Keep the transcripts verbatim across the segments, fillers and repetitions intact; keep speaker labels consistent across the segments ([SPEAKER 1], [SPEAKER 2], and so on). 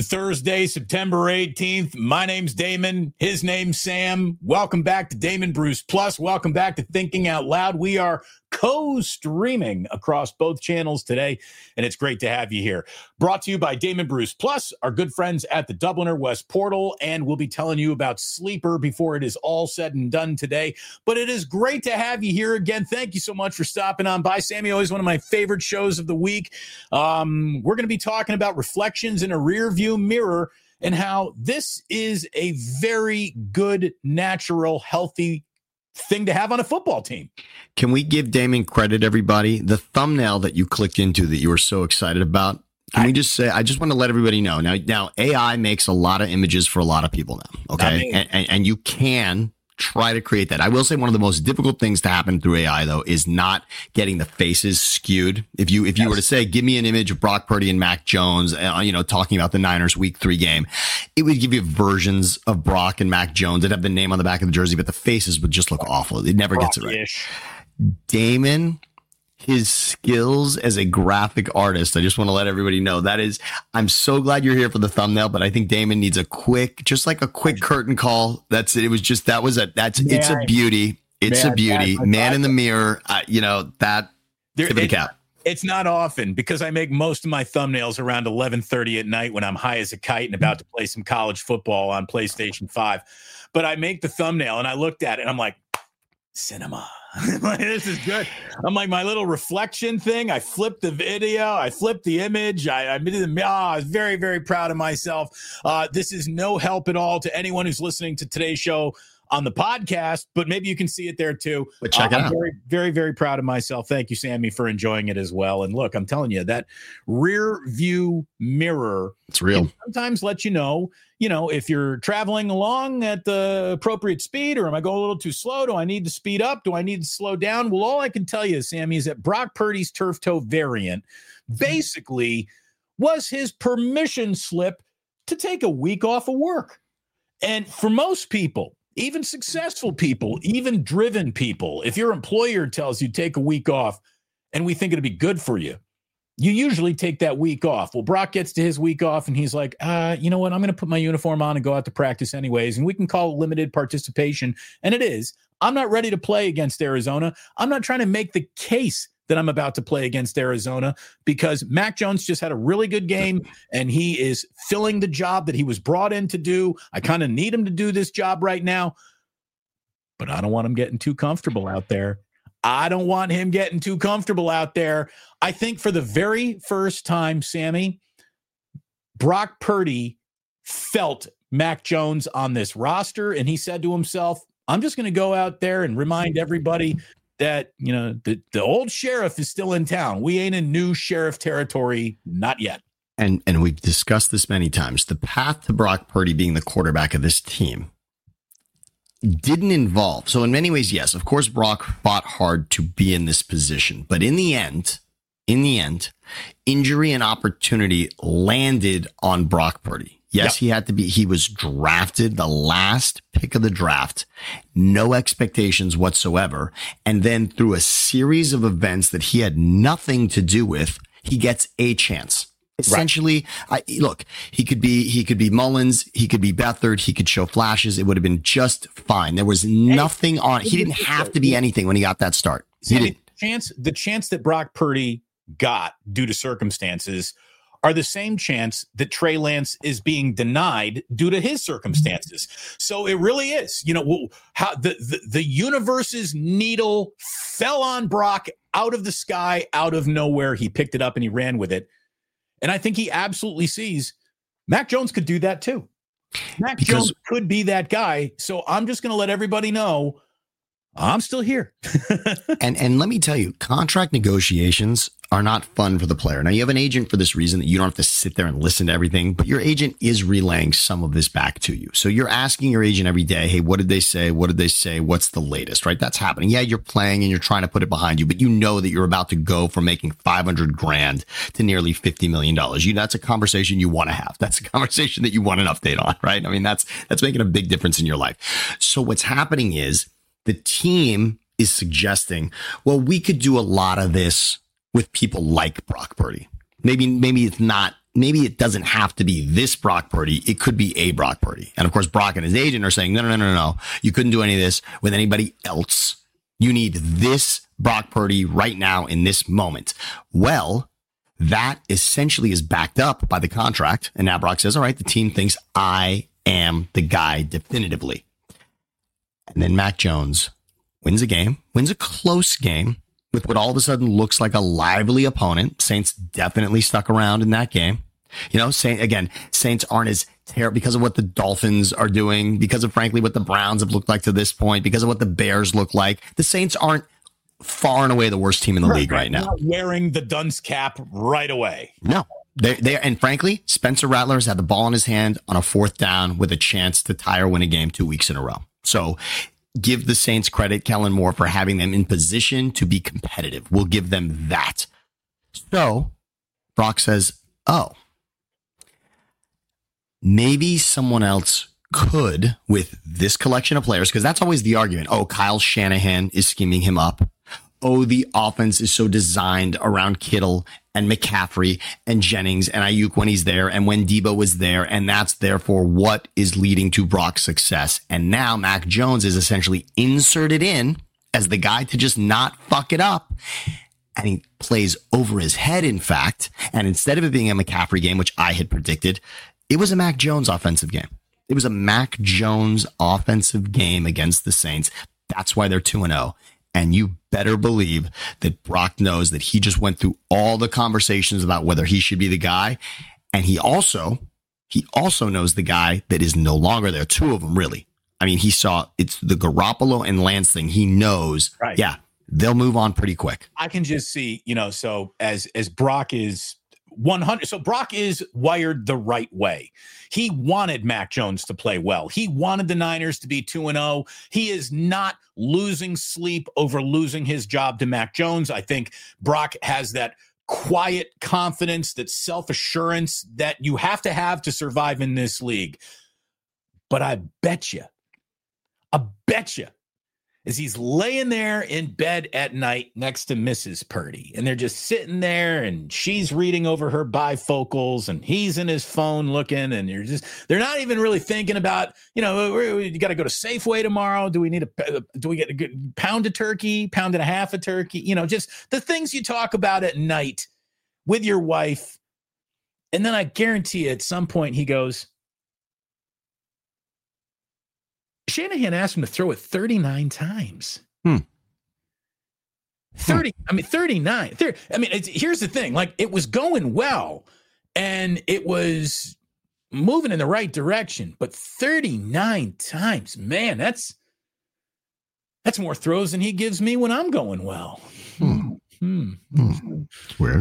[SPEAKER 1] Thursday, September eighteenth. My name's Damon. His name's Sam. Welcome back to Damon Bruce Plus. Welcome back to Thinking Out Loud. We are co-streaming across both channels today, and it's great to have you here. Brought to you by Damon Bruce Plus, our good friends at the Dubliner West Portal, and we'll be telling you about Sleeper before it is all said and done today. But it is great to have you here again. Thank you so much for stopping on by. Sammy, always one of my favorite shows of the week. Um, we're going to be talking about reflections in a rear view mirror and how this is a very good, natural, healthy thing to have on a football team.
[SPEAKER 2] Can we give Damon credit, everybody? The thumbnail that you clicked into that you were so excited about, can I, we just say, I just want to let everybody know. Now, now A I makes a lot of images for a lot of people now, okay? I mean, and, and, and you can try to create that. I will say one of the most difficult things to happen through A I, though, is not getting the faces skewed. If you if you yes. were to say, give me an image of Brock Purdy and Mac Jones, uh, you know, talking about the Niners week three game, it would give you versions of Brock and Mac Jones. It'd have the name on the back of the jersey, but the faces would just look awful. It never gets it right. Damon, his skills as a graphic artist, I just want to let everybody know that is, I'm so glad you're here for the thumbnail, but I think Damon needs a quick, just like a quick curtain call. That's it. It was just, that was a, that's, man, it's a beauty. It's man, a beauty. Man, man in the mirror. Uh, you know, that, there, tip of the cap.
[SPEAKER 1] It's not often because I make most of my thumbnails around eleven thirty at night when I'm high as a kite and about to play some college football on PlayStation five. But I make the thumbnail and I looked at it and I'm like, cinema. This is good. I'm like, my little reflection thing. I flipped the video. I flipped the image. I, I did the. Oh, I was very, very proud of myself. Uh, this is no help at all to anyone who's listening to today's show on the podcast, but maybe you can see it there too.
[SPEAKER 2] But check uh, it
[SPEAKER 1] I'm
[SPEAKER 2] out.
[SPEAKER 1] Very, very, very proud of myself. Thank you, Sammy, for enjoying it as well. And look, I'm telling you, that rear view mirror,
[SPEAKER 2] it's real.
[SPEAKER 1] Can sometimes let you know, you know, if you're traveling along at the appropriate speed, or am I going a little too slow? Do I need to speed up? Do I need to slow down? Well, all I can tell you, Sammy, is that Brock Purdy's turf toe variant basically was his permission slip to take a week off of work. And for most people, even successful people, even driven people, if your employer tells you take a week off and we think it'd be good for you, you usually take that week off. Well, Brock gets to his week off and he's like, uh, you know what? I'm going to put my uniform on and go out to practice anyways. And we can call it limited participation. And it is. I'm not ready to play against Arizona. I'm not trying to make the case that I'm about to play against Arizona because Mac Jones just had a really good game and he is filling the job that he was brought in to do. I kind of need him to do this job right now, but I don't want him getting too comfortable out there. I don't want him getting too comfortable out there. I think for the very first time, Sammy, Brock Purdy felt Mac Jones on this roster, and he said to himself, I'm just going to go out there and remind everybody that, you know, the, the old sheriff is still in town. We ain't in new sheriff territory, not yet.
[SPEAKER 2] And and we've discussed this many times. The path to Brock Purdy being the quarterback of this team didn't involve. So in many ways, yes, of course, Brock fought hard to be in this position. But in the end, in the end, injury and opportunity landed on Brock Purdy. Yes, yep. he had to be, he was drafted the last pick of the draft, no expectations whatsoever. And then through a series of events that he had nothing to do with, he gets a chance. Essentially, right. I, look, he could be, he could be Mullins, he could be Beathard, he could show flashes. It would have been just fine. There was nothing hey, on, he didn't have to be anything when he got that start. He didn't.
[SPEAKER 1] Chance, the chance that Brock Purdy got due to circumstances are the same chance that Trey Lance is being denied due to his circumstances. So it really is, you know, how the, the, the universe's needle fell on Brock out of the sky, out of nowhere. He picked it up and he ran with it. And I think he absolutely sees Mac Jones could do that too. Mac because, Jones could be that guy. So I'm just going to let everybody know I'm still here.
[SPEAKER 2] and and let me tell you, contract negotiations are not fun for the player. Now, you have an agent for this reason that you don't have to sit there and listen to everything, but your agent is relaying some of this back to you. So you're asking your agent every day, hey, what did they say? What did they say? What's the latest, right? That's happening. Yeah, you're playing and you're trying to put it behind you, but you know that you're about to go from making five hundred grand to nearly fifty million dollars. You, that's a conversation you want to have. That's a conversation that you want an update on, right? I mean, that's, that's making a big difference in your life. So what's happening is the team is suggesting, well, we could do a lot of this with people like Brock Purdy. Maybe, maybe it's not maybe it doesn't have to be this Brock Purdy. It could be a Brock Purdy. And of course, Brock and his agent are saying, no, no, no, no, no. You couldn't do any of this with anybody else. You need this Brock Purdy right now in this moment. Well, that essentially is backed up by the contract. And now Brock says, all right, the team thinks I am the guy definitively. And then Mac Jones wins a game, wins a close game with what all of a sudden looks like a lively opponent. Saints definitely stuck around in that game. You know, Saint, again, Saints aren't as terrible because of what the Dolphins are doing, because of, frankly, what the Browns have looked like to this point, because of what the Bears look like. The Saints aren't far and away the worst team in the right, league right now.
[SPEAKER 1] Not wearing the dunce cap right away.
[SPEAKER 2] No, they they and frankly, Spencer Rattler has had the ball in his hand on a fourth down with a chance to tie or win a game two weeks in a row. So give the Saints credit, Kellen Moore, for having them in position to be competitive. We'll give them that. So Brock says, oh, maybe someone else could with this collection of players, because that's always the argument. Oh, Kyle Shanahan is scheming him up. Oh, the offense is so designed around Kittle and McCaffrey and Jennings and Ayuk when he's there and when Debo was there. And that's therefore what is leading to Brock's success. And now Mac Jones is essentially inserted in as the guy to just not fuck it up. And he plays over his head, in fact. And instead of it being a McCaffrey game, which I had predicted, it was a Mac Jones offensive game. It was a Mac Jones offensive game against the Saints. That's why they're two and oh. And you better believe that Brock knows that he just went through all the conversations about whether he should be the guy. And he also, he also knows the guy that is no longer there. Two of them, really. I mean, he saw it's the Garoppolo and Lance thing. He knows, right. Yeah, they'll move on pretty quick.
[SPEAKER 1] I can just see, you know, so as, as Brock is one hundred. So Brock is wired the right way. He wanted Mac Jones to play well. He wanted the Niners to be two and oh. He is not losing sleep over losing his job to Mac Jones. I think Brock has that quiet confidence, that self-assurance that you have to have to survive in this league. But I bet you, I bet you, as he's laying there in bed at night next to Missus Purdy, and they're just sitting there, and she's reading over her bifocals, and he's in his phone looking, and you're just, they're not even really thinking about, you know, you got to go to Safeway tomorrow. Do we need a, do we get a good pound of turkey, pound and a half of turkey? You know, just the things you talk about at night with your wife. And then I guarantee you at some point he goes, Shanahan asked him to throw it thirty-nine times.
[SPEAKER 2] Hmm.
[SPEAKER 1] thirty, I mean, thirty-nine. thirty, I mean, it's, here's the thing. Like, it was going well, and it was moving in the right direction, but thirty-nine times, man, that's that's more throws than he gives me when I'm going well.
[SPEAKER 2] Hmm.
[SPEAKER 1] Hmm.
[SPEAKER 2] Hmm. It's weird.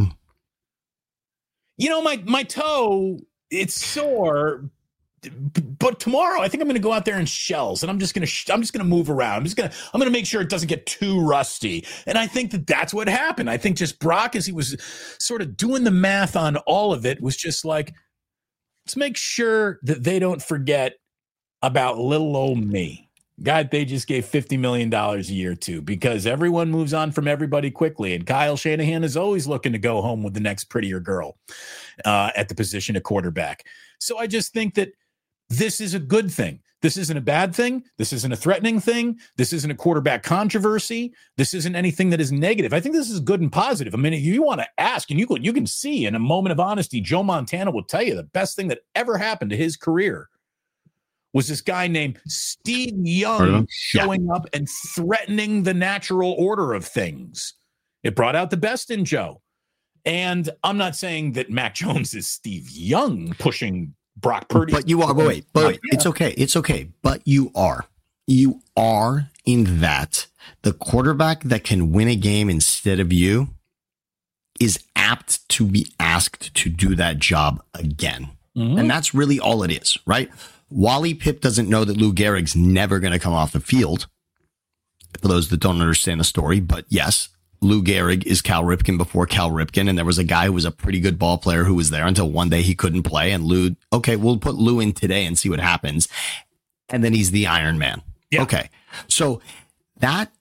[SPEAKER 1] You know, my my toe, it's sore. But tomorrow, I think I'm going to go out there in shells, and I'm just going to sh- I'm just going to move around. I'm just going to I'm going to make sure it doesn't get too rusty. And I think that that's what happened. I think just Brock, as he was sort of doing the math on all of it, was just like, let's make sure that they don't forget about little old me, guy they just gave fifty million dollars a year to, because everyone moves on from everybody quickly, and Kyle Shanahan is always looking to go home with the next prettier girl uh, at the position of quarterback. So I just think that this is a good thing. This isn't a bad thing. This isn't a threatening thing. This isn't a quarterback controversy. This isn't anything that is negative. I think this is good and positive. I mean, if you want to ask, and you can, you can see in a moment of honesty, Joe Montana will tell you the best thing that ever happened to his career was this guy named Steve Young showing up and threatening the natural order of things. It brought out the best in Joe. And I'm not saying that Mac Jones is Steve Young pushing Brock Purdy.
[SPEAKER 2] But you are, but wait, but wait, it's okay. It's okay. But you are, you are in that the quarterback that can win a game instead of you is apt to be asked to do that job again. Mm-hmm. And that's really all it is, right? Wally Pipp doesn't know that Lou Gehrig's never going to come off the field. For those that don't understand the story, but yes, Lou Gehrig is Cal Ripken before Cal Ripken, and there was a guy who was a pretty good ball player who was there until one day he couldn't play, and Lou, okay, we'll put Lou in today and see what happens. And then he's the Iron Man. Yeah. Okay. So that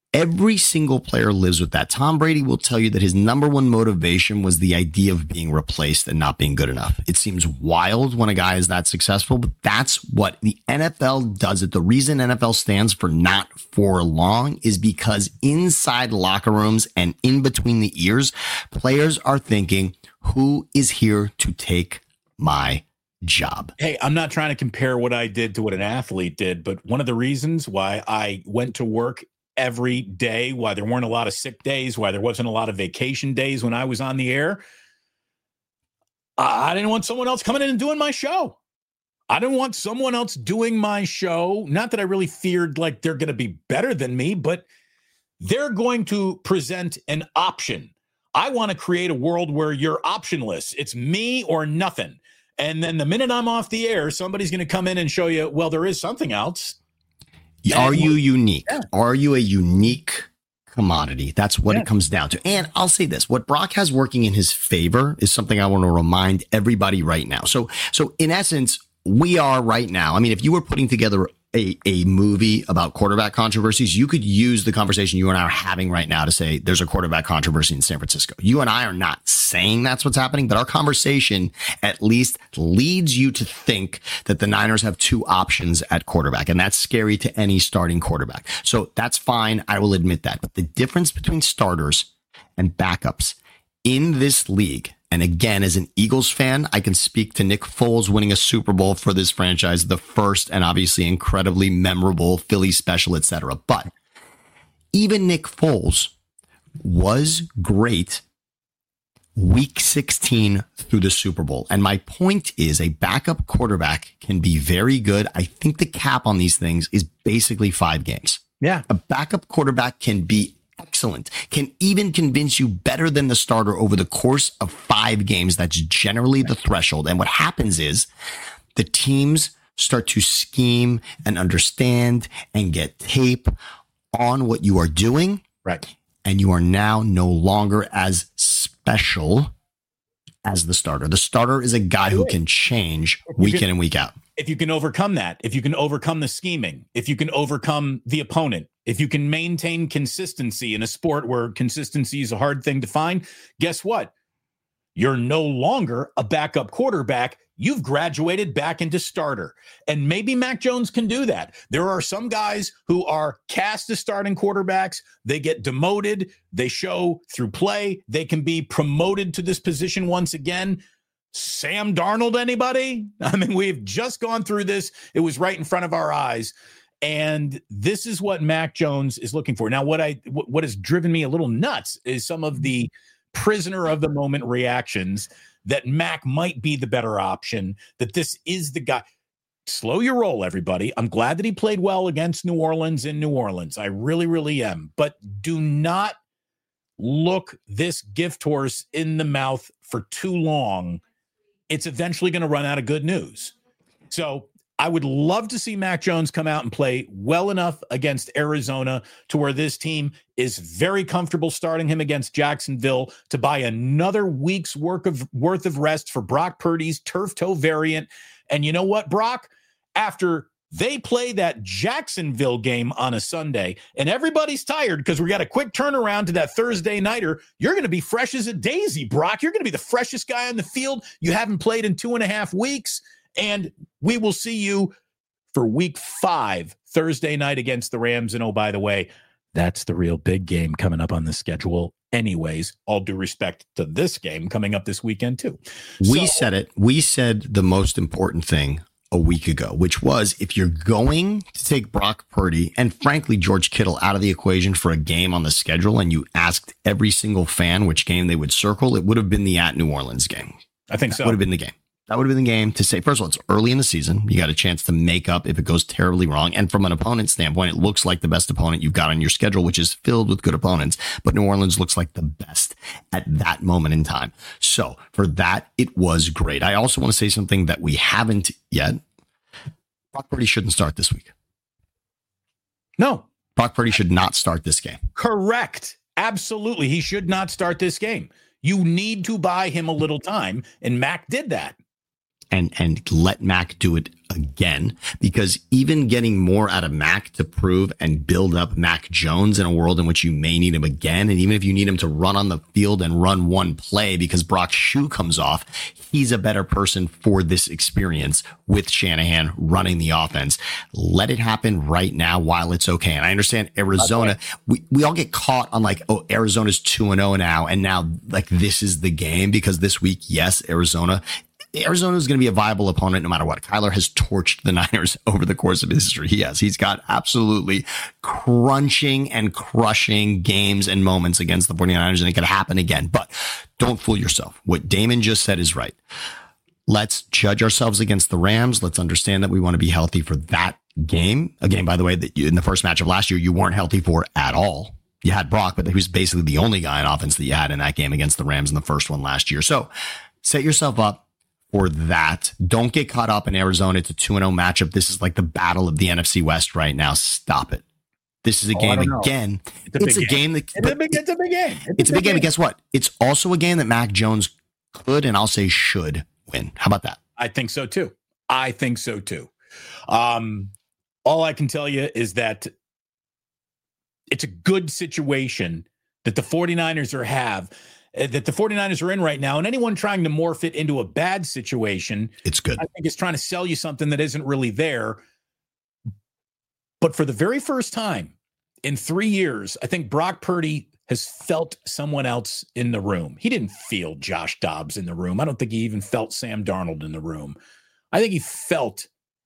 [SPEAKER 2] Every single player lives with that. Tom Brady will tell you that his number one motivation was the idea of being replaced and not being good enough. It seems wild when a guy is that successful, but that's what the N F L does. It. The reason N F L stands for not for long is because inside locker rooms and in between the ears, players are thinking, who is here to take my job?
[SPEAKER 1] Hey, I'm not trying to compare what I did to what an athlete did, but one of the reasons why I went to work every day, why there weren't a lot of sick days, why there wasn't a lot of vacation days when I was on the air, I didn't want someone else coming in and doing my show. I didn't want someone else doing my show. Not that I really feared like they're going to be better than me, but they're going to present an option. I want to create a world where you're optionless. It's me or nothing. And then the minute I'm off the air, somebody's going to come in and show you, well, there is something else.
[SPEAKER 2] Are you unique? Yeah. Are you a unique commodity? That's what yeah. it comes down to. And I'll say this, what Brock has working in his favor is something I want to remind everybody right now. So, so in essence, we are right now. I mean, if you were putting together a, a movie about quarterback controversies, you could use the conversation you and I are having right now to say there's a quarterback controversy in San Francisco. You and I are not saying that's what's happening, but our conversation at least leads you to think that the Niners have two options at quarterback, and that's scary to any starting quarterback. So that's fine. I will admit that. But the difference between starters and backups in this league, and again, as an Eagles fan, I can speak to Nick Foles winning a Super Bowl for this franchise, the first and obviously incredibly memorable Philly special, et cetera. But even Nick Foles was great week sixteen through the Super Bowl. And my point is a backup quarterback can be very good. I think the cap on these things is basically five games.
[SPEAKER 1] Yeah.
[SPEAKER 2] A backup quarterback can be excellent, can even convince you better than the starter over the course of five games. That's generally the threshold. And what happens is the teams start to scheme and understand and get tape on what you are doing.
[SPEAKER 1] Right.
[SPEAKER 2] And you are now no longer as special as the starter. The starter is a guy who can change week can, in and week out.
[SPEAKER 1] If you can overcome that, if you can overcome the scheming, if you can overcome the opponent, if you can maintain consistency in a sport where consistency is a hard thing to find, guess what? You're no longer a backup quarterback. You've graduated back into starter. And maybe Mac Jones can do that. There are some guys who are cast as starting quarterbacks. They get demoted. They show through play. They can be promoted to this position once again. Sam Darnold, anybody? I mean, we've just gone through this. It was right in front of our eyes. And this is what Mac Jones is looking for. Now, what I what has driven me a little nuts is some of the prisoner of the moment reactions that Mac might be the better option, that this is the guy. Slow your roll, everybody. I'm glad that he played well against New Orleans in New Orleans. I really, really am. But do not look this gift horse in the mouth for too long. It's eventually going to run out of good news. So I would love to see Mac Jones come out and play well enough against Arizona to where this team is very comfortable starting him against Jacksonville to buy another week's work of worth of rest for Brock Purdy's turf toe variant. And you know what, Brock? After they play that Jacksonville game on a Sunday and everybody's tired because we got a quick turnaround to that Thursday nighter, you're going to be fresh as a daisy, Brock. You're going to be the freshest guy on the field. You haven't played in two and a half weeks. And we will see you for week five, Thursday night against the Rams. And oh, by the way, that's the real big game coming up on the schedule. Anyways, all due respect to this game coming up this weekend, too.
[SPEAKER 2] We
[SPEAKER 1] so,
[SPEAKER 2] said it. We said the most important thing a week ago, which was if you're going to take Brock Purdy and frankly, George Kittle out of the equation for a game on the schedule, and you asked every single fan which game they would circle, it would have been the at New Orleans game.
[SPEAKER 1] I think so.
[SPEAKER 2] That would have been the game. That would have been the game to say, first of all, it's early in the season. You got a chance to make up if it goes terribly wrong. And from an opponent standpoint, it looks like the best opponent you've got on your schedule, which is filled with good opponents. But New Orleans looks like the best at that moment in time. So for that, it was great. I also want to say something that we haven't yet. Brock Purdy shouldn't start this week.
[SPEAKER 1] No.
[SPEAKER 2] Brock Purdy should not start this game.
[SPEAKER 1] Correct. Absolutely. He should not start this game. You need to buy him a little time. And Mac did that.
[SPEAKER 2] And and let Mac do it again, because even getting more out of Mac to prove and build up Mac Jones in a world in which you may need him again, and even if you need him to run on the field and run one play because Brock's shoe comes off, he's a better person for this experience with Shanahan running the offense. Let it happen right now while it's okay. And I understand Arizona, okay. we, we all get caught on like, oh, Arizona's two and oh now, and now like this is the game because this week, yes, Arizona Arizona is going to be a viable opponent no matter what. Kyler has torched the Niners over the course of his history. He has. He's got absolutely crunching and crushing games and moments against the 49ers, and it could happen again. But don't fool yourself. What Damon just said is right. Let's judge ourselves against the Rams. Let's understand that we want to be healthy for that game. A game, by the way, that you, in the first match of last year, you weren't healthy for at all. You had Brock, but he was basically the only guy in offense that you had in that game against the Rams in the first one last year. So set yourself up for that. Don't get caught up in Arizona. It's a two and oh matchup. This is like the battle of the N F C West right now. Stop it. This is a oh, game again. It's a, it's a game. game that
[SPEAKER 1] it's a big, it's a big game.
[SPEAKER 2] It's, it's a big game. game. And guess what? It's also a game that Mac Jones could, and I'll say should win. How about that?
[SPEAKER 1] I think so too. I think so too. Um, all I can tell you is that it's a good situation that the 49ers are have. that the 49ers are in right now, and anyone trying to morph it into a bad situation,
[SPEAKER 2] it's good.
[SPEAKER 1] I think is trying to sell you something that isn't really there. But for the very first time in three years, I think Brock Purdy has felt someone else in the room. He didn't feel Josh Dobbs in the room. I don't think he even felt Sam Darnold in the room. I think he felt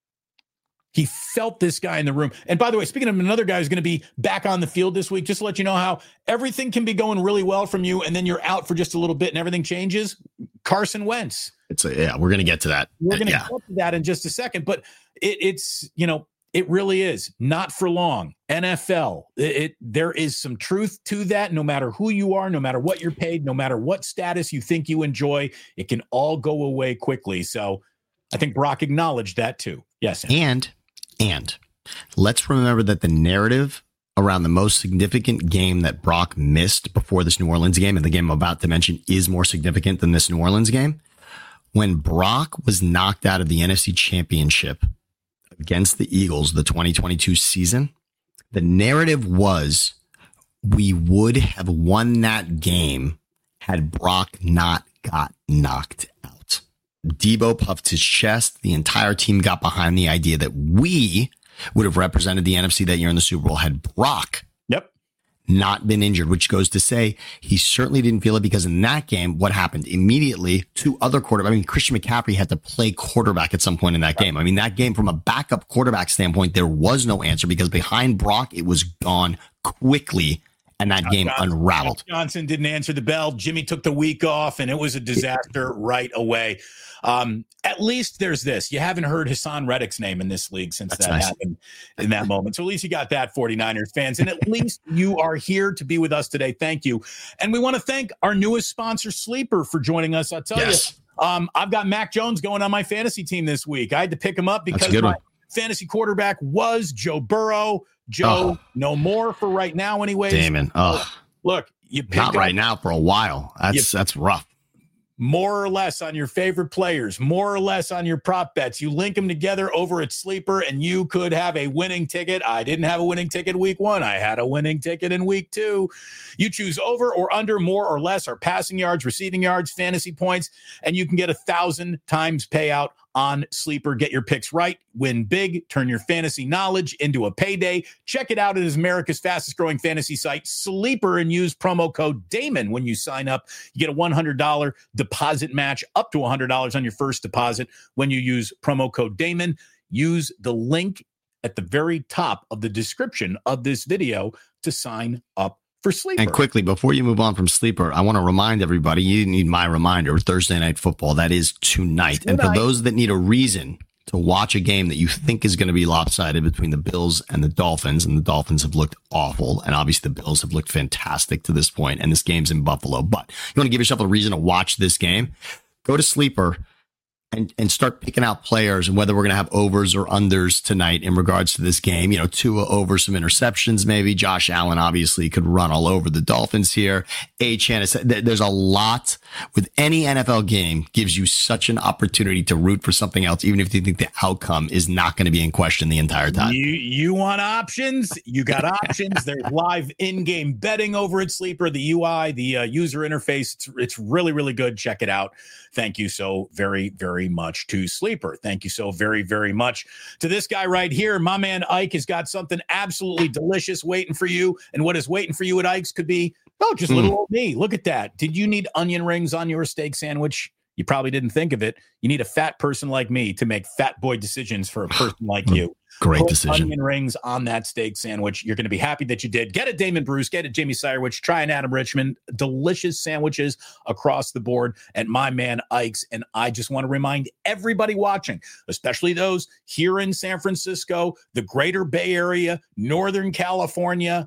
[SPEAKER 1] He felt this guy in the room. And by the way, speaking of another guy who's going to be back on the field this week, just to let you know how everything can be going really well from you, and then you're out for just a little bit and everything changes. Carson Wentz.
[SPEAKER 2] It's a, yeah, we're going to get to that.
[SPEAKER 1] We're going to
[SPEAKER 2] yeah.
[SPEAKER 1] get to that in just a second. But it, it's, you know, it really is not for long. N F L, it, it there is some truth to that. No matter who you are, no matter what you're paid, no matter what status you think you enjoy, it can all go away quickly. So I think Brock acknowledged that too. Yes.
[SPEAKER 2] And And let's remember that the narrative around the most significant game that Brock missed before this New Orleans game, and the game I'm about to mention is more significant than this New Orleans game. When Brock was knocked out of the N F C Championship against the Eagles, the twenty twenty-two season, the narrative was we would have won that game had Brock not got knocked out. Debo puffed his chest. The entire team got behind the idea that we would have represented the N F C that year in the Super Bowl had Brock
[SPEAKER 1] yep.
[SPEAKER 2] not been injured, which goes to say he certainly didn't feel it, because in that game, what happened immediately, two other quarterbacks, I mean, Christian McCaffrey had to play quarterback at some point in that game. I mean, that game from a backup quarterback standpoint, there was no answer, because behind Brock, it was gone quickly. And that Josh game Johnson, unraveled.
[SPEAKER 1] Josh Johnson didn't answer the bell. Jimmy took the week off, and it was a disaster right away. Um, at least there's this. You haven't heard Hassan Reddick's name in this league since That's that nice. happened in that moment. So at least you got that, 49ers fans. And at least you are here to be with us today. Thank you. And we want to thank our newest sponsor, Sleeper, for joining us. I'll tell yes. you, um, I've got Mac Jones going on my fantasy team this week. I had to pick him up because my one. fantasy quarterback was Joe Burrow. Joe, oh. no more for right now anyways.
[SPEAKER 2] Damon, oh.
[SPEAKER 1] Look, you pick
[SPEAKER 2] Not
[SPEAKER 1] up,
[SPEAKER 2] right now, for a while. That's you, that's rough.
[SPEAKER 1] More or less on your favorite players, more or less on your prop bets. You link them together over at Sleeper, and you could have a winning ticket. I didn't have a winning ticket week one. I had a winning ticket in week two. You choose over or under, more or less, or passing yards, receiving yards, fantasy points, and you can get a thousand times payout on Sleeper. Get your picks right, win big, turn your fantasy knowledge into a payday. Check it out. It is America's fastest growing fantasy site, Sleeper, and use promo code Damon when you sign up. You get a one hundred dollars deposit match, up to one hundred dollars on your first deposit when you use promo code Damon. Use the link at the very top of the description of this video to sign up for Sleeper.
[SPEAKER 2] And quickly, before you move on from Sleeper, I want to remind everybody, you need my reminder, Thursday Night Football, that is tonight. tonight. And for those that need a reason to watch a game that you think is going to be lopsided between the Bills and the Dolphins, and the Dolphins have looked awful, and obviously the Bills have looked fantastic to this point, and this game's in Buffalo, but you want to give yourself a reason to watch this game, go to Sleeper and, and start picking out players and whether we're going to have overs or unders tonight in regards to this game. You know, Tua over some interceptions, maybe. Josh Allen obviously could run all over the Dolphins here. Achane, there's a lot with any N F L game gives you such an opportunity to root for something else, even if you think the outcome is not going to be in question the entire time.
[SPEAKER 1] You, you want options? You got options. There's live in-game betting over at Sleeper. The U I, the uh, user interface, it's, it's really, really good. Check it out. Thank you so very, very much to Sleeper. Thank you so very, very much to this guy right here. My man Ike has got something absolutely delicious waiting for you. And what is waiting for you at Ike's could be, oh, just mm. little old me. Look at that. Did you need onion rings on your steak sandwich? You probably didn't think of it. You need a fat person like me to make fat boy decisions for a person like you.
[SPEAKER 2] Great
[SPEAKER 1] Put
[SPEAKER 2] decision.
[SPEAKER 1] Onion rings on that steak sandwich. You're going to be happy that you did. Get it, Damon Bruce. Get it, Jamie Sirewich. Try an Adam Richmond. Delicious sandwiches across the board at my man Ike's. And I just want to remind everybody watching, especially those here in San Francisco, the greater Bay Area, Northern California,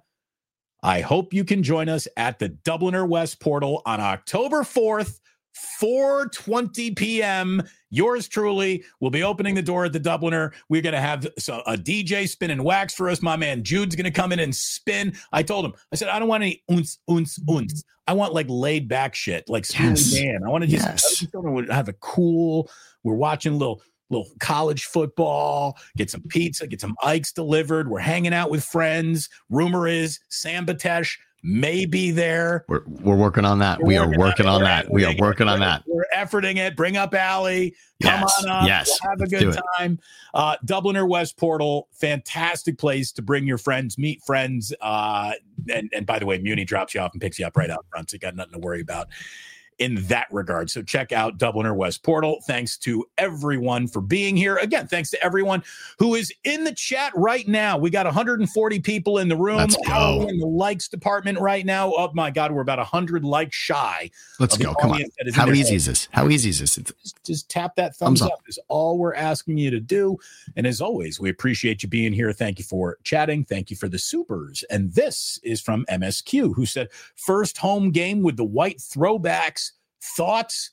[SPEAKER 1] I hope you can join us at the Dubliner West Portal on October fourth, four twenty p.m. Yours truly will be opening the door at the Dubliner. We're going to have a D J spinning wax for us. My man Jude's going to come in and spin. I told him, I said, I don't want any unce, unce, unce. I want like laid back shit, like
[SPEAKER 2] yes.
[SPEAKER 1] man. I want to just,
[SPEAKER 2] yes.
[SPEAKER 1] I just want to have a cool, we're watching a little, little college football, get some pizza, get some Ike's delivered. We're hanging out with friends. Rumor is Sam Batesh may be there.
[SPEAKER 2] We're we're working on that. We're we are working on, on that. We are working on that.
[SPEAKER 1] We're efforting it. Bring up Allie. Come
[SPEAKER 2] yes,
[SPEAKER 1] on up.
[SPEAKER 2] Yes.
[SPEAKER 1] We'll have a good time. Uh, Dubliner West Portal, fantastic place to bring your friends, meet friends. Uh, and, and by the way, Muni drops you off and picks you up right out front. So you got nothing to worry about in that regard. So check out Dubliner West Portal. Thanks to everyone for being here. Again, thanks to everyone who is in the chat right now. We got one hundred forty people in the room.
[SPEAKER 2] Let's go.
[SPEAKER 1] In the likes department right now. Oh my God, we're about one hundred likes shy.
[SPEAKER 2] Let's go. Come on. How easy is this? How easy is this?
[SPEAKER 1] Just, just tap that thumbs, thumbs up. up is all we're asking you to do. And as always, we appreciate you being here. Thank you for chatting. Thank you for the supers. And this is from M S Q, who said, first home game with the white throwbacks. Thoughts?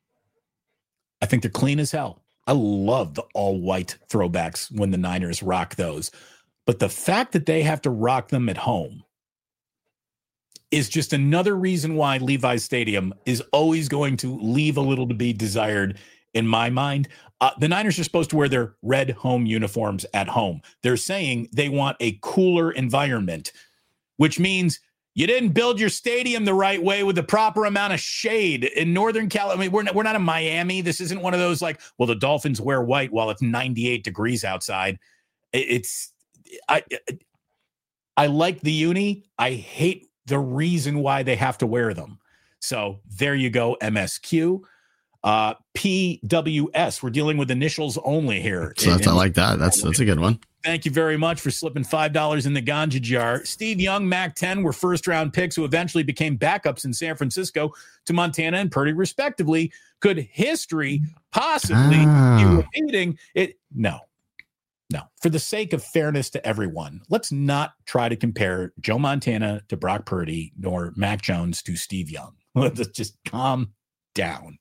[SPEAKER 1] I think they're clean as hell. I love the all-white throwbacks when the Niners rock those. But the fact that they have to rock them at home is just another reason why Levi's Stadium is always going to leave a little to be desired in my mind. Uh, the Niners are supposed to wear their red home uniforms at home. They're saying they want a cooler environment, which means you didn't build your stadium the right way with the proper amount of shade in Northern California. I mean, we're not, we're not in Miami. This isn't one of those like, well, the Dolphins wear white while it's ninety-eight degrees outside. It's I I like the uni. I hate the reason why they have to wear them. So there you go, M S Q. Uh, P W S. We're dealing with initials only here.
[SPEAKER 2] So that's, I like that. That's that's a good one.
[SPEAKER 1] Thank you very much for slipping five dollars in the ganja jar. Steve Young, Mac ten were first-round picks who eventually became backups in San Francisco to Montana and Purdy, respectively. Could history possibly ah. be repeating it? No. No. For the sake of fairness to everyone, let's not try to compare Joe Montana to Brock Purdy nor Mac Jones to Steve Young. Let's just calm down.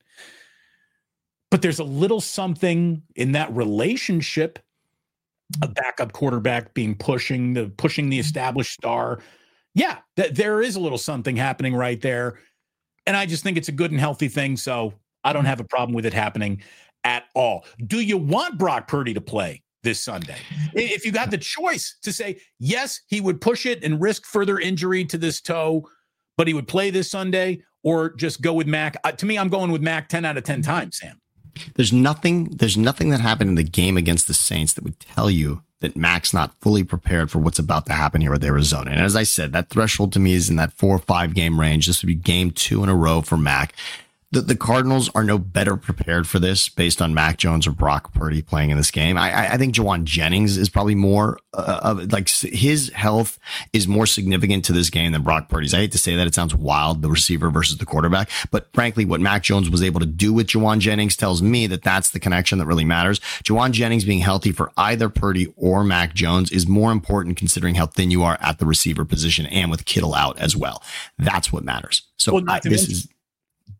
[SPEAKER 1] But there's a little something in that relationship, a backup quarterback being pushing the pushing the established star. Yeah, th- there is a little something happening right there. And I just think it's a good and healthy thing. So I don't have a problem with it happening at all. Do you want Brock Purdy to play this Sunday? If you got the choice to say, yes, he would push it and risk further injury to this toe, but he would play this Sunday, or just go with Mac. Uh, to me, I'm going with Mac ten out of ten times, Sam.
[SPEAKER 2] There's nothing, there's nothing that happened in the game against the Saints that would tell you that Mac's not fully prepared for what's about to happen here with Arizona. And as I said, that threshold to me is in that four or five game range. This would be game two in a row for Mac. The, the Cardinals are no better prepared for this based on Mac Jones or Brock Purdy playing in this game. I, I think Jauan Jennings is probably more uh, of like his health is more significant to this game than Brock Purdy's. I hate to say that. It sounds wild, the receiver versus the quarterback. But frankly, what Mac Jones was able to do with Jauan Jennings tells me that that's the connection that really matters. Jauan Jennings being healthy for either Purdy or Mac Jones is more important considering how thin you are at the receiver position and with Kittle out as well. That's what matters. So
[SPEAKER 1] well,
[SPEAKER 2] I, this is...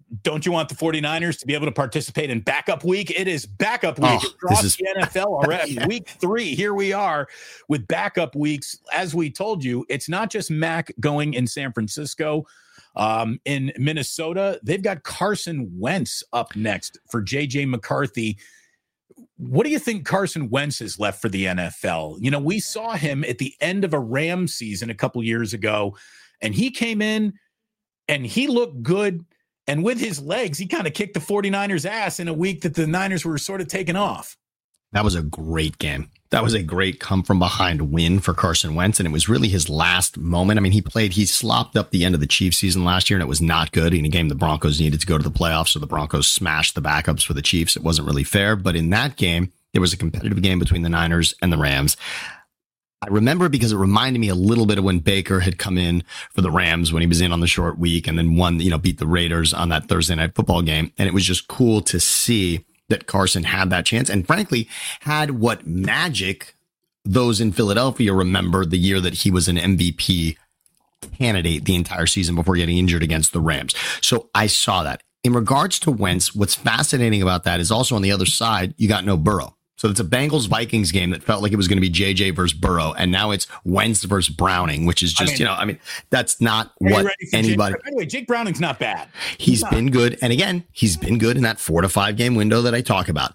[SPEAKER 1] don't you want the 49ers to be able to participate in backup week? It is backup week
[SPEAKER 2] Oh,
[SPEAKER 1] across
[SPEAKER 2] this is,
[SPEAKER 1] the N F L already.
[SPEAKER 2] yeah.
[SPEAKER 1] Week three, here we are with backup weeks. As we told you, it's not just Mac going in San Francisco. Um, in Minnesota, they've got Carson Wentz up next for J J McCarthy. What do you think Carson Wentz has left for the N F L? You know, we saw him at the end of a Rams season a couple years ago, and he came in and he looked good. And with his legs, he kind of kicked the 49ers ass in a week that the Niners were sort of taking off.
[SPEAKER 2] That was a great game. That was a great come from behind win for Carson Wentz. And it was really his last moment. I mean, he played, he slopped up the end of the Chiefs season last year, and it was not good. In a game the Broncos needed to go to the playoffs, so the Broncos smashed the backups for the Chiefs. It wasn't really fair. But in that game, there was a competitive game between the Niners and the Rams. I remember it because it reminded me a little bit of when Baker had come in for the Rams when he was in on the short week and then won, you know, beat the Raiders on that Thursday night football game. And it was just cool to see that Carson had that chance and frankly had what magic those in Philadelphia remember the year that he was an M V P candidate the entire season before getting injured against the Rams. So I saw that. In regards to Wentz, what's fascinating about that is also on the other side, you got no Burrow. So it's a Bengals-Vikings game that felt like it was going to be J J versus Burrow, and now it's Wentz versus Browning, which is just, I mean, you know, I mean, that's not what anybody.
[SPEAKER 1] Jake, by the way, Jake Browning's not bad.
[SPEAKER 2] He's, he's not. been good. And again, he's been good in that four to five game window that I talk about.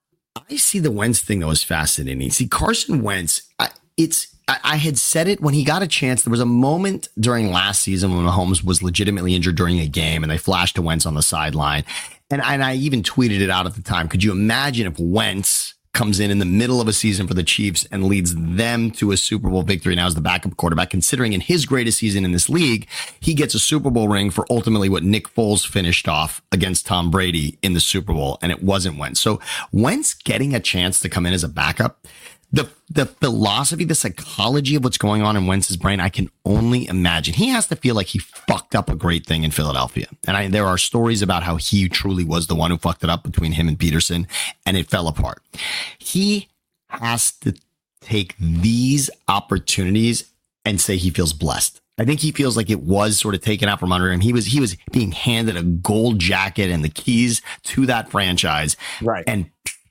[SPEAKER 2] I see the Wentz thing, though, as fascinating. See, Carson Wentz, I, it's, I, I had said it when he got a chance. There was a moment during last season when Mahomes was legitimately injured during a game, and they flashed to Wentz on the sideline. And, and I even tweeted it out at the time. Could you imagine if Wentz comes in in the middle of a season for the Chiefs and leads them to a Super Bowl victory now as the backup quarterback, considering in his greatest season in this league, he gets a Super Bowl ring for ultimately what Nick Foles finished off against Tom Brady in the Super Bowl, and it wasn't Wentz. So Wentz getting a chance to come in as a backup, the the philosophy, the psychology of what's going on in Wentz's brain, I can only imagine. He has to feel like he fucked up a great thing in Philadelphia. And I, there are stories about how he truly was the one who fucked it up between him and Peterson, and it fell apart. He has to take these opportunities and say he feels blessed. I think he feels like it was sort of taken out from under him. He was, he was being handed a gold jacket and the keys to that franchise.
[SPEAKER 1] Right.
[SPEAKER 2] And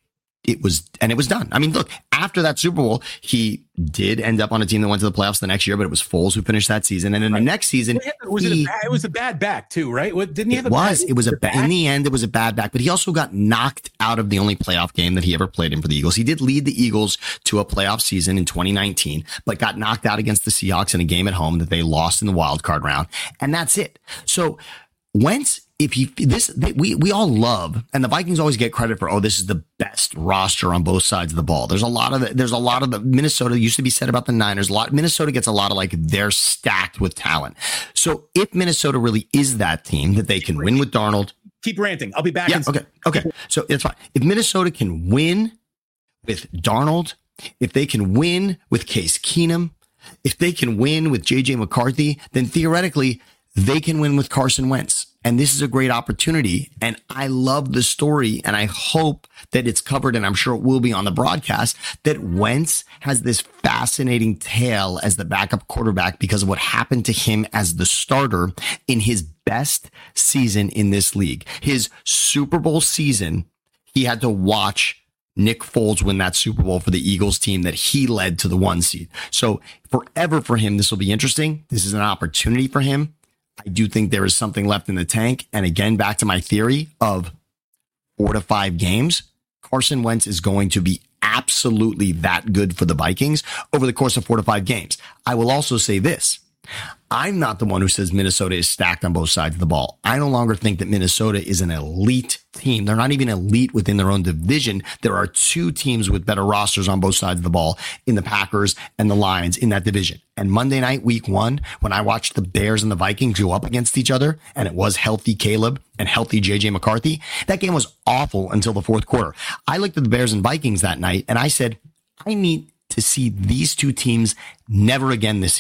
[SPEAKER 2] it was, and it was done. I mean, look, after that Super Bowl, he did end up on a team that went to the playoffs the next year, but it was Foles who finished that season. And then right. the next season,
[SPEAKER 1] was
[SPEAKER 2] he,
[SPEAKER 1] it, a bad, it was a bad back too, right? What, didn't he have
[SPEAKER 2] it
[SPEAKER 1] a
[SPEAKER 2] was,
[SPEAKER 1] bad
[SPEAKER 2] it was a,
[SPEAKER 1] back?
[SPEAKER 2] In the end, it was a bad back, but he also got knocked out of the only playoff game that he ever played in for the Eagles. He did lead the Eagles to a playoff season in twenty nineteen, but got knocked out against the Seahawks in a game at home that they lost in the wild card round. And that's it. So Wentz, if he, this, they, we, we all love, and the Vikings always get credit for, oh, this is the best roster on both sides of the ball. There's a lot of, there's a lot of the Minnesota used to be said about the Niners. A lot, Minnesota gets a lot of like, they're stacked with talent. So if Minnesota really is that team that they can win with Darnold.
[SPEAKER 1] Keep ranting. I'll be back.
[SPEAKER 2] Yeah.
[SPEAKER 1] In-
[SPEAKER 2] okay. Okay. So it's fine. If Minnesota can win with Darnold, if they can win with Case Keenum, if they can win with J J McCarthy, then theoretically they can win with Carson Wentz. And this is a great opportunity. And I love the story. And I hope that it's covered, and I'm sure it will be on the broadcast, that Wentz has this fascinating tale as the backup quarterback because of what happened to him as the starter in his best season in this league. His Super Bowl season, he had to watch Nick Foles win that Super Bowl for the Eagles team that he led to the one seed. So forever for him, this will be interesting. This is an opportunity for him. I do think there is something left in the tank. And again, back to my theory of four to five games, Carson Wentz is going to be absolutely that good for the Vikings over the course of four to five games. I will also say this. I'm not the one who says Minnesota is stacked on both sides of the ball. I no longer think that Minnesota is an elite team. They're not even elite within their own division. There are two teams with better rosters on both sides of the ball in the Packers and the Lions in that division. And Monday night, week one, when I watched the Bears and the Vikings go up against each other, and it was healthy Caleb and healthy J J McCarthy, that game was awful until the fourth quarter. I looked at the Bears and Vikings that night and I said, I need to see these two teams never again this season.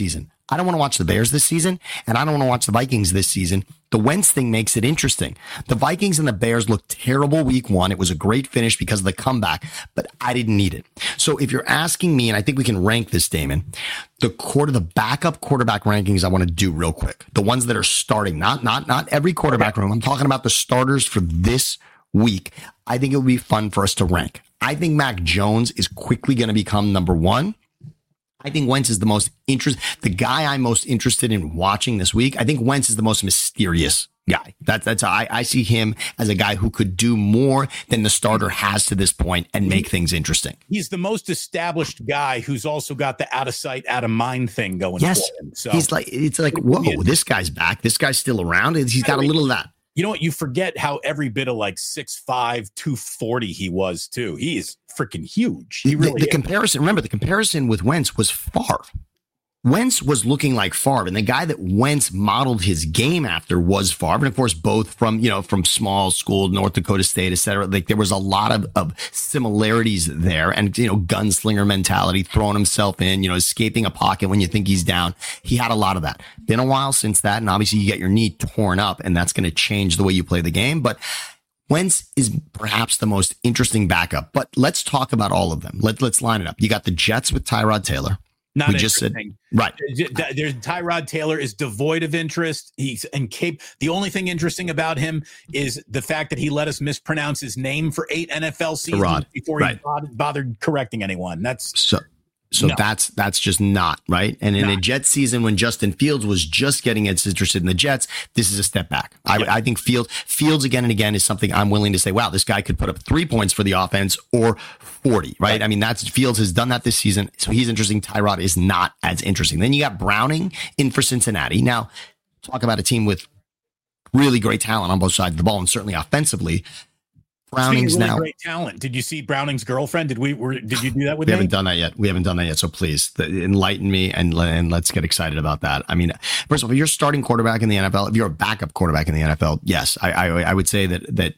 [SPEAKER 2] I don't want to watch the Bears this season, and I don't want to watch the Vikings this season. The Wentz thing makes it interesting. The Vikings and the Bears looked terrible week one. It was a great finish because of the comeback, but I didn't need it. So if you're asking me, and I think we can rank this, Damon, the quarter, the backup quarterback rankings I want to do real quick. The ones that are starting, not, not, not every quarterback room. I'm talking about the starters for this week. I think it would be fun for us to rank. I think Mac Jones is quickly going to become number one. I think Wentz is the most interest, the guy I'm most interested in watching this week. I think Wentz is the most mysterious guy. That's, that's, I, I see him as a guy who could do more than the starter has to this point and make things interesting.
[SPEAKER 1] He's the most established guy who's also got the out of sight, out of mind thing going
[SPEAKER 2] yes.
[SPEAKER 1] for him. So
[SPEAKER 2] he's like, it's like, whoa, this guy's back. This guy's still around. He's got a little of that.
[SPEAKER 1] You know what? You forget how every bit of like six five, two forty he was too. He is freaking huge. He really
[SPEAKER 2] the, the
[SPEAKER 1] is.
[SPEAKER 2] comparison, remember the comparison with Wentz was Favre. Wentz was looking like Favre, and the guy that Wentz modeled his game after was Favre. And of course, both from, you know, from small school, North Dakota State, et cetera. Like there was a lot of, of similarities there, and, you know, gunslinger mentality, throwing himself in, you know, escaping a pocket when you think he's down. He had a lot of that. Been a while since that. And obviously you get your knee torn up, and that's going to change the way you play the game. But Wentz is perhaps the most interesting backup, but let's talk about all of them. Let, let's line it up. You got the Jets with Tyrod Taylor.
[SPEAKER 1] Not
[SPEAKER 2] we just said, right.
[SPEAKER 1] There's Tyrod Taylor is devoid of interest. He's incapable. The only thing interesting about him is the fact that he let us mispronounce his name for eight N F L seasons Tyrod. before right. he bothered, bothered correcting anyone. That's
[SPEAKER 2] so. So
[SPEAKER 1] no.
[SPEAKER 2] that's that's just not right. And in
[SPEAKER 1] not.
[SPEAKER 2] a Jets season when Justin Fields was just getting interested in the Jets, this is a step back. I, yeah. I think Fields Fields again and again is something I'm willing to say, wow, this guy could put up three points for the offense or forty, right? right. I mean, that's Fields has done that this season. So he's interesting. Tyrod is not as interesting. Then you got Browning in for Cincinnati. Now, talk about a team with really great talent on both sides of the ball and certainly offensively. Browning's
[SPEAKER 1] really
[SPEAKER 2] now
[SPEAKER 1] great talent. Did you see Browning's girlfriend? Did we? Were, did you do that with?
[SPEAKER 2] We
[SPEAKER 1] me?
[SPEAKER 2] haven't done that yet. We haven't done that yet. So please enlighten me and and let's get excited about that. I mean, first of all, if you're starting quarterback in the N F L, if you're a backup quarterback in the N F L, yes, I I, I would say that that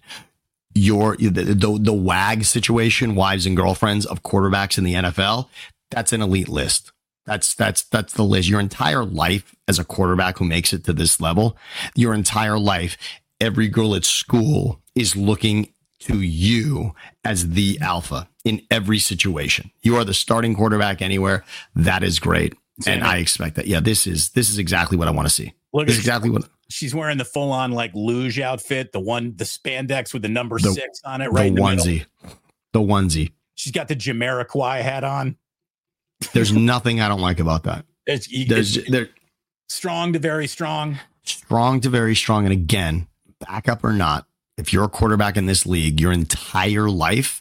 [SPEAKER 2] your the, the the WAG situation, wives and girlfriends of quarterbacks in the N F L, that's an elite list. That's that's that's the list. Your entire life as a quarterback who makes it to this level, your entire life, every girl at school is looking to you as the alpha in every situation. You are the starting quarterback anywhere. That is great. And I expect that. Yeah, this is this is exactly what I want to see.
[SPEAKER 1] Look,
[SPEAKER 2] this is exactly what
[SPEAKER 1] she's wearing, the full on like luge outfit, the one, the spandex with the number
[SPEAKER 2] the,
[SPEAKER 1] six on it, right?
[SPEAKER 2] The onesie. The onesie.
[SPEAKER 1] She's got the Jamiroquai hat on.
[SPEAKER 2] There's nothing I don't like about that.
[SPEAKER 1] It's, you,
[SPEAKER 2] There's
[SPEAKER 1] it's
[SPEAKER 2] there
[SPEAKER 1] strong to very strong.
[SPEAKER 2] Strong to very strong. And again, backup or not, if you're a quarterback in this league, your entire life,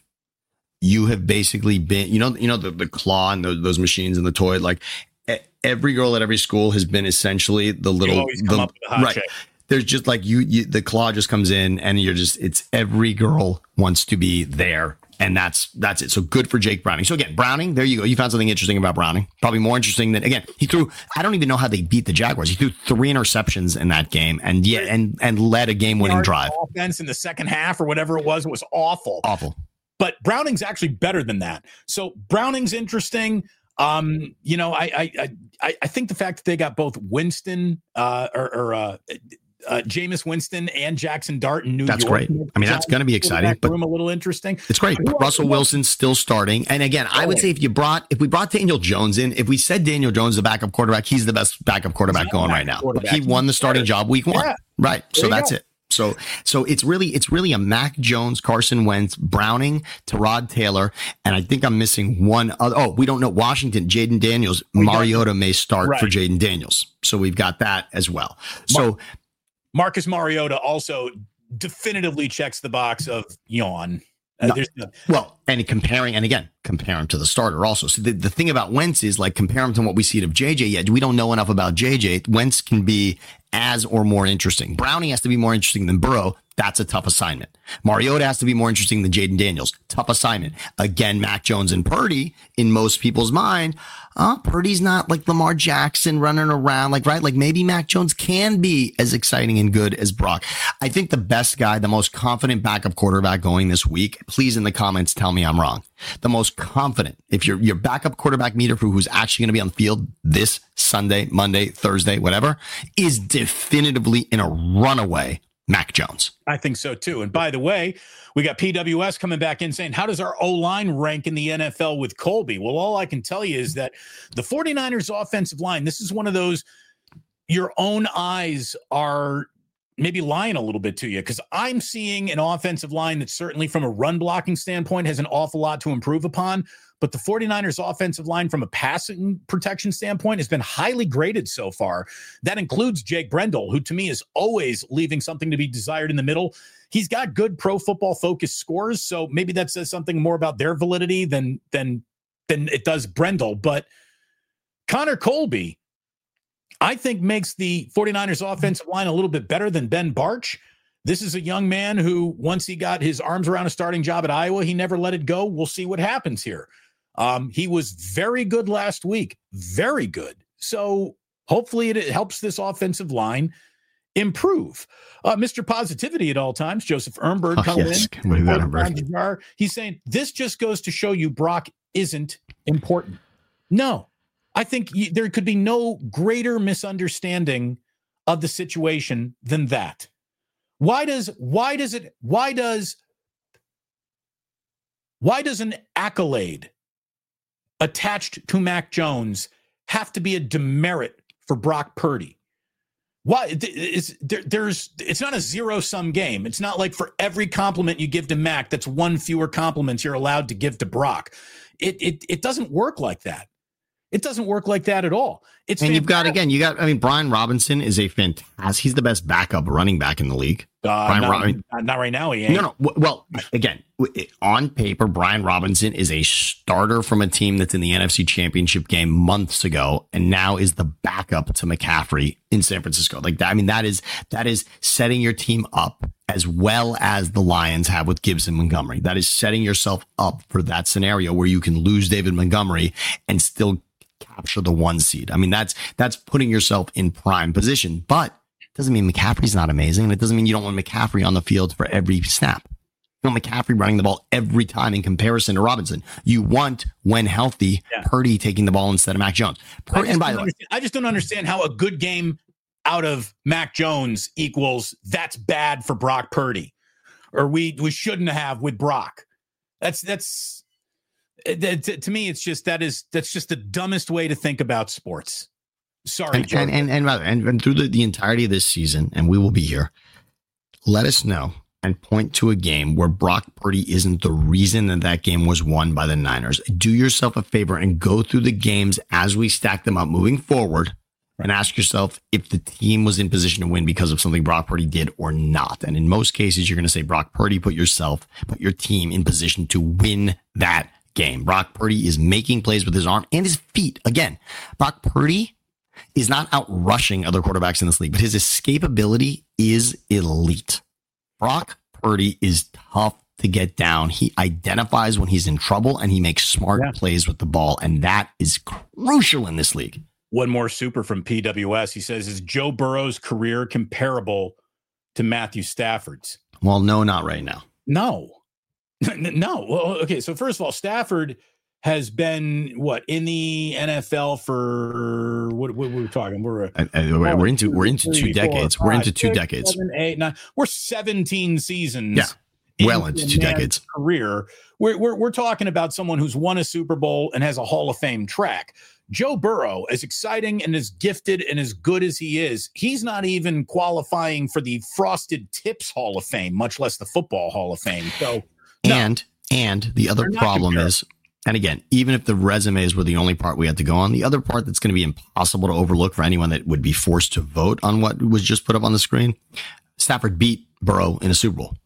[SPEAKER 2] you have basically been, you know, you know, the, the claw and those, those machines in the toy, like every girl at every school has been essentially the little, the, right. Check. There's just like you, you, the claw just comes in and you're just, it's every girl wants to be there. And that's, that's it. So good for Jake Browning. So again, Browning, there you go. You found something interesting about Browning. Probably more interesting than, again, he threw, I don't even know how they beat the Jaguars. He threw three interceptions in that game and yeah, and, and led a game winning drive.
[SPEAKER 1] Offense in the second half or whatever it was, it was awful.
[SPEAKER 2] Awful.
[SPEAKER 1] But Browning's actually better than that. So Browning's interesting. Um, you know, I, I, I, I think the fact that they got both Winston, uh, or, or, uh, Uh, Jameis Winston and Jackson Dart in New
[SPEAKER 2] that's
[SPEAKER 1] York.
[SPEAKER 2] That's great. I mean, that's going to be exciting. But
[SPEAKER 1] room a little interesting.
[SPEAKER 2] It's great. But Russell Wilson's still starting. And again, I would say if you brought, if we brought Daniel Jones in, if we said Daniel Jones is the backup quarterback, he's the best backup quarterback going right now. He won the starting job week one. Yeah. Right. So there that's it. So, so it's really, it's really a Mac Jones, Carson Wentz, Browning, Tyrod Taylor. And I think I'm missing one other. Oh, we don't know. Washington, Jaden Daniels, we Mariota may start right. for Jaden Daniels. So we've got that as well. So,
[SPEAKER 1] Mar- Marcus Mariota also definitively checks the box of yawn. Uh,
[SPEAKER 2] no, no, well, and comparing, and again, compare him to the starter also. So the, the thing about Wentz is like compare him to what we see of J J yet. We don't know enough about J J. Wentz can be as or more interesting. Browning has to be more interesting than Burrow. That's a tough assignment. Mariota has to be more interesting than Jaden Daniels. Tough assignment. Again, Mac Jones and Purdy, in most people's mind, uh, Purdy's not like Lamar Jackson running around, like, right? Like maybe Mac Jones can be as exciting and good as Brock. I think the best guy, the most confident backup quarterback going this week, please in the comments tell me I'm wrong. The most confident, if you're your backup quarterback meter for who's actually going to be on the field this Sunday, Monday, Thursday, whatever, is definitively in a runaway Mac Jones.
[SPEAKER 1] I think so too. And by the way, we got P W S coming back in saying, how does our O-line rank in the N F L with Colby? Well, all I can tell you is that the 49ers offensive line, this is one of those, your own eyes are maybe lying a little bit to you, because I'm seeing an offensive line that certainly from a run blocking standpoint has an awful lot to improve upon. But the 49ers offensive line from a passing protection standpoint has been highly graded so far. That includes Jake Brendel, who to me is always leaving something to be desired in the middle. He's got good Pro Football Focus scores, so maybe that says something more about their validity than than than it does Brendel. But Connor Colby, I think, makes the 49ers offensive line a little bit better than Ben Bartch. This is a young man who, once he got his arms around a starting job at Iowa, he never let it go. We'll see what happens here. Um, he was very good last week, very good. So hopefully it, it helps this offensive line improve. Uh, Mister Positivity at all times, Joseph Ernberg
[SPEAKER 2] oh,
[SPEAKER 1] coming
[SPEAKER 2] yes.
[SPEAKER 1] in. He's saying, this just goes to show you Brock isn't important. No, I think y- there could be no greater misunderstanding of the situation than that. Why does, why does it, why does, why does an accolade attached to Mac Jones have to be a demerit for Brock Purdy? Why is there, there's it's not a zero-sum game. It's not like for every compliment you give to Mac, that's one fewer compliments you're allowed to give to Brock. It it it doesn't work like that. It doesn't work like that at all. It's
[SPEAKER 2] and
[SPEAKER 1] fantastic.
[SPEAKER 2] You've got, again, you got, I mean, Brian Robinson is a fantastic, he's the best backup running back in the league.
[SPEAKER 1] Uh,
[SPEAKER 2] Brian
[SPEAKER 1] not,
[SPEAKER 2] Robinson,
[SPEAKER 1] not right now. He ain't.
[SPEAKER 2] No, no. Well, again, on paper, Brian Robinson is a starter from a team that's in the N F C Championship game months ago, and now is the backup to McCaffrey in San Francisco. Like that, I mean, that is that is setting your team up as well as the Lions have with Gibbs and Montgomery. That is setting yourself up for that scenario where you can lose David Montgomery and still capture the one seed. I mean, that's that's putting yourself in prime position, but doesn't mean McCaffrey's not amazing. And it doesn't mean you don't want McCaffrey on the field for every snap. You want McCaffrey running the ball every time in comparison to Robinson. You want, when healthy, yeah. Purdy taking the ball instead of Mac Jones. Pur- and by the way,
[SPEAKER 1] I just don't understand how a good game out of Mac Jones equals that's bad for Brock Purdy, or we we shouldn't have with Brock. That's that's that, to, to me. It's just that is that's just the dumbest way to think about sports. Sorry,
[SPEAKER 2] and and, and, and and and through the, the entirety of this season, and we will be here. Let us know and point to a game where Brock Purdy isn't the reason that that game was won by the Niners. Do yourself a favor and go through the games as we stack them up moving forward, and ask yourself if the team was in position to win because of something Brock Purdy did or not. And in most cases, you're going to say Brock Purdy put yourself, put your team in position to win that game. Brock Purdy is making plays with his arm and his feet. Again, Brock Purdy is not out rushing other quarterbacks in this league, but his escapability is elite. Brock Purdy is tough to get down. He identifies when he's in trouble and he makes smart yeah. plays with the ball. And that is crucial in this league.
[SPEAKER 1] One more super from P W S. He says, is Joe Burrow's career comparable to Matthew Stafford's?
[SPEAKER 2] Well, no, not right now.
[SPEAKER 1] No, no. Well, okay. So first of all, Stafford has been what in the N F L for what, what we're talking. We're uh,
[SPEAKER 2] uh, we're into we're into two decades. We're into two decades.
[SPEAKER 1] Seven, eight, nine. We're seventeen seasons.
[SPEAKER 2] Yeah, well into two decades.
[SPEAKER 1] Career. We're we're we're talking about someone who's won a Super Bowl and has a Hall of Fame track. Joe Burrow, as exciting and as gifted and as good as he is, he's not even qualifying for the Frosted Tips Hall of Fame, much less the Football Hall of Fame. So, no,
[SPEAKER 2] and and the other problem is. And again, even if the resumes were the only part we had to go on, the other part that's going to be impossible to overlook for anyone that would be forced to vote on what was just put up on the screen, Stafford beat Burrow in a Super Bowl.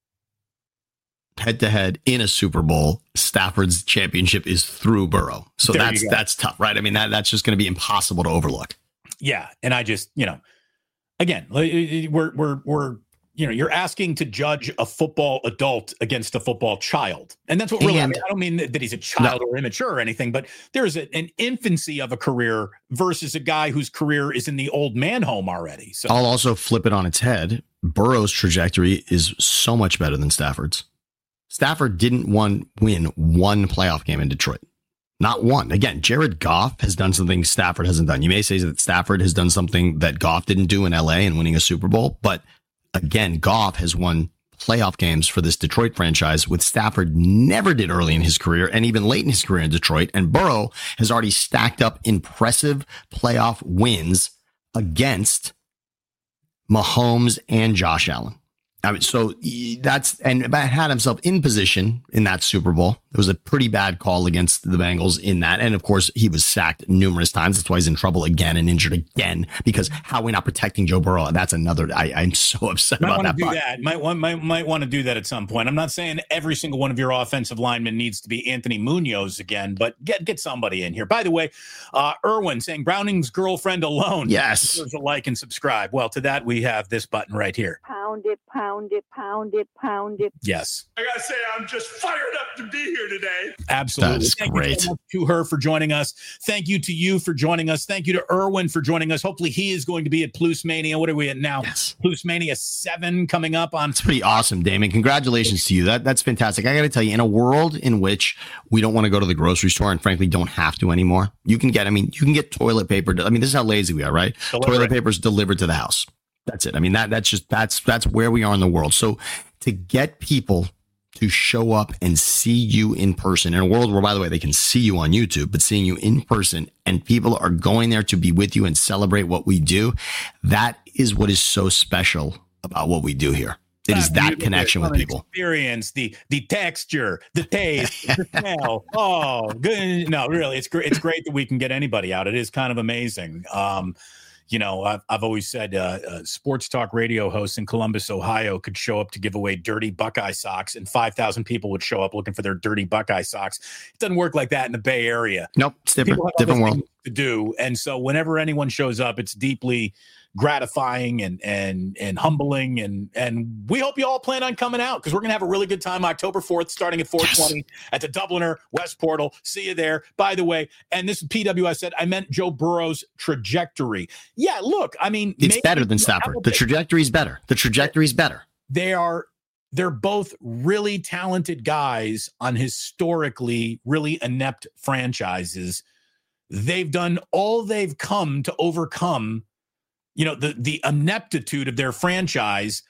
[SPEAKER 2] Head to head in a Super Bowl, Stafford's championship is through Burrow. So there that's that's tough, right? I mean, that that's just going to be impossible to overlook.
[SPEAKER 1] Yeah. And I just, you know, again, we're, we're, we're, you know, you're asking to judge a football adult against a football child. And that's what really, and, I, mean, I don't mean that, that he's a child no. or immature or anything, but there's a, an infancy of a career versus a guy whose career is in the old man home already. So
[SPEAKER 2] I'll also flip it on its head. Burrow's trajectory is so much better than Stafford's. Stafford didn't one, win one playoff game in Detroit. Not one. Again, Jared Goff has done something Stafford hasn't done. You may say that Stafford has done something that Goff didn't do in L A and winning a Super Bowl. But again, Goff has won playoff games for this Detroit franchise, which Stafford never did early in his career and even late in his career in Detroit. And Burrow has already stacked up impressive playoff wins against Mahomes and Josh Allen. I mean, so that's, and had himself in position in that Super Bowl. It was a pretty bad call against the Bengals in that. And of course, he was sacked numerous times. That's why he's in trouble again and injured again, because how are we not protecting Joe Burrow? That's another, I, I'm so upset
[SPEAKER 1] might
[SPEAKER 2] about that.
[SPEAKER 1] Do
[SPEAKER 2] part.
[SPEAKER 1] that. Might want, might, might want to do that at some point. I'm not saying every single one of your offensive linemen needs to be Anthony Munoz again, but get, get somebody in here. By the way, uh, Irwin saying Browning's girlfriend alone.
[SPEAKER 2] Yes.
[SPEAKER 1] Deserves a like and subscribe. Well, to that, we have this button right here.
[SPEAKER 3] Pound it, pound it, pound it, pound it.
[SPEAKER 1] Yes.
[SPEAKER 4] I gotta say, I'm just fired up to be here today.
[SPEAKER 1] Absolutely.
[SPEAKER 2] That's
[SPEAKER 1] Thank
[SPEAKER 2] great.
[SPEAKER 1] you so much to her for joining us. Thank you to you for joining us. Thank you to Irwin for joining us. Hopefully he is going to be at Plus Mania. What are we at now?
[SPEAKER 2] Yes.
[SPEAKER 1] Plus Mania seven coming up on.
[SPEAKER 2] It's pretty awesome, Damon. Congratulations to you. That That's fantastic. I got to tell you, in a world in which we don't want to go to the grocery store and frankly don't have to anymore, you can get, I mean, you can get toilet paper. I mean, this is how lazy we are, right? Deliver toilet paper is delivered to the house. That's it. I mean, that that's just, that's, that's where we are in the world. So to get people to show up and see you in person in a world where, by the way, they can see you on YouTube, but seeing you in person and people are going there to be with you and celebrate what we do. That is what is so special about what we do here. It is that connection with people.
[SPEAKER 1] Experience, the the texture, the taste, the smell. Oh, good. No, really, it's great. It's great that we can get anybody out. It is kind of amazing. Um, You know, I've, I've always said uh, uh, sports talk radio hosts in Columbus, Ohio could show up to give away dirty Buckeye socks and five thousand people would show up looking for their dirty Buckeye socks. It doesn't work like that in the Bay Area.
[SPEAKER 2] Nope, it's different, different world
[SPEAKER 1] to do. And so whenever anyone shows up, it's deeply gratifying and and and humbling. And and we hope you all plan on coming out because we're going to have a really good time October fourth, starting at four twenty yes. at the Dubliner West Portal. See you there. By the way, and this is P W, I said, I meant Joe Burrow's trajectory. Yeah, look, I mean,
[SPEAKER 2] it's better than Stafford. The trajectory is better. The trajectory is better.
[SPEAKER 1] They are, they're both really talented guys on historically really inept franchises. They've done all they've come to overcome, you know, the, the ineptitude of their franchise.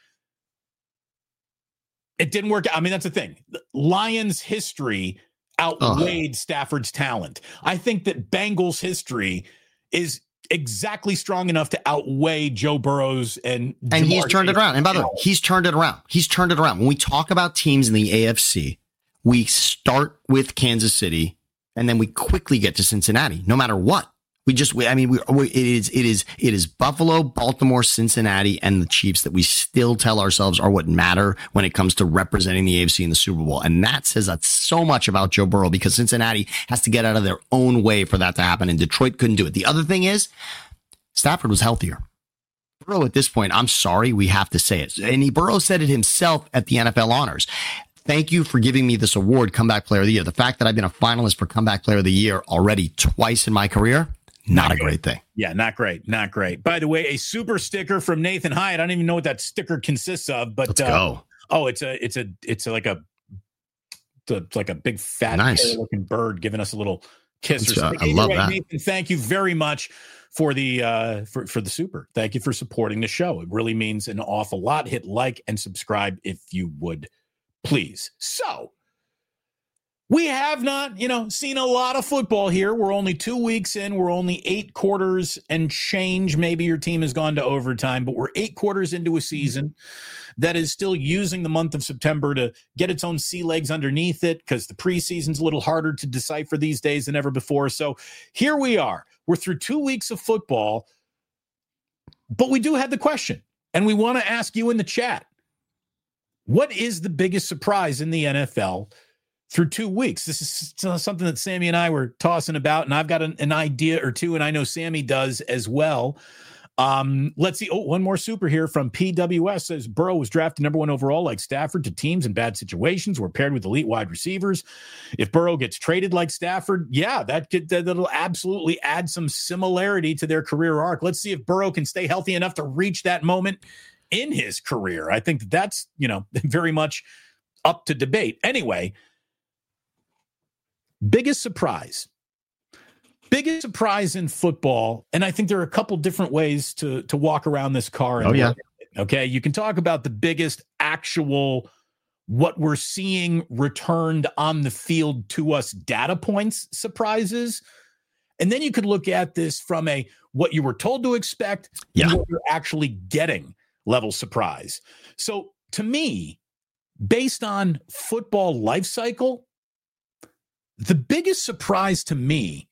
[SPEAKER 1] It didn't work. I mean, that's the thing. Lions history outweighed oh. Stafford's talent. I think that Bengals history is exactly strong enough to outweigh Joe Burrow's and
[SPEAKER 2] and he's turned it around. And by the way, he's turned it around. He's turned it around. When we talk about teams in the A F C, we start with Kansas City and then we quickly get to Cincinnati, no matter what. We just, we, I mean, we, we, it is, it is, it is Buffalo, Baltimore, Cincinnati, and the Chiefs that we still tell ourselves are what matter when it comes to representing the A F C in the Super Bowl. And that says that so much about Joe Burrow because Cincinnati has to get out of their own way for that to happen. And Detroit couldn't do it. The other thing is Stafford was healthier. Burrow at this point, I'm sorry, we have to say it. And he, Burrow said it himself at the N F L Honors. Thank you for giving me this award, Comeback Player of the Year. The fact that I've been a finalist for Comeback Player of the Year already twice in my career, Not, not a great thing.
[SPEAKER 1] Yeah, not great. Not great. By the way, a super sticker from Nathan Hyatt. I don't even know what that sticker consists of, but
[SPEAKER 2] Let's
[SPEAKER 1] uh,
[SPEAKER 2] go.
[SPEAKER 1] oh, it's a it's a it's a, like a it's like a big fat
[SPEAKER 2] nice.
[SPEAKER 1] looking bird giving us a little kiss
[SPEAKER 2] That's
[SPEAKER 1] or something.
[SPEAKER 2] I Either love way, that.
[SPEAKER 1] Nathan, thank you very much for the uh for, for the super. Thank you for supporting the show. It really means an awful lot. Hit like and subscribe if you would please. So we have not, you know, seen a lot of football here. We're only two weeks in. We're only eight quarters and change. Maybe your team has gone to overtime, but we're eight quarters into a season that is still using the month of September to get its own sea legs underneath it because the preseason's a little harder to decipher these days than ever before. So here we are. We're through two weeks of football, but we do have the question, and we want to ask you in the chat, what is the biggest surprise in the N F L through two weeks? This is something that Sammy and I were tossing about, and I've got an, an idea or two, and I know Sammy does as well. Um, let's see. Oh, one more super here from P W S says Burrow was drafted number one overall like Stafford to teams in bad situations, were paired with elite wide receivers. If Burrow gets traded like Stafford, yeah, that could, that'll absolutely add some similarity to their career arc. Let's see if Burrow can stay healthy enough to reach that moment in his career. I think that that's, you know, very much up to debate. Anyway, biggest surprise. Biggest surprise in football, and I think there are a couple different ways to to walk around this car. And
[SPEAKER 2] oh, yeah.
[SPEAKER 1] Okay, you can talk about the biggest actual, what we're seeing returned on the field to us data points surprises. And then you could look at this from a what you were told to expect
[SPEAKER 2] yeah.
[SPEAKER 1] and what you're actually getting level surprise. So to me, based on football life cycle, the biggest surprise to me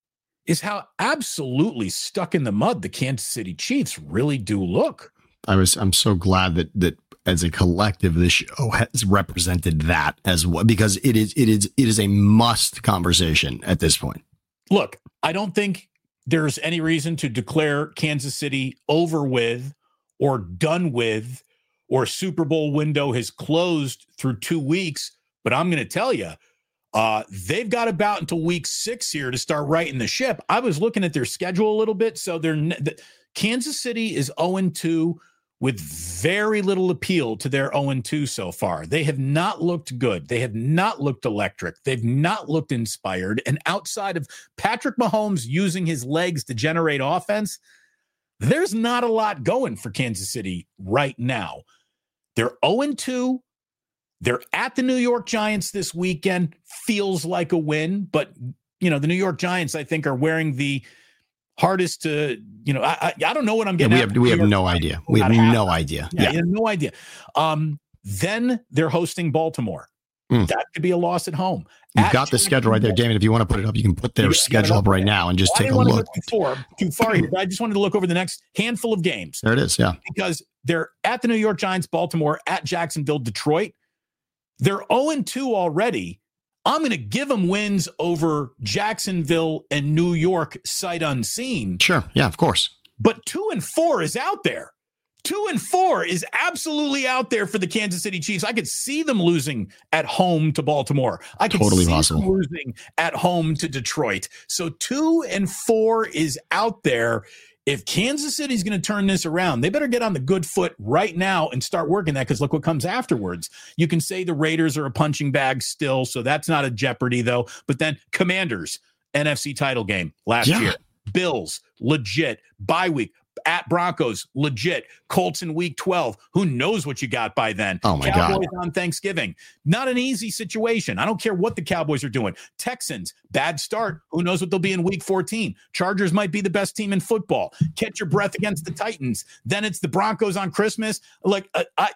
[SPEAKER 1] is how absolutely stuck in the mud the Kansas City Chiefs really do look.
[SPEAKER 2] I was, I'm so glad that, that as a collective, this show has represented that as well, because it is, it is, it is a must conversation at this point.
[SPEAKER 1] Look, I don't think there's any reason to declare Kansas City over with or done with, or Super Bowl window has closed through two weeks. But I'm going to tell you, Uh, they've got about until week six here to start righting the ship. I was looking at their schedule a little bit. So they're the, Kansas City is oh and two with very little appeal to their oh and two so far. They have not looked good. They have not looked electric. They've not looked inspired. And outside of Patrick Mahomes using his legs to generate offense, there's not a lot going for Kansas City right now. They're oh and two. They're at the New York Giants this weekend. Feels like a win, but you know the New York Giants, I think, are wearing the hardest to. You know, I I, I don't know what I'm getting.
[SPEAKER 2] Yeah, we have we have no idea. We have no idea.
[SPEAKER 1] Yeah, yeah. You have no idea. Um, then they're hosting Baltimore. Mm. That could be a loss at home.
[SPEAKER 2] You've
[SPEAKER 1] at
[SPEAKER 2] got the schedule right there, Damon. If you want to put it up, you can put their schedule up right now and just well, take a look.
[SPEAKER 1] Too far, too far here, but I just wanted to look over the next handful of games.
[SPEAKER 2] There it is. Yeah,
[SPEAKER 1] because they're at the New York Giants, Baltimore, at Jacksonville, Detroit. They're oh and two already. I'm going to give them wins over Jacksonville and New York sight unseen.
[SPEAKER 2] Sure. Yeah, of course.
[SPEAKER 1] But two and four is out there. Two and four is absolutely out there for the Kansas City Chiefs. I could see them losing at home to Baltimore. I could
[SPEAKER 2] totally
[SPEAKER 1] see
[SPEAKER 2] possible.
[SPEAKER 1] them losing at home to Detroit. So two and four is out there. If Kansas City is going to turn this around, they better get on the good foot right now and start working that, because look what comes afterwards. You can say the Raiders are a punching bag still, so that's not a jeopardy, though. But then Commanders, N F C title game last
[SPEAKER 2] yeah.
[SPEAKER 1] year. Bills, legit. Bye week. At Broncos, legit. Colts in week twelve. Who knows what you got by then?
[SPEAKER 2] Oh, my
[SPEAKER 1] Cowboys
[SPEAKER 2] God.
[SPEAKER 1] on Thanksgiving. Not an easy situation. I don't care what the Cowboys are doing. Texans, bad start. Who knows what they'll be in week fourteen? Chargers might be the best team in football. Catch your breath against the Titans. Then it's the Broncos on Christmas. Like, uh, I,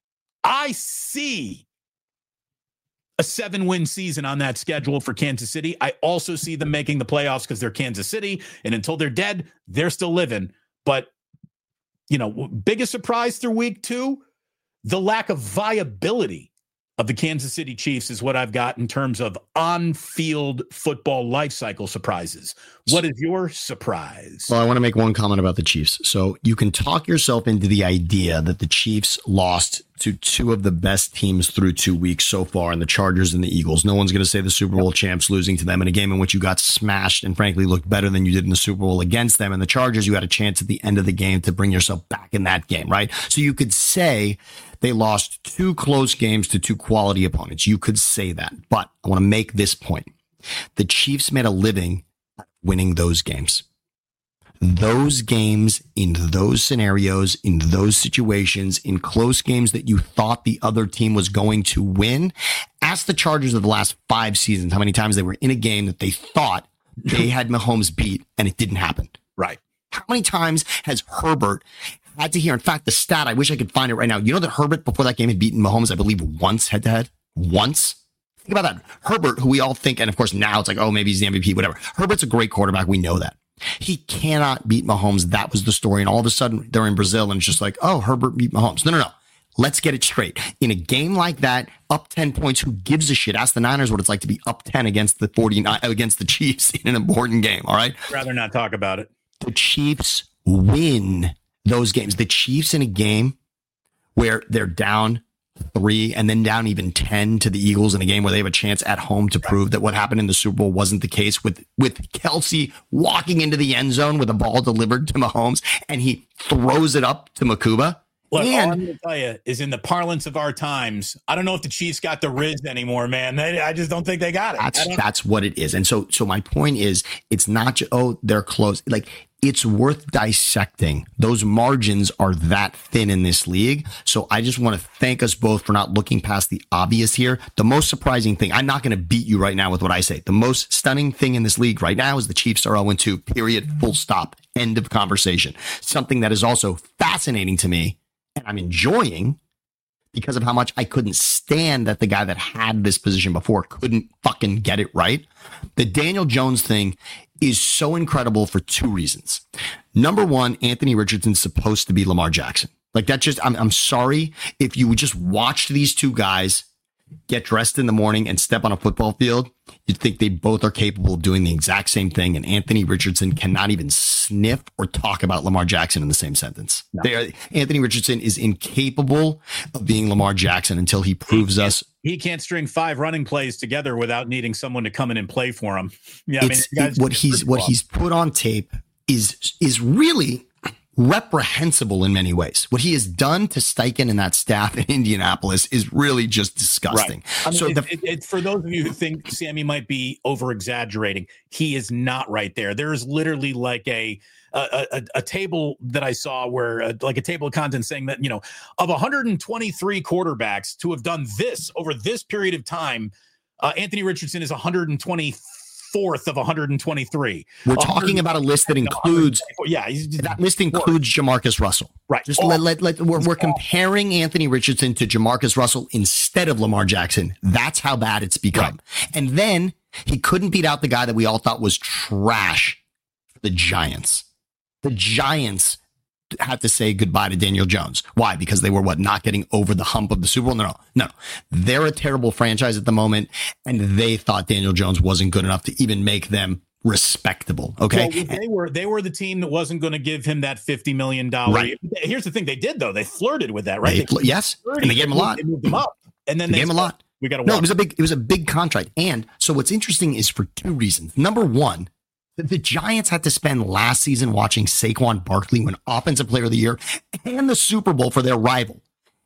[SPEAKER 1] I see a seven-win season on that schedule for Kansas City. I also see them making the playoffs because they're Kansas City, and until they're dead, they're still living. But, you know, biggest surprise through week two, the lack of viability of the Kansas City Chiefs is what I've got in terms of on-field football life cycle surprises. What is your surprise?
[SPEAKER 2] Well, I want to make one comment about the Chiefs. So you can talk yourself into the idea that the Chiefs lost to two of the best teams through two weeks so far, in the Chargers and the Eagles. No one's going to say the Super Bowl champs losing to them in a game in which you got smashed and frankly looked better than you did in the Super Bowl against them. And the Chargers, you had a chance at the end of the game to bring yourself back in that game, right? So you could say they lost two close games to two quality opponents. You could say that, but I want to make this point. The Chiefs made a living winning those games. Those games, in those scenarios, in those situations, in close games that you thought the other team was going to win. Ask the Chargers of the last five seasons how many times they were in a game that they thought they had Mahomes beat and it didn't happen.
[SPEAKER 1] Right.
[SPEAKER 2] How many times has Herbert had to hear? In fact, the stat, I wish I could find it right now. You know that Herbert before that game had beaten Mahomes, I believe, once head to head? Once? Think about that. Herbert, who we all think, and of course now it's like, oh, maybe he's the M V P, whatever. Herbert's a great quarterback. We know that. He cannot beat Mahomes. That was the story. And all of a sudden they're in Brazil and it's just like, oh, Herbert beat Mahomes. No, no, no. Let's get it straight. In a game like that, up ten points, who gives a shit? Ask the Niners what it's like to be up ten against the forty-nine, against the Chiefs in an important game. All right.
[SPEAKER 1] I'd rather not talk about it.
[SPEAKER 2] The Chiefs win those games. The Chiefs in a game where they're down three and then down even ten to the Eagles in a game where they have a chance at home to prove that what happened in the Super Bowl wasn't the case, with, with Kelsey walking into the end zone with a ball delivered to Mahomes and he throws it up to Makuba.
[SPEAKER 1] Look,
[SPEAKER 2] and,
[SPEAKER 1] all I'm going to tell you is, in the parlance of our times, I don't know if the Chiefs got the Riz anymore, man. They, I just don't think they got it.
[SPEAKER 2] That's that's what it is. And so so my point is, it's not just, oh, they're close. Like, it's worth dissecting. Those margins are that thin in this league. So I just want to thank us both for not looking past the obvious here. The most surprising thing, I'm not going to beat you right now with what I say. The most stunning thing in this league right now is the Chiefs are oh and two, period, full stop, end of conversation. Something that is also fascinating to me, and I'm enjoying, because of how much I couldn't stand that the guy that had this position before couldn't fucking get it right. The Daniel Jones thing is so incredible for two reasons. Number one, Anthony Richardson's supposed to be Lamar Jackson. Like, that just, I'm, I'm sorry. If you would just watch these two guys get dressed in the morning and step on a football field, you'd think they both are capable of doing the exact same thing. And Anthony Richardson cannot even sniff or talk about Lamar Jackson in the same sentence. No. They are, Anthony Richardson is incapable of being Lamar Jackson until he proves us.
[SPEAKER 1] He can't string five running plays together without needing someone to come in and play for him. Yeah, I mean,
[SPEAKER 2] it, what he's what he's put on tape is is really reprehensible in many ways. What he has done to Steichen and that staff in Indianapolis is really just disgusting.
[SPEAKER 1] Right. I mean,
[SPEAKER 2] so
[SPEAKER 1] it,
[SPEAKER 2] the,
[SPEAKER 1] it, it, for those of you who think Sammy might be over exaggerating, he is not right there. There is literally like a a, a, a table that I saw where uh, like a table of contents saying that, you know, of one hundred twenty-three quarterbacks to have done this over this period of time, uh, Anthony Richardson is one hundred twenty-fourth of one hundred twenty-three.
[SPEAKER 2] We're talking about a list that includes,
[SPEAKER 1] yeah, he's,
[SPEAKER 2] that list includes Jamarcus Russell.
[SPEAKER 1] Right.
[SPEAKER 2] Just let, let, let, we're, we're comparing Anthony Richardson to Jamarcus Russell instead of Lamar Jackson. That's how bad it's become. Right. And then he couldn't beat out the guy that we all thought was trash, the Giants. The Giants had to say goodbye to Daniel Jones. Why? Because they were what, not getting over the hump of the Super Bowl? No, no, no. They're a terrible franchise at the moment, and they thought Daniel Jones wasn't good enough to even make them respectable. Okay.
[SPEAKER 1] Well, they were they were the team that wasn't going to give him that fifty million dollars.
[SPEAKER 2] Right.
[SPEAKER 1] Here's the thing they did, though. They flirted with that, right?
[SPEAKER 2] They,
[SPEAKER 1] they
[SPEAKER 2] yes. And they gave him a lot.
[SPEAKER 1] They moved him up. And then
[SPEAKER 2] they,
[SPEAKER 1] they
[SPEAKER 2] gave him a lot.
[SPEAKER 1] We got to
[SPEAKER 2] No, it was a big, it was a big contract. And so what's interesting is for two reasons. Number one, the Giants had to spend last season watching Saquon Barkley win Offensive Player of the Year and the Super Bowl for their rival.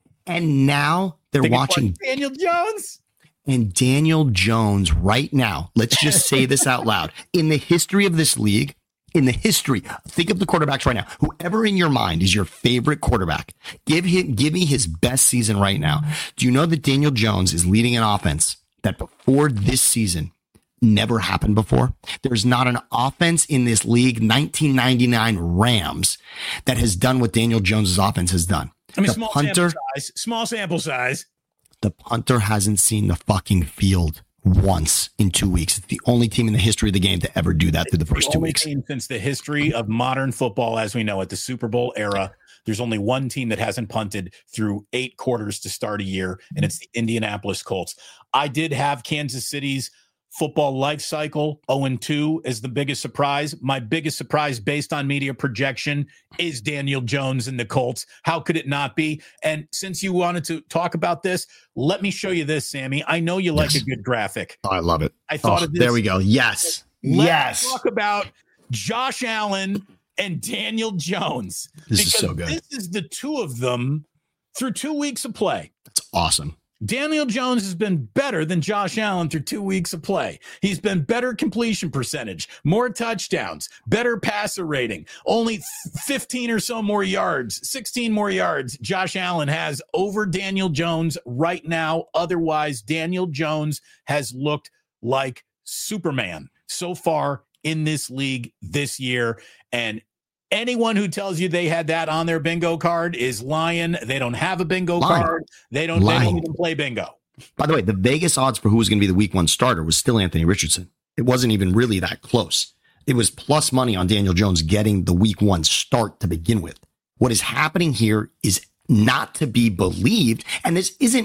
[SPEAKER 2] And now they're they watching
[SPEAKER 1] Daniel Jones.
[SPEAKER 2] And Daniel Jones right now, let's just say this out loud. In the history of this league, in the history, think of the quarterbacks right now. Whoever in your mind is your favorite quarterback, give him, give me his best season right now. Do you know that Daniel Jones is leading an offense that before this season never happened before? There's not an offense in this league, nineteen ninety-nine Rams, that has done what Daniel Jones's offense has done.
[SPEAKER 1] I mean,
[SPEAKER 2] the
[SPEAKER 1] small
[SPEAKER 2] punter,
[SPEAKER 1] sample size, small sample size.
[SPEAKER 2] The punter hasn't seen the fucking field once in two weeks. It's the only team in the history of the game to ever do that through the first
[SPEAKER 1] the
[SPEAKER 2] two
[SPEAKER 1] only
[SPEAKER 2] weeks.
[SPEAKER 1] Team since the history of modern football, as we know it, the Super Bowl era, there's only one team that hasn't punted through eight quarters to start a year, and it's the Indianapolis Colts. I did have Kansas City's football life cycle oh and two as the biggest surprise. My biggest surprise based on media projection is Daniel Jones and the Colts. How could it not be? And since you wanted to talk about this, let me show you this, Sammy. I know you like yes. a good graphic.
[SPEAKER 2] Oh, I love it.
[SPEAKER 1] I thought
[SPEAKER 2] oh,
[SPEAKER 1] of this.
[SPEAKER 2] There we go. Yes.
[SPEAKER 1] Let's
[SPEAKER 2] yes.
[SPEAKER 1] talk about Josh Allen and Daniel Jones.
[SPEAKER 2] This is so good.
[SPEAKER 1] This is the two of them through two weeks of play.
[SPEAKER 2] That's awesome.
[SPEAKER 1] Daniel Jones has been better than Josh Allen through two weeks of play. He's been better completion percentage, more touchdowns, better passer rating, only fifteen or so more yards, sixteen more yards Josh Allen has over Daniel Jones right now. Otherwise, Daniel Jones has looked like Superman so far in this league this year. And anyone who tells you they had that on their bingo card is lying. They don't have a bingo lying. card. They don't, they don't even play bingo.
[SPEAKER 2] By the way, the Vegas odds for who was going to be the week one starter was still Anthony Richardson. It wasn't even really that close. It was plus money on Daniel Jones getting the week one start to begin with. What is happening here is not to be believed. And this isn't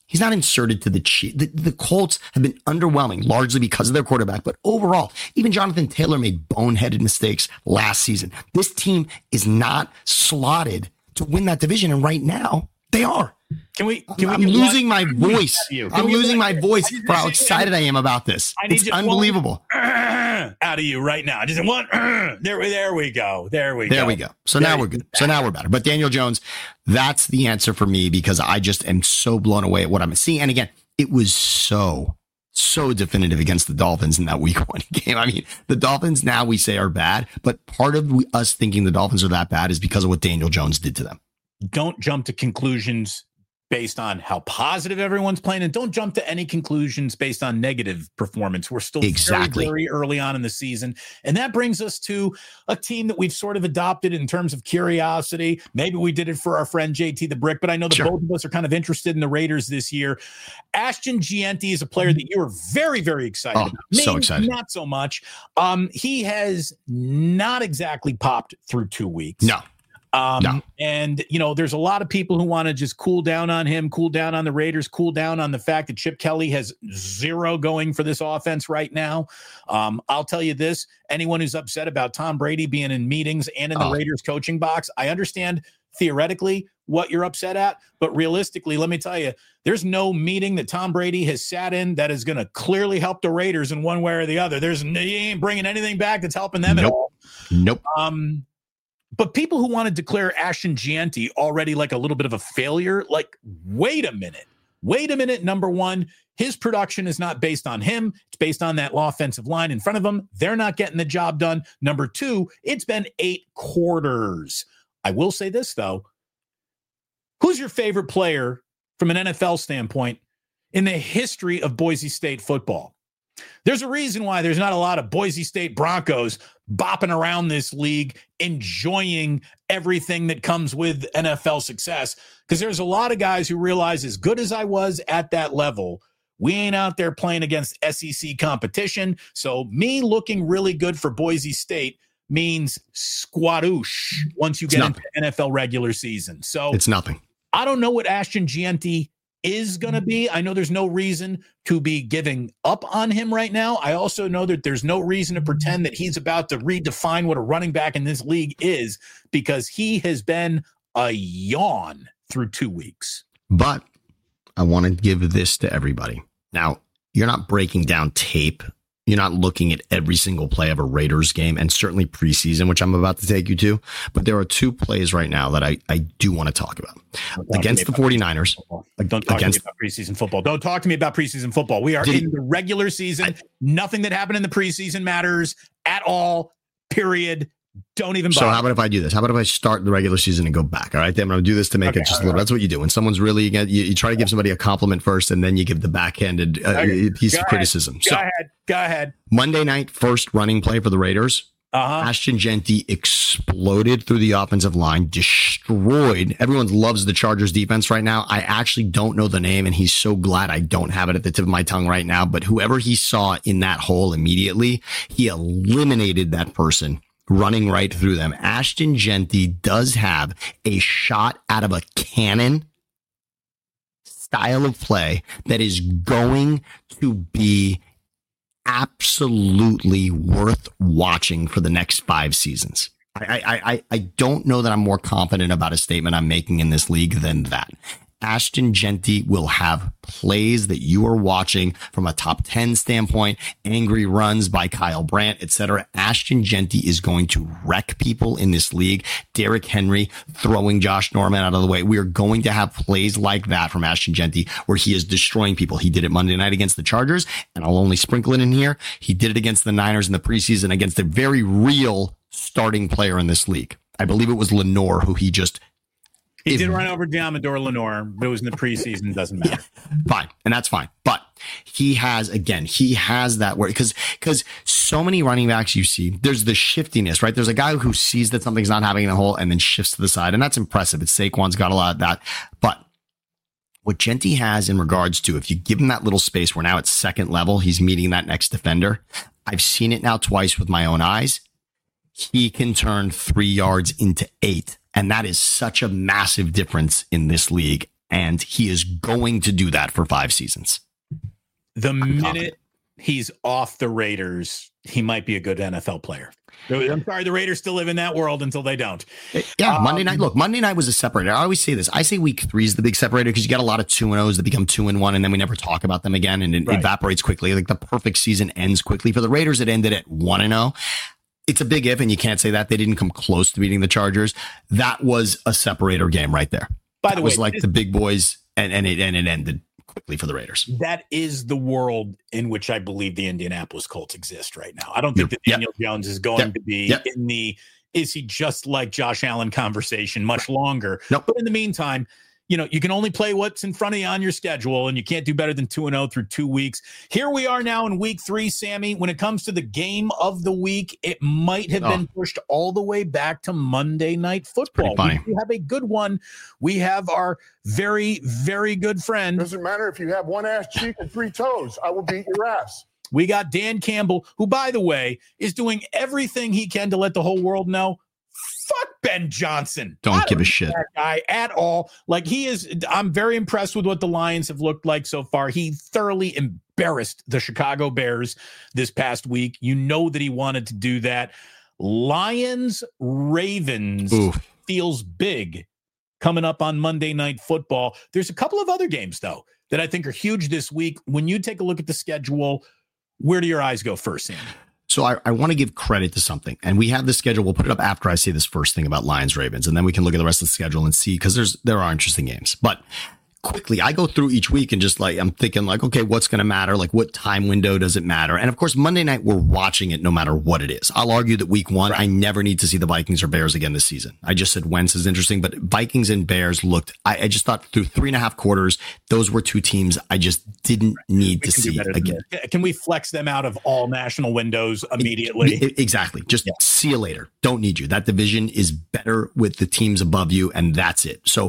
[SPEAKER 2] He's not inserted to the Chiefs. The, the Colts have been underwhelming, largely because of their quarterback. But overall, even Jonathan Taylor made boneheaded mistakes last season. This team is not slotted to win that division. And right now, they are.
[SPEAKER 1] Can we? Can we
[SPEAKER 2] I'm losing my voice. I'm losing my voice for how excited I am about this.
[SPEAKER 1] I need
[SPEAKER 2] it's unbelievable.
[SPEAKER 1] One, uh, out of you right now. I just want. Uh, there, there we go. There we
[SPEAKER 2] there
[SPEAKER 1] go.
[SPEAKER 2] There we go. So
[SPEAKER 1] there
[SPEAKER 2] now we're good. So now we're better. But Daniel Jones, that's the answer for me because I just am so blown away at what I'm seeing. And again, it was so, so definitive against the Dolphins in that week one game. I mean, the Dolphins now we say are bad, but part of we, us thinking the Dolphins are that bad is because of what Daniel Jones did to them.
[SPEAKER 1] Don't jump to conclusions based on how positive everyone's playing, and don't jump to any conclusions based on negative performance. We're still
[SPEAKER 2] exactly
[SPEAKER 1] very, very early on in the season. And that brings us to a team that we've sort of adopted in terms of curiosity. Maybe we did it for our friend J T the Brick, but I know that sure. both of us are kind of interested in the Raiders this year. Ashton Gianti is a player that you are very, very excited
[SPEAKER 2] oh,
[SPEAKER 1] about. Maybe
[SPEAKER 2] so excited.
[SPEAKER 1] Not so much. Um, he has not exactly popped through two weeks.
[SPEAKER 2] No.
[SPEAKER 1] Um,
[SPEAKER 2] no.
[SPEAKER 1] And, you know, there's a lot of people who want to just cool down on him, cool down on the Raiders, cool down on the fact that Chip Kelly has zero going for this offense right now. Um, I'll tell you this, anyone who's upset about Tom Brady being in meetings and in the oh. Raiders coaching box, I understand theoretically what you're upset at, but realistically, let me tell you, there's no meeting that Tom Brady has sat in that is going to clearly help the Raiders in one way or the other. There's he ain't bringing anything back that's helping them
[SPEAKER 2] nope.
[SPEAKER 1] at all.
[SPEAKER 2] Nope.
[SPEAKER 1] Um, But people who want to declare Ashton Gianti already like a little bit of a failure, like, wait a minute. Wait a minute, number one, his production is not based on him. It's based on that offensive line in front of him. They're not getting the job done. Number two, it's been eight quarters. I will say this, though. Who's your favorite player from an N F L standpoint in the history of Boise State football? There's a reason why there's not a lot of Boise State Broncos bopping around this league, enjoying everything that comes with N F L success, because there's a lot of guys who realize, as good as I was at that level, we ain't out there playing against S E C competition. So me looking really good for Boise State means squadoosh once you get into N F L regular season. So
[SPEAKER 2] it's nothing.
[SPEAKER 1] I don't know what Ashton Gianti is going to be. I know there's no reason to be giving up on him right now. I also know that there's no reason to pretend that he's about to redefine what a running back in this league is, because he has been a yawn through two weeks.
[SPEAKER 2] But I want to give this to everybody. Now, you're not breaking down tape. You're not looking at every single play of a Raiders game, and certainly preseason, which I'm about to take you to. But there are two plays right now that I, I do want to talk about. Talk against the 49ers.
[SPEAKER 1] Like, don't talk against, to me about preseason football. Don't talk to me about preseason football. We are in the regular season. I, Nothing that happened in the preseason matters at all, period. Don't even bother.
[SPEAKER 2] So how about if I do this? How about if I start the regular season and go back? All right, then I'm going to do this to make okay, it just a little. Right. That's what you do. When someone's really, you, you try to give somebody a compliment first, and then you give the backhanded uh, okay. piece go of ahead. criticism.
[SPEAKER 1] Go
[SPEAKER 2] so,
[SPEAKER 1] ahead. Go ahead.
[SPEAKER 2] Monday night, first running play for the Raiders.
[SPEAKER 1] Uh-huh.
[SPEAKER 2] Ashton Gianti exploded through the offensive line, destroyed. Everyone loves the Chargers defense right now. I actually don't know the name, and he's so glad I don't have it at the tip of my tongue right now. But whoever he saw in that hole immediately, he eliminated that person running right through them. Ashton Gianti does have a shot out of a cannon style of play that is going to be absolutely worth watching for the next five seasons. I, I, I, I don't know that I'm more confident about a statement I'm making in this league than that. Ashton Gianti will have plays that you are watching from a top ten standpoint, angry runs by Kyle Brandt, et cetera. Ashton Gianti is going to wreck people in this league. Derrick Henry throwing Josh Norman out of the way. We are going to have plays like that from Ashton Gianti where he is destroying people. He did it Monday night against the Chargers, and I'll only sprinkle it in here. He did it against the Niners in the preseason against a very real starting player in this league. I believe it was Lenore who he just
[SPEAKER 1] He if, did run over Diamador Lenore, but it was in the preseason. Doesn't matter.
[SPEAKER 2] Yeah, fine. And that's fine. But he has, again, he has that word because, because so many running backs you see, there's the shiftiness, right? There's a guy who sees that something's not happening in the hole and then shifts to the side. And that's impressive. It's Saquon's got a lot of that. But what Gianti has in regards to, if you give him that little space, we're now at second level, he's meeting that next defender. I've seen it now twice with my own eyes. He can turn three yards into eight. And that is such a massive difference in this league. And he is going to do that for five seasons.
[SPEAKER 1] The minute he's off the Raiders, he might be a good N F L player. I'm sorry, the Raiders still live in that world until they don't.
[SPEAKER 2] Yeah,
[SPEAKER 1] um,
[SPEAKER 2] Monday night. Look, Monday night was a separator. I always say this. I say week three is the big separator because you got a lot of two and O's that become two and one, and then we never talk about them again, and it right. evaporates quickly. Like the perfect season ends quickly. For the Raiders, it ended at one and oh. It's a big if, and you can't say that. They didn't come close to beating the Chargers. That was a separator game right there.
[SPEAKER 1] By the
[SPEAKER 2] that
[SPEAKER 1] way,
[SPEAKER 2] was like the big boys, and, and, it, and it ended quickly for the Raiders.
[SPEAKER 1] That is the world in which I believe the Indianapolis Colts exist right now. I don't think yep. that Daniel yep. Jones is going yep. to be yep. in the is he just like Josh Allen conversation much longer.
[SPEAKER 2] Nope.
[SPEAKER 1] But in the meantime, you know, you can only play what's in front of you on your schedule, and you can't do better than two and oh through two weeks. Here we are now in week three, Sammy. When it comes to the game of the week, it might have oh. been pushed all the way back to Monday Night Football. We have a good one. We have our very, very good friend.
[SPEAKER 5] Doesn't matter if you have one ass cheek and three toes. I will beat your ass.
[SPEAKER 1] We got Dan Campbell, who, by the way, is doing everything he can to let the whole world know. Fuck Ben Johnson.
[SPEAKER 2] Don't, don't give a shit.
[SPEAKER 1] That guy at all. Like he is. I'm very impressed with what the Lions have looked like so far. He thoroughly embarrassed the Chicago Bears this past week. You know that he wanted to do that. Lions Ravens Oof. feels big coming up on Monday Night Football. There's a couple of other games though that I think are huge this week. When you take a look at the schedule, where do your eyes go first, Sam?
[SPEAKER 2] So I, I want to give credit to something, and we have the schedule. We'll put it up after I say this first thing about Lions Ravens, and then we can look at the rest of the schedule and see, because there's there are interesting games. But quickly, I go through each week and just like I'm thinking like, okay, what's going to matter? Like, what time window does it matter? And of course, Monday night we're watching it no matter what it is. I'll argue that week one, right. I never need to see the Vikings or Bears again this season. I just said Wentz is interesting, but Vikings and Bears looked. I, I just thought through three and a half quarters, those were two teams I just didn't need to see again.
[SPEAKER 1] Can we flex them out of all national windows immediately?
[SPEAKER 2] It, it, exactly. Just yeah. see you later. Don't need you. That division is better with the teams above you, and that's it. So.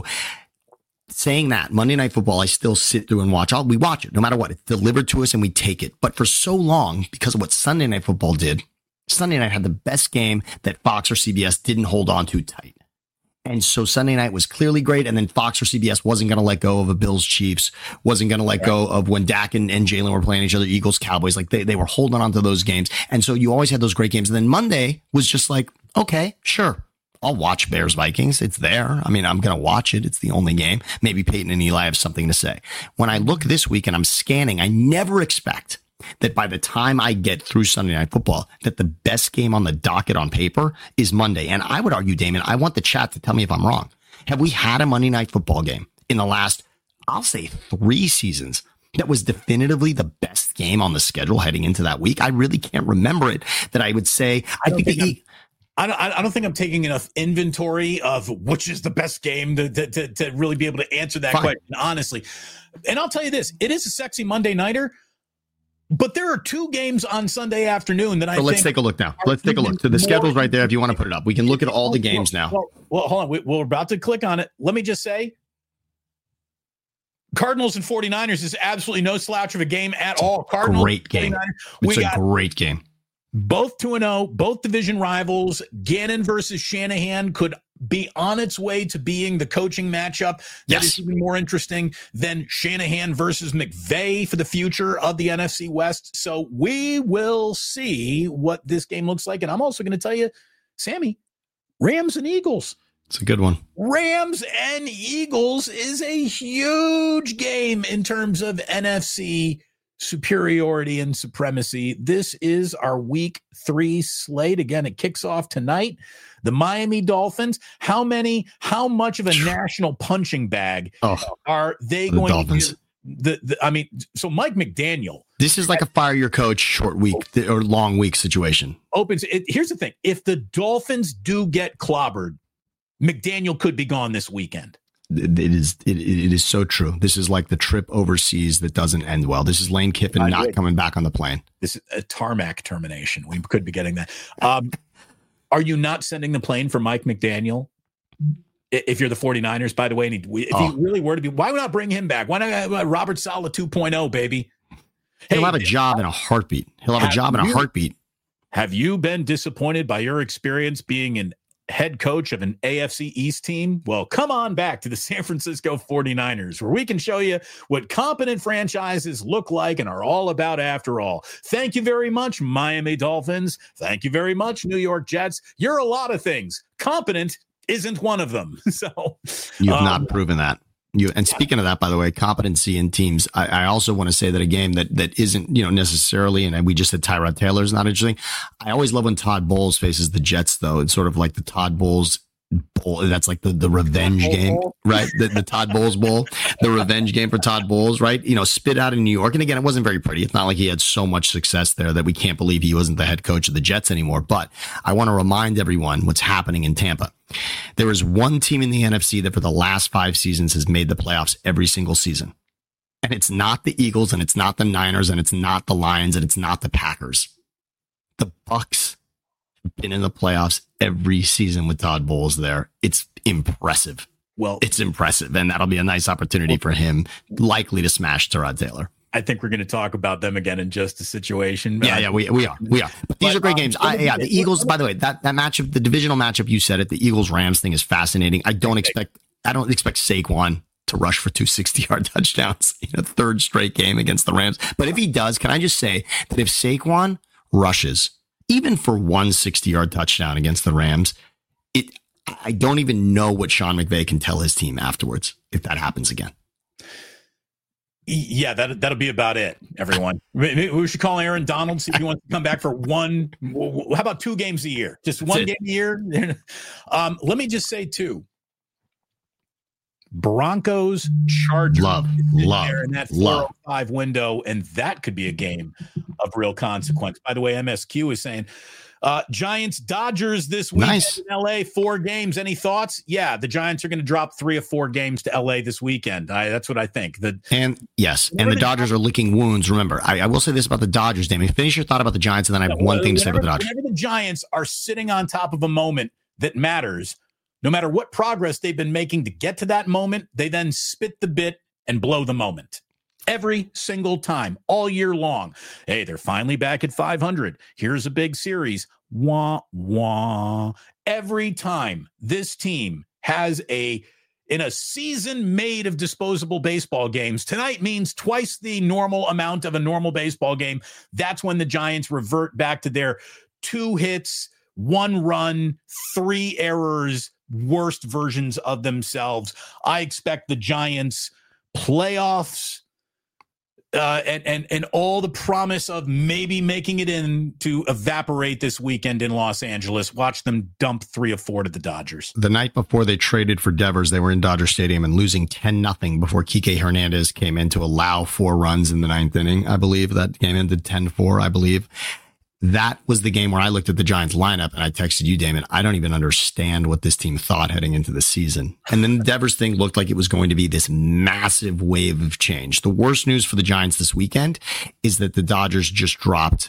[SPEAKER 2] Saying that, Monday Night Football, I still sit through and watch. I'll, we watch it no matter what. It's delivered to us and we take it. But for so long, because of what Sunday Night Football did, Sunday night had the best game that Fox or C B S didn't hold on to tight. And so Sunday night was clearly great. And then Fox or C B S wasn't going to let go of a Bills Chiefs, wasn't going to let go of when Dak and, and Jalen were playing each other, Eagles, Cowboys. Like they, they were holding on to those games. And so you always had those great games. And then Monday was just like, okay, sure. I'll watch Bears Vikings. It's there. I mean, I'm going to watch it. It's the only game. Maybe Peyton and Eli have something to say. When I look this week and I'm scanning, I never expect that by the time I get through Sunday Night Football, that the best game on the docket on paper is Monday. And I would argue, Damon, I want the chat to tell me if I'm wrong. Have we had a Monday Night Football game in the last, I'll say three seasons that was definitively the best game on the schedule heading into that week? I really can't remember it that I would say. I, I think, think the
[SPEAKER 1] I don't, I don't think I'm taking enough inventory of which is the best game to, to, to really be able to answer that Fine. question, honestly. And I'll tell you this, it is a sexy Monday nighter, but there are two games on Sunday afternoon that I
[SPEAKER 2] well,
[SPEAKER 1] think
[SPEAKER 2] let's take a look now. Let's take a look. So the schedule's right there if you want to put it up. We can look at all the games now.
[SPEAKER 1] Well, well hold on. We, we're about to click on it. Let me just say, Cardinals and 49ers is absolutely no slouch of a game at all. Cardinals,
[SPEAKER 2] great game. It's a great game.
[SPEAKER 1] Both two and oh, both division rivals. Gannon versus Shanahan could be on its way to being the coaching matchup that
[SPEAKER 2] yes.
[SPEAKER 1] is even more interesting than Shanahan versus McVay for the future of the N F C West. So we will see what this game looks like. And I'm also going to tell you, Sammy, Rams and Eagles.
[SPEAKER 2] It's a good one.
[SPEAKER 1] Rams and Eagles is a huge game in terms of N F C superiority and supremacy. This is our week three slate. Again, it kicks off tonight. The Miami Dolphins. How many, how much of a national punching bag
[SPEAKER 2] oh,
[SPEAKER 1] are they
[SPEAKER 2] the
[SPEAKER 1] going
[SPEAKER 2] Dolphins.
[SPEAKER 1] to the, the I mean, so Mike McDaniel.
[SPEAKER 2] This is like a fire your coach short week or long week situation.
[SPEAKER 1] Opens it. Here's the thing. If the Dolphins do get clobbered, McDaniel could be gone this weekend.
[SPEAKER 2] It is it, it is so true. This is like the trip overseas that doesn't end well. This is Lane Kiffin I not did. coming back on the plane.
[SPEAKER 1] This is a tarmac termination. We could be getting that. Um, are you not sending the plane for Mike McDaniel? If you're the 49ers, by the way, and he, if oh. he really were to be, why not bring him back? Why not uh, Robert Saleh two point oh, baby?
[SPEAKER 2] He'll hey, have a job in a heartbeat. He'll have, have a job in a
[SPEAKER 1] you,
[SPEAKER 2] heartbeat.
[SPEAKER 1] Have you been disappointed by your experience being an head coach of an A F C East team? Well, come on back to the San Francisco forty-niners, where we can show you what competent franchises look like and are all about after all. Thank you very much, Miami Dolphins. Thank you very much, New York Jets. You're a lot of things. Competent isn't one of them. So
[SPEAKER 2] you have
[SPEAKER 1] um,
[SPEAKER 2] not proven that. You, and speaking of that, by the way, competency in teams, I, I also want to say that a game that that isn't, you know, necessarily, and we just said Tyrod Taylor is not interesting. I always love when Todd Bowles faces the Jets, though. It's sort of like the Todd Bowles Bowl. That's like the, the revenge game, right? The, the Todd Bowles Bowl, the revenge game for Todd Bowles, right? You know, spit out in New York. And again, it wasn't very pretty. It's not like he had so much success there that we can't believe he wasn't the head coach of the Jets anymore. But I want to remind everyone what's happening in Tampa. There is one team in the N F C that for the last five seasons has made the playoffs every single season. And it's not the Eagles, and it's not the Niners, and it's not the Lions, and it's not the Packers. The Bucs have been in the playoffs every season with Todd Bowles there. It's impressive. Well, it's impressive. And that'll be a nice opportunity for him, likely to smash Tyrod Taylor.
[SPEAKER 1] I think we're going to talk about them again in just a situation.
[SPEAKER 2] Yeah, yeah, we we are, we are. But these but, are great um, games. I, yeah, the Eagles. By the way, that that matchup, the divisional matchup, you said it. The Eagles Rams thing is fascinating. I don't expect. I don't expect Saquon to rush for two sixty-yard touchdowns in a third straight game against the Rams. But if he does, can I just say that if Saquon rushes even for one sixty-yard touchdown against the Rams, it I don't even know what Sean McVay can tell his team afterwards if that happens again.
[SPEAKER 1] Yeah, that, that'll be about it, everyone. We should call Aaron Donald, see if he wants to come back for one. How about two games a year? Just one game a year? Um, let me just say, too, Broncos, Chargers,
[SPEAKER 2] love, love,
[SPEAKER 1] there in that four oh five window, and that could be a game of real consequence. By the way, M S Q is saying, Uh, Giants, Dodgers this week
[SPEAKER 2] nice.
[SPEAKER 1] in L A, four games. Any thoughts? Yeah, the Giants are going to drop three or four games to L A this weekend. I, that's what I think. The,
[SPEAKER 2] and yes, and the Dodgers are licking wounds. Remember, I, I will say this about the Dodgers, Damien. Finish your thought about the Giants, and then I have one thing to say about the Dodgers.
[SPEAKER 1] Whenever the Giants are sitting on top of a moment that matters, no matter what progress they've been making to get to that moment, they then spit the bit and blow the moment. Every single time, all year long. Hey, they're finally back at five hundred. Here's a big series. Wah, wah. Every time this team has a, in a season made of disposable baseball games, tonight means twice the normal amount of a normal baseball game. That's when the Giants revert back to their two hits, one run, three errors, worst versions of themselves. I expect the Giants playoffs, Uh, and, and and all the promise of maybe making it in to evaporate this weekend in Los Angeles. Watch them dump three or four to the Dodgers.
[SPEAKER 2] The night before they traded for Devers, they were in Dodger Stadium and losing ten nothing before Kike Hernandez came in to allow four runs in the ninth inning. I believe that game ended ten four, I believe. That was the game where I looked at the Giants lineup and I texted you, Damon. I don't even understand what this team thought heading into the season. And then the Devers thing looked like it was going to be this massive wave of change. The worst news for the Giants this weekend is that the Dodgers just dropped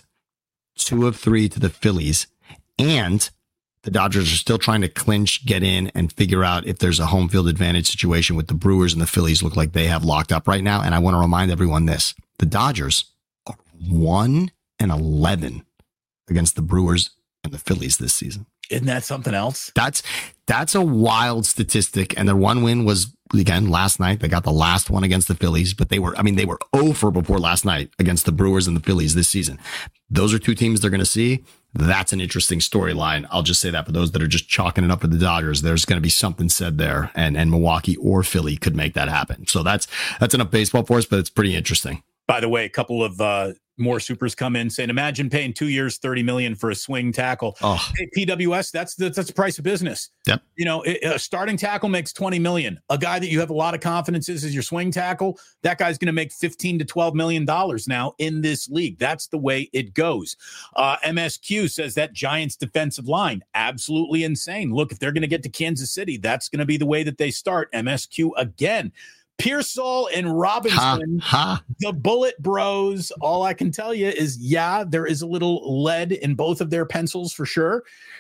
[SPEAKER 2] two of three to the Phillies, and the Dodgers are still trying to clinch, get in, and figure out if there's a home field advantage situation with the Brewers, and the Phillies look like they have locked up right now. And I want to remind everyone this. The Dodgers are one and eleven against the Brewers and the Phillies this season.
[SPEAKER 1] Isn't that something else?
[SPEAKER 2] That's that's a wild statistic. And their one win was, again, last night. They got the last one against the Phillies, but they were, I mean, they were oh for before last night against the Brewers and the Phillies this season. Those are two teams they're going to see. That's an interesting storyline. I'll just say that for those that are just chalking it up for the Dodgers, there's going to be something said there, and, and Milwaukee or Philly could make that happen. So that's, that's enough baseball for us, but it's pretty interesting.
[SPEAKER 1] By the way, a couple of uh, more supers come in saying, imagine paying two years, thirty million dollars for a swing tackle.
[SPEAKER 2] Oh.
[SPEAKER 1] Hey, P W S, that's the, that's the price of business.
[SPEAKER 2] Yep.
[SPEAKER 1] You know, it, a starting tackle makes twenty million dollars. A guy that you have a lot of confidence is, is your swing tackle. That guy's going to make fifteen to twelve million dollars now in this league. That's the way it goes. Uh, M S Q says that Giants defensive line, absolutely insane. Look, if they're going to get to Kansas City, that's going to be the way that they start. M S Q again. Pearsall and Robinson,
[SPEAKER 2] ha, ha.
[SPEAKER 1] The Bullet Bros. All I can tell you is, yeah, there is a little lead in both of their pencils for sure.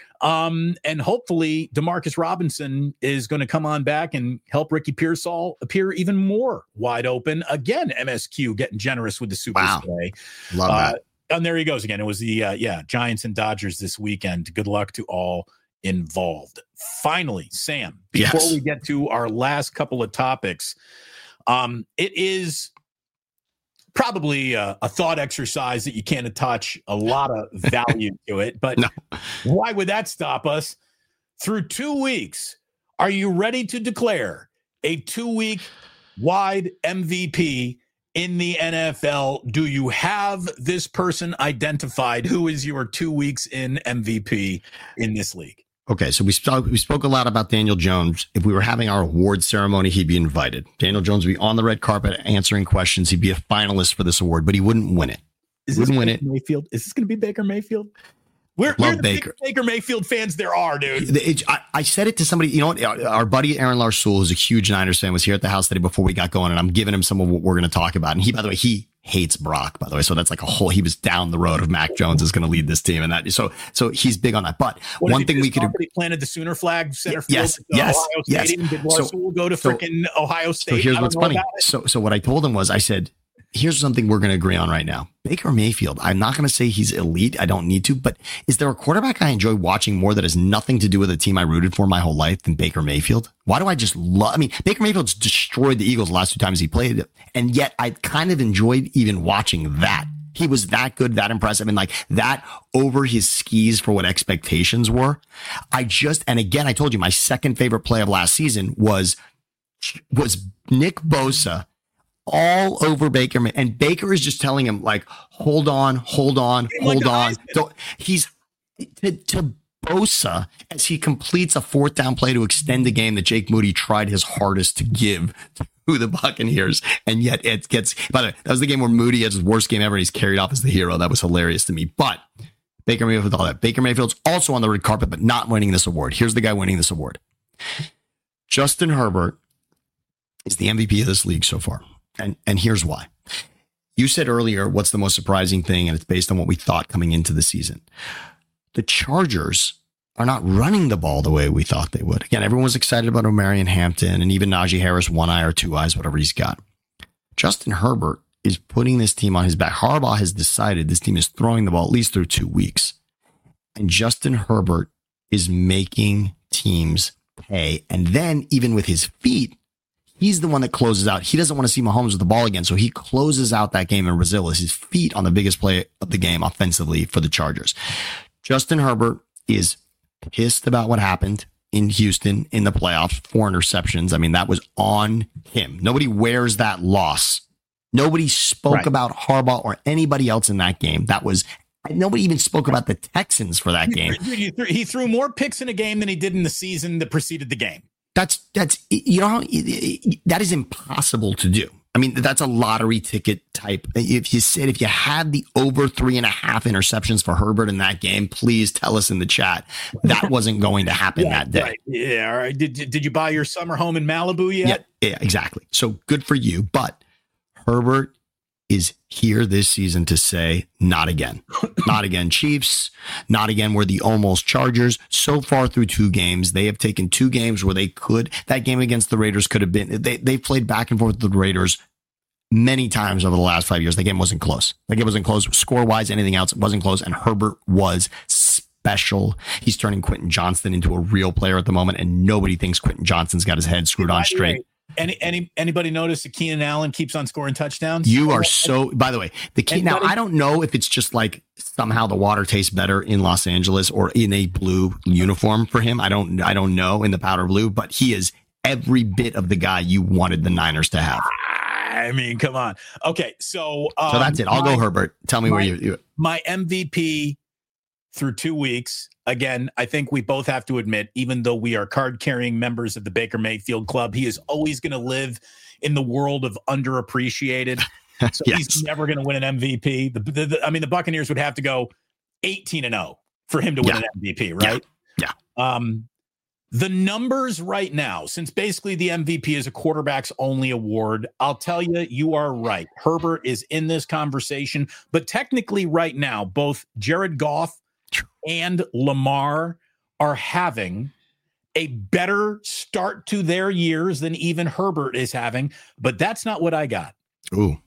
[SPEAKER 1] Um, and hopefully DeMarcus Robinson is going to come on back and help Ricky Pearsall appear even more wide open. Again, M S Q getting generous with the super
[SPEAKER 2] wow.
[SPEAKER 1] spray.
[SPEAKER 2] Love
[SPEAKER 1] uh,
[SPEAKER 2] that.
[SPEAKER 1] And there he goes again. It was the, uh, yeah, Giants and Dodgers this weekend. Good luck to all involved. Finally, Sam, before
[SPEAKER 2] Yes.
[SPEAKER 1] we get to our last couple of topics, um, it is probably a, a thought exercise that you can't attach a lot of value to it, but
[SPEAKER 2] No.
[SPEAKER 1] why would that stop us? Through two weeks, are you ready to declare a two-week wide M V P in the N F L? Do you have this person identified? Who is your two weeks in M V P in this league?
[SPEAKER 2] Okay, so we spoke we spoke a lot about Daniel Jones. If we were having our award ceremony, he'd be invited. Daniel Jones would be on the red carpet answering questions. He'd be a finalist for this award, but he wouldn't win it.
[SPEAKER 1] Is
[SPEAKER 2] Wouldn't
[SPEAKER 1] this
[SPEAKER 2] win
[SPEAKER 1] Baker
[SPEAKER 2] it.
[SPEAKER 1] Mayfield? Is this going to be Baker Mayfield? We're,
[SPEAKER 2] Love
[SPEAKER 1] we're the
[SPEAKER 2] Baker.
[SPEAKER 1] Baker Mayfield fans there are, dude.
[SPEAKER 2] It- I, I said it to somebody, you know what? Our, our buddy Aaron Larsoul, who's a huge Niners fan, was here at the house today before we got going, and I'm giving him some of what we're going to talk about. And he, by the way, he hates Brock, by the way. So that's like a whole, he was down the road of Mac Jones is going to lead this team. And that, so, so he's big on that. But
[SPEAKER 1] What
[SPEAKER 2] one
[SPEAKER 1] did he
[SPEAKER 2] thing
[SPEAKER 1] do?
[SPEAKER 2] we could,
[SPEAKER 1] He planted the Sooner flag center field.
[SPEAKER 2] Yes,
[SPEAKER 1] at, uh,
[SPEAKER 2] yes,
[SPEAKER 1] Ohio
[SPEAKER 2] yes.
[SPEAKER 1] Stadium. Did
[SPEAKER 2] So-
[SPEAKER 1] Larsoul go to
[SPEAKER 2] so-
[SPEAKER 1] freaking Ohio State?
[SPEAKER 2] so here's
[SPEAKER 1] I don't
[SPEAKER 2] what's
[SPEAKER 1] know
[SPEAKER 2] funny.
[SPEAKER 1] about it.
[SPEAKER 2] So, so what I told him was, I said, here's something we're going to agree on right now. Baker Mayfield, I'm not going to say he's elite. I don't need to, but is there a quarterback I enjoy watching more that has nothing to do with a team I rooted for my whole life than Baker Mayfield? Why do I just love, I mean, Baker Mayfield's destroyed the Eagles the last two times he played, and yet I kind of enjoyed even watching that. He was that good, that impressive, and like that over his skis for what expectations were. I just, and again, I told you my second favorite play of last season was, was Nick Bosa all over Baker. And Baker is just telling him, like, hold on, hold on, hold
[SPEAKER 1] Like
[SPEAKER 2] on.
[SPEAKER 1] Heisman.
[SPEAKER 2] Don't, he's to, to Bosa as he completes a fourth down play to extend the game that Jake Moody tried his hardest to give to the Buccaneers. And yet it gets, by the way, that was the game where Moody has his worst game ever. And he's carried off as the hero. That was hilarious to me. But Baker Mayfield, all that. Baker Mayfield's also on the red carpet, but not winning this award. Here's the guy winning this award. Justin Herbert is the M V P of this league so far. And and here's why. You said earlier, what's the most surprising thing? And it's based on what we thought coming into the season. The Chargers are not running the ball the way we thought they would. Again, everyone was excited about Omarion Hampton and even Najee Harris, one eye or two eyes, whatever he's got. Justin Herbert is putting this team on his back. Harbaugh has decided this team is throwing the ball at least through two weeks. And Justin Herbert is making teams pay. And then even with his feet, he's the one that closes out. He doesn't want to see Mahomes with the ball again. So he closes out that game in Brazil as his feet on the biggest play of the game offensively for the Chargers. Justin Herbert is pissed about what happened in Houston in the playoffs, four interceptions. I mean, that was on him. Nobody wears that loss. Nobody spoke
[SPEAKER 1] Right.
[SPEAKER 2] about Harbaugh or anybody else in that game. That was, nobody even spoke about the Texans for that game.
[SPEAKER 1] He threw, he threw more picks in a game than he did in the season that preceded the game.
[SPEAKER 2] That's, that's, you know, how that is impossible to do. I mean, that's a lottery ticket type. If you said, if you had the over three and a half interceptions for Herbert in that game, please tell us in the chat. That wasn't going to happen
[SPEAKER 1] Yeah,
[SPEAKER 2] that day.
[SPEAKER 1] right. Yeah. All right. Did, did did you buy your summer home in Malibu yet?
[SPEAKER 2] Yeah, yeah, exactly. So good for you. But Herbert is here this season to say, not again. Not again, Chiefs. Not again, we're the almost Chargers. So far through two games, they have taken two games where they could, that game against the Raiders could have been, they, they played back and forth with the Raiders many times over the last five years. The game wasn't close. The game wasn't close. Score-wise, anything else, it wasn't close. And Herbert was special. He's turning Quentin Johnston into a real player at the moment, and nobody thinks Quentin Johnston's got his head screwed on straight.
[SPEAKER 1] Any any anybody notice that Keenan Allen keeps on scoring touchdowns?
[SPEAKER 2] You are so, by the way, the key now,
[SPEAKER 1] Anybody?
[SPEAKER 2] I don't know if it's just like somehow the water tastes better in Los Angeles or in a blue uniform for him. I don't, I don't know in the powder blue, but he is every bit of the guy you wanted the Niners to have.
[SPEAKER 1] I mean, come on. Okay. So, um,
[SPEAKER 2] So that's it. I'll
[SPEAKER 1] my,
[SPEAKER 2] go Herbert. Tell me
[SPEAKER 1] my-
[SPEAKER 2] where you, you,
[SPEAKER 1] my M V P through two weeks. Again, I think we both have to admit, even though we are card carrying members of the Baker Mayfield Club, he is always going to live in the world of underappreciated. So
[SPEAKER 2] Yes.
[SPEAKER 1] he's never going to win an M V P. The, the, the, I mean, the Buccaneers would have to go eighteen and oh for him to win
[SPEAKER 2] Yeah.
[SPEAKER 1] an M V P, right?
[SPEAKER 2] Yeah.
[SPEAKER 1] Um, the numbers right now, since basically the M V P is a quarterback's only award, I'll tell you, you are right. Herbert is in this conversation, but technically right now, both Jared Goff and Lamar are having a better start to their years than even Herbert is having, but that's not what I got.
[SPEAKER 2] ooh,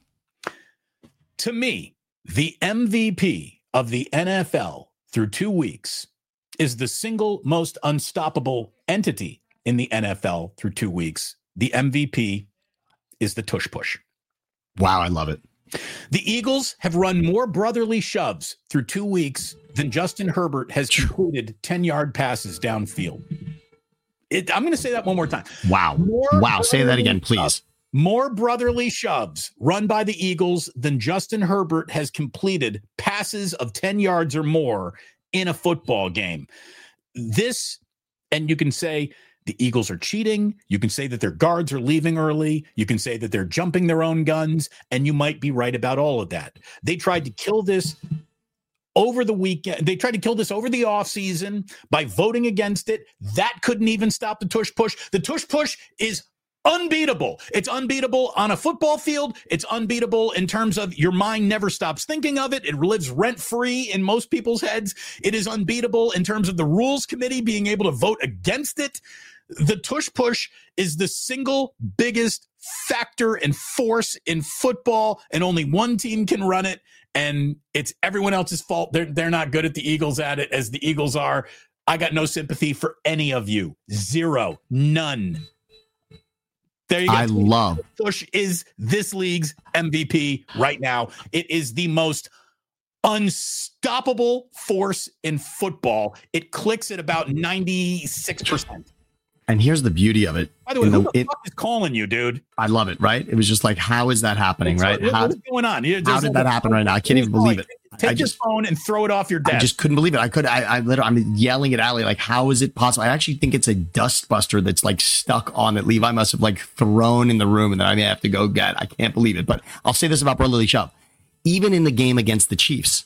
[SPEAKER 1] To me, the M V P of the N F L through two weeks is the single most unstoppable entity in the N F L through two weeks. The M V P is the tush push.
[SPEAKER 2] Wow, I love it.
[SPEAKER 1] The Eagles have run more brotherly shoves through two weeks than Justin Herbert has completed ten-yard passes downfield. It, I'm going to say that one more time.
[SPEAKER 2] Wow.
[SPEAKER 1] More
[SPEAKER 2] wow. Say that again, please.
[SPEAKER 1] Shoves, more brotherly shoves run by the Eagles than Justin Herbert has completed passes of ten yards or more in a football game. This, and you can say the Eagles are cheating. You can say that their guards are leaving early. You can say that they're jumping their own guns, and you might be right about all of that. They tried to kill this over the weekend. They tried to kill this over the offseason by voting against it. That couldn't even stop the tush push. The tush push is unbeatable. It's unbeatable on a football field. It's unbeatable in terms of your mind never stops thinking of it. It lives rent-free in most people's heads. It is unbeatable in terms of the rules committee being able to vote against it. The tush push is the single biggest factor and force in football, and only one team can run it, and it's everyone else's fault. They're, they're not good at the Eagles at it as the Eagles are. I got no sympathy for any of you. Zero. None. There you go.
[SPEAKER 2] I love.
[SPEAKER 1] Tush is this league's M V P right now. It is the most unstoppable force in football. It clicks at about ninety-six percent.
[SPEAKER 2] And here's the beauty of it.
[SPEAKER 1] By the way, who
[SPEAKER 2] the,
[SPEAKER 1] the
[SPEAKER 2] it,
[SPEAKER 1] fuck is calling you, dude?
[SPEAKER 2] I love it, right? It was just like, how is that happening, right?
[SPEAKER 1] What,
[SPEAKER 2] how,
[SPEAKER 1] what's going on? There's
[SPEAKER 2] how did that happen right now? I can't even believe it.
[SPEAKER 1] Take
[SPEAKER 2] I
[SPEAKER 1] your
[SPEAKER 2] just,
[SPEAKER 1] phone and throw it off your desk.
[SPEAKER 2] I just couldn't believe it. I could. I, I literally. I'm yelling at Allie like, how is it possible? I actually think it's a dust buster that's like stuck on that Levi must have like thrown in the room, and that I may have to go get. I can't believe it. But I'll say this about brotherly shove. Even in the game against the Chiefs,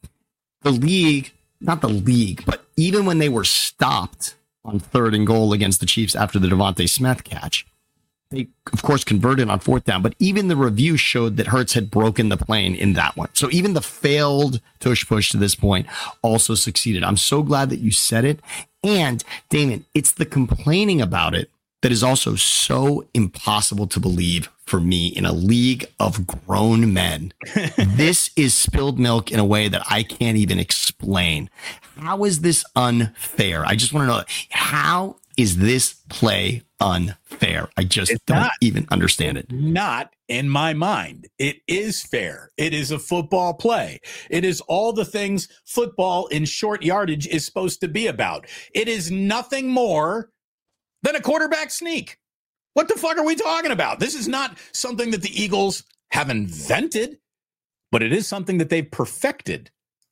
[SPEAKER 2] the league, not the league, but even when they were stopped on third and goal against the Chiefs after the Devontae Smith catch, they, of course, converted on fourth down, but even the review showed that Hurts had broken the plane in that one. So even the failed tush push to this point also succeeded. I'm so glad that you said it. And Damon, it's the complaining about it that is also so impossible to believe for me in a league of grown men. This is spilled milk in a way that I can't even explain. How is this unfair? I just want to know, how is this play unfair? I just
[SPEAKER 1] it's
[SPEAKER 2] don't
[SPEAKER 1] not,
[SPEAKER 2] even understand it.
[SPEAKER 1] Not in my mind. It is fair. It is a football play. It is all the things football in short yardage is supposed to be about. It is nothing more than a quarterback sneak. What the fuck are we talking about? This is not something that the Eagles have invented, but it is something that they've perfected.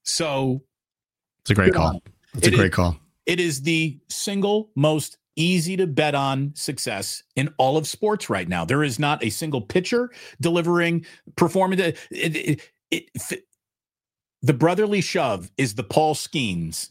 [SPEAKER 1] So
[SPEAKER 2] it's a great call. It's a great call.
[SPEAKER 1] It is the single most easy to bet on success in all of sports right now. There is not a single pitcher delivering performance. It, it, it, it, the brotherly shove is the Paul Skeens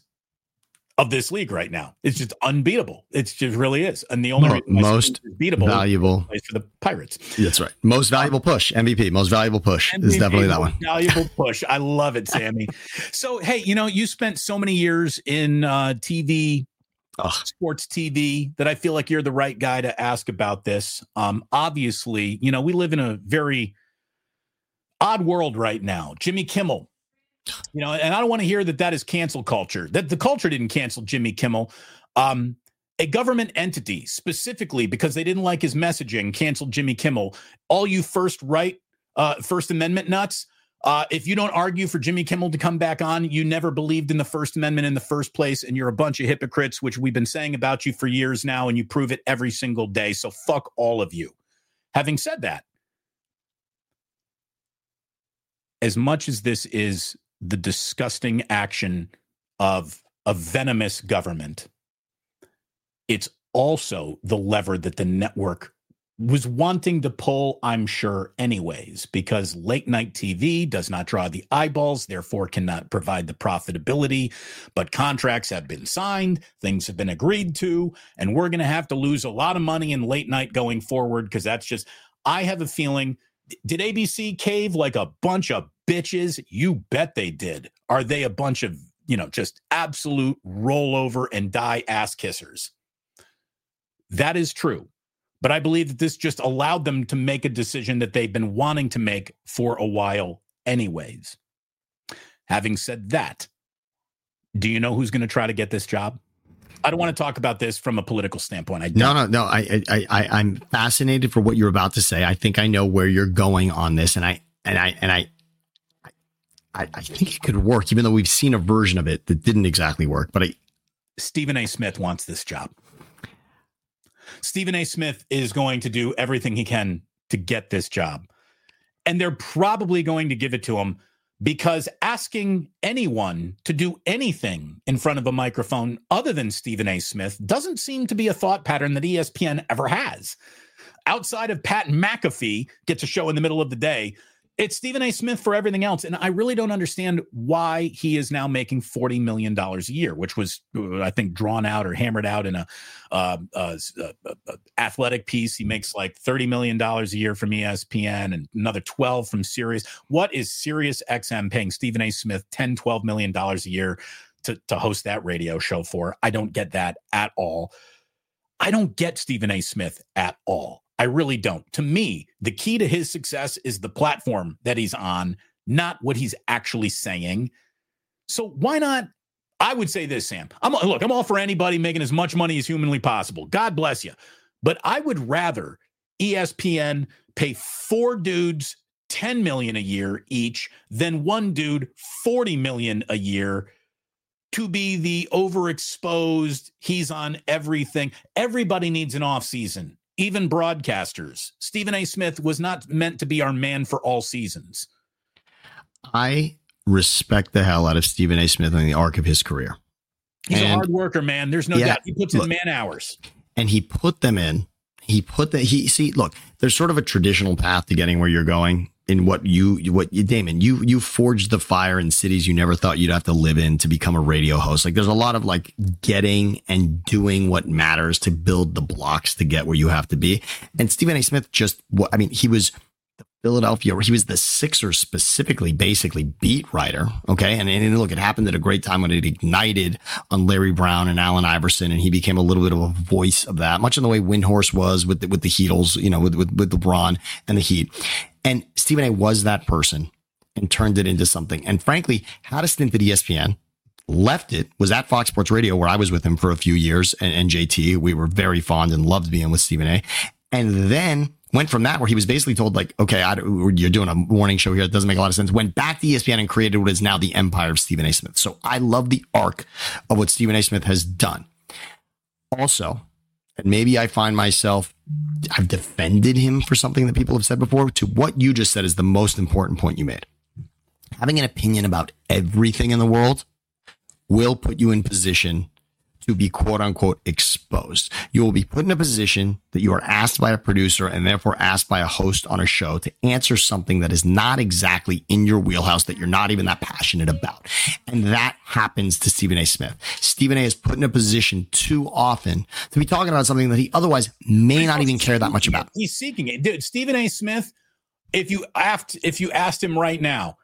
[SPEAKER 1] of this league right now. It's just unbeatable. It's just really is. And the only
[SPEAKER 2] Mo- most beatable valuable
[SPEAKER 1] place for the Pirates.
[SPEAKER 2] That's right. Most valuable push, M V P, most valuable push M V P, is definitely that one.
[SPEAKER 1] Valuable push. I love it, Sammy. So, hey, you know, you spent so many years in uh, T V, Ugh. sports T V, that I feel like you're the right guy to ask about this. Um, obviously, you know, we live in a very odd world right now. Jimmy Kimmel, you know, and I don't want to hear that that is cancel culture. That the culture didn't cancel Jimmy Kimmel. Um, a government entity, specifically because they didn't like his messaging, canceled Jimmy Kimmel. All you first right, uh, First Amendment nuts. Uh, if you don't argue for Jimmy Kimmel to come back on, you never believed in the First Amendment in the first place, and you're a bunch of hypocrites, which we've been saying about you for years now, and you prove it every single day. So fuck all of you. Having said that, as much as this is the disgusting action of a venomous government, it's also the lever that the network was wanting to pull, I'm sure, anyways, because late night T V does not draw the eyeballs, therefore cannot provide the profitability. But contracts have been signed, things have been agreed to, and we're going to have to lose a lot of money in late night going forward, because that's just, I have a feeling, did A B C cave like a bunch of bitches? You bet they did. Are they a bunch of, you know, just absolute rollover and die ass kissers? That is true. But I believe that this just allowed them to make a decision that they've been wanting to make for a while anyways. Having said that, Do you know who's going to try to get this job? I don't want to talk about this from a political standpoint. I don't.
[SPEAKER 2] No, no, no. I, I, I, I'm fascinated for what you're about to say. I think I know where you're going on this, and I, and I, and I, I, I think it could work, even though we've seen a version of it that didn't exactly work. But I,
[SPEAKER 1] Stephen A. Smith wants this job. Stephen A. Smith is going to do everything he can to get this job, and they're probably going to give it to him. Because asking anyone to do anything in front of a microphone other than Stephen A. Smith doesn't seem to be a thought pattern that E S P N ever has. Outside of Pat McAfee gets a show in the middle of the day, it's Stephen A. Smith for everything else. And I really don't understand why he is now making forty million dollars a year, which was, I think, drawn out or hammered out in a, uh, uh, uh, uh, athletic piece. He makes like thirty million dollars a year from E S P N and another twelve from Sirius. What is Sirius X M paying Stephen A. Smith ten, twelve million dollars a year to, to host that radio show for? I don't get that at all. I don't get Stephen A. Smith at all. I really don't. To me, the key to his success is the platform that he's on, not what he's actually saying. So why not? I would say this, Sam. I'm look, I'm all for anybody making as much money as humanly possible. God bless you. But I would rather E S P N pay four dudes ten million dollars a year each than one dude forty million dollars a year to be the overexposed, he's on everything. Everybody needs an offseason. Even broadcasters. Stephen A. Smith was not meant to be our man for all seasons.
[SPEAKER 2] I respect the hell out of Stephen A. Smith in the arc of his career.
[SPEAKER 1] He's
[SPEAKER 2] and,
[SPEAKER 1] a hard worker, man. There's no yeah, doubt. He puts look, in man hours.
[SPEAKER 2] And he put them in. He put the, he, see, look, there's sort of a traditional path to getting where you're going. In what you, what you, Damon, you, you forged the fire in cities you never thought you'd have to live in to become a radio host. Like there's a lot of like getting and doing what matters to build the blocks to get where you have to be. And Stephen A. Smith just, I mean, he was the Philadelphia, he was the Sixers specifically, basically beat writer. Okay. And, and look, it happened at a great time when it ignited on Larry Brown and Allen Iverson. And he became a little bit of a voice of that, much in the way Windhorst was with the, with the Heatles, you know, with, with, with LeBron and the Heat. And Stephen A. was that person and turned it into something. And frankly, had a stint at E S P N, left it, was at Fox Sports Radio where I was with him for a few years and, and J T. We were very fond and loved being with Stephen A. And then went from that where he was basically told like, okay, I, you're doing a morning show here. It doesn't make a lot of sense. Went back to E S P N and created what is now the empire of Stephen A. Smith. So I love the arc of what Stephen A. Smith has done. Also, and maybe I find myself, I've defended him for something that people have said before. To what you just said is the most important point you made. Having an opinion about everything in the world will put you in position to be quote unquote exposed. You will be put in a position that you are asked by a producer and therefore asked by a host on a show to answer something that is not exactly in your wheelhouse, that you're not even that passionate about. And that happens to Stephen A. Smith. Stephen A. is put in a position too often to be talking about something that he otherwise may not even care that much about.
[SPEAKER 1] He's seeking it. Dude, Stephen A. Smith, if you asked, if you asked him right now,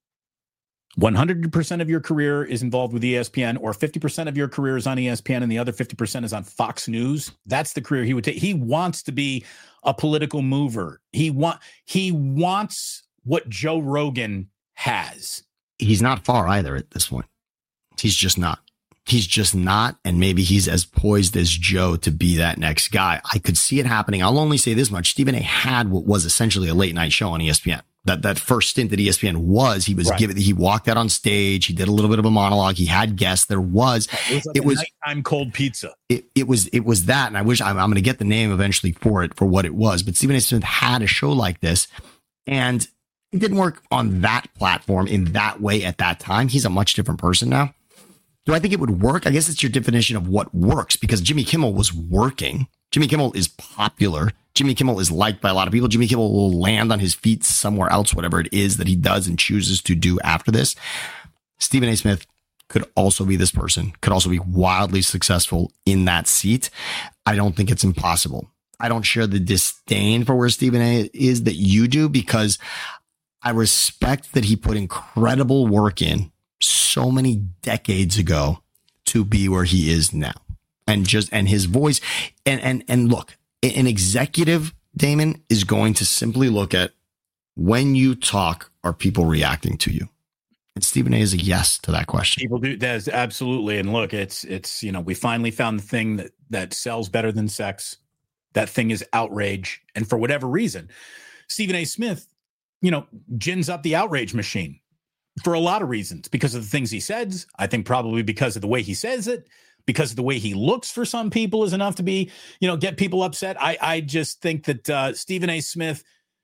[SPEAKER 1] one hundred percent of your career is involved with E S P N, or fifty percent of your career is on E S P N and the other fifty percent is on Fox News, that's the career he would take. He wants to be a political mover. He want he wants what Joe Rogan has.
[SPEAKER 2] He's not far either at this point. He's just not. He's just not. And maybe he's as poised as Joe to be that next guy. I could see it happening. I'll only say this much. Stephen A. had what was essentially a late night show on E S P N. That that first stint at E S P N was, he was right. given, he walked out on stage. He did a little bit of a monologue. He had guests. There was,
[SPEAKER 1] it was, like
[SPEAKER 2] it was
[SPEAKER 1] nighttime cold pizza.
[SPEAKER 2] It, it was, it was that. And I wish I'm, I'm going to get the name eventually for it, for what it was. But Stephen A. Smith had a show like this, and it didn't work on that platform in that way at that time. He's a much different person now. Do I think it would work? I guess it's your definition of what works, because Jimmy Kimmel was working. Jimmy Kimmel is popular. Jimmy Kimmel is liked by a lot of people. Jimmy Kimmel will land on his feet somewhere else, whatever it is that he does and chooses to do after this. Stephen A. Smith could also be this person, could also be wildly successful in that seat. I don't think it's impossible. I don't share the disdain for where Stephen A. is that you do, because I respect that he put incredible work in so many decades ago to be where he is now. And just, and his voice, and, and, and look, an executive, Damon, is going to simply look at, when you talk, are people reacting to you? And Stephen A is a yes to that question.
[SPEAKER 1] People do. That's absolutely. And look, it's, it's, you know, we finally found the thing that, that sells better than sex. That thing is outrage. And for whatever reason, Stephen A. Smith, you know, gins up the outrage machine for a lot of reasons, because of the things he says. I think probably because of the way he says it, because of the way he looks for some people is enough to be, you know, get people upset. I, I just think that uh, Stephen A. Smith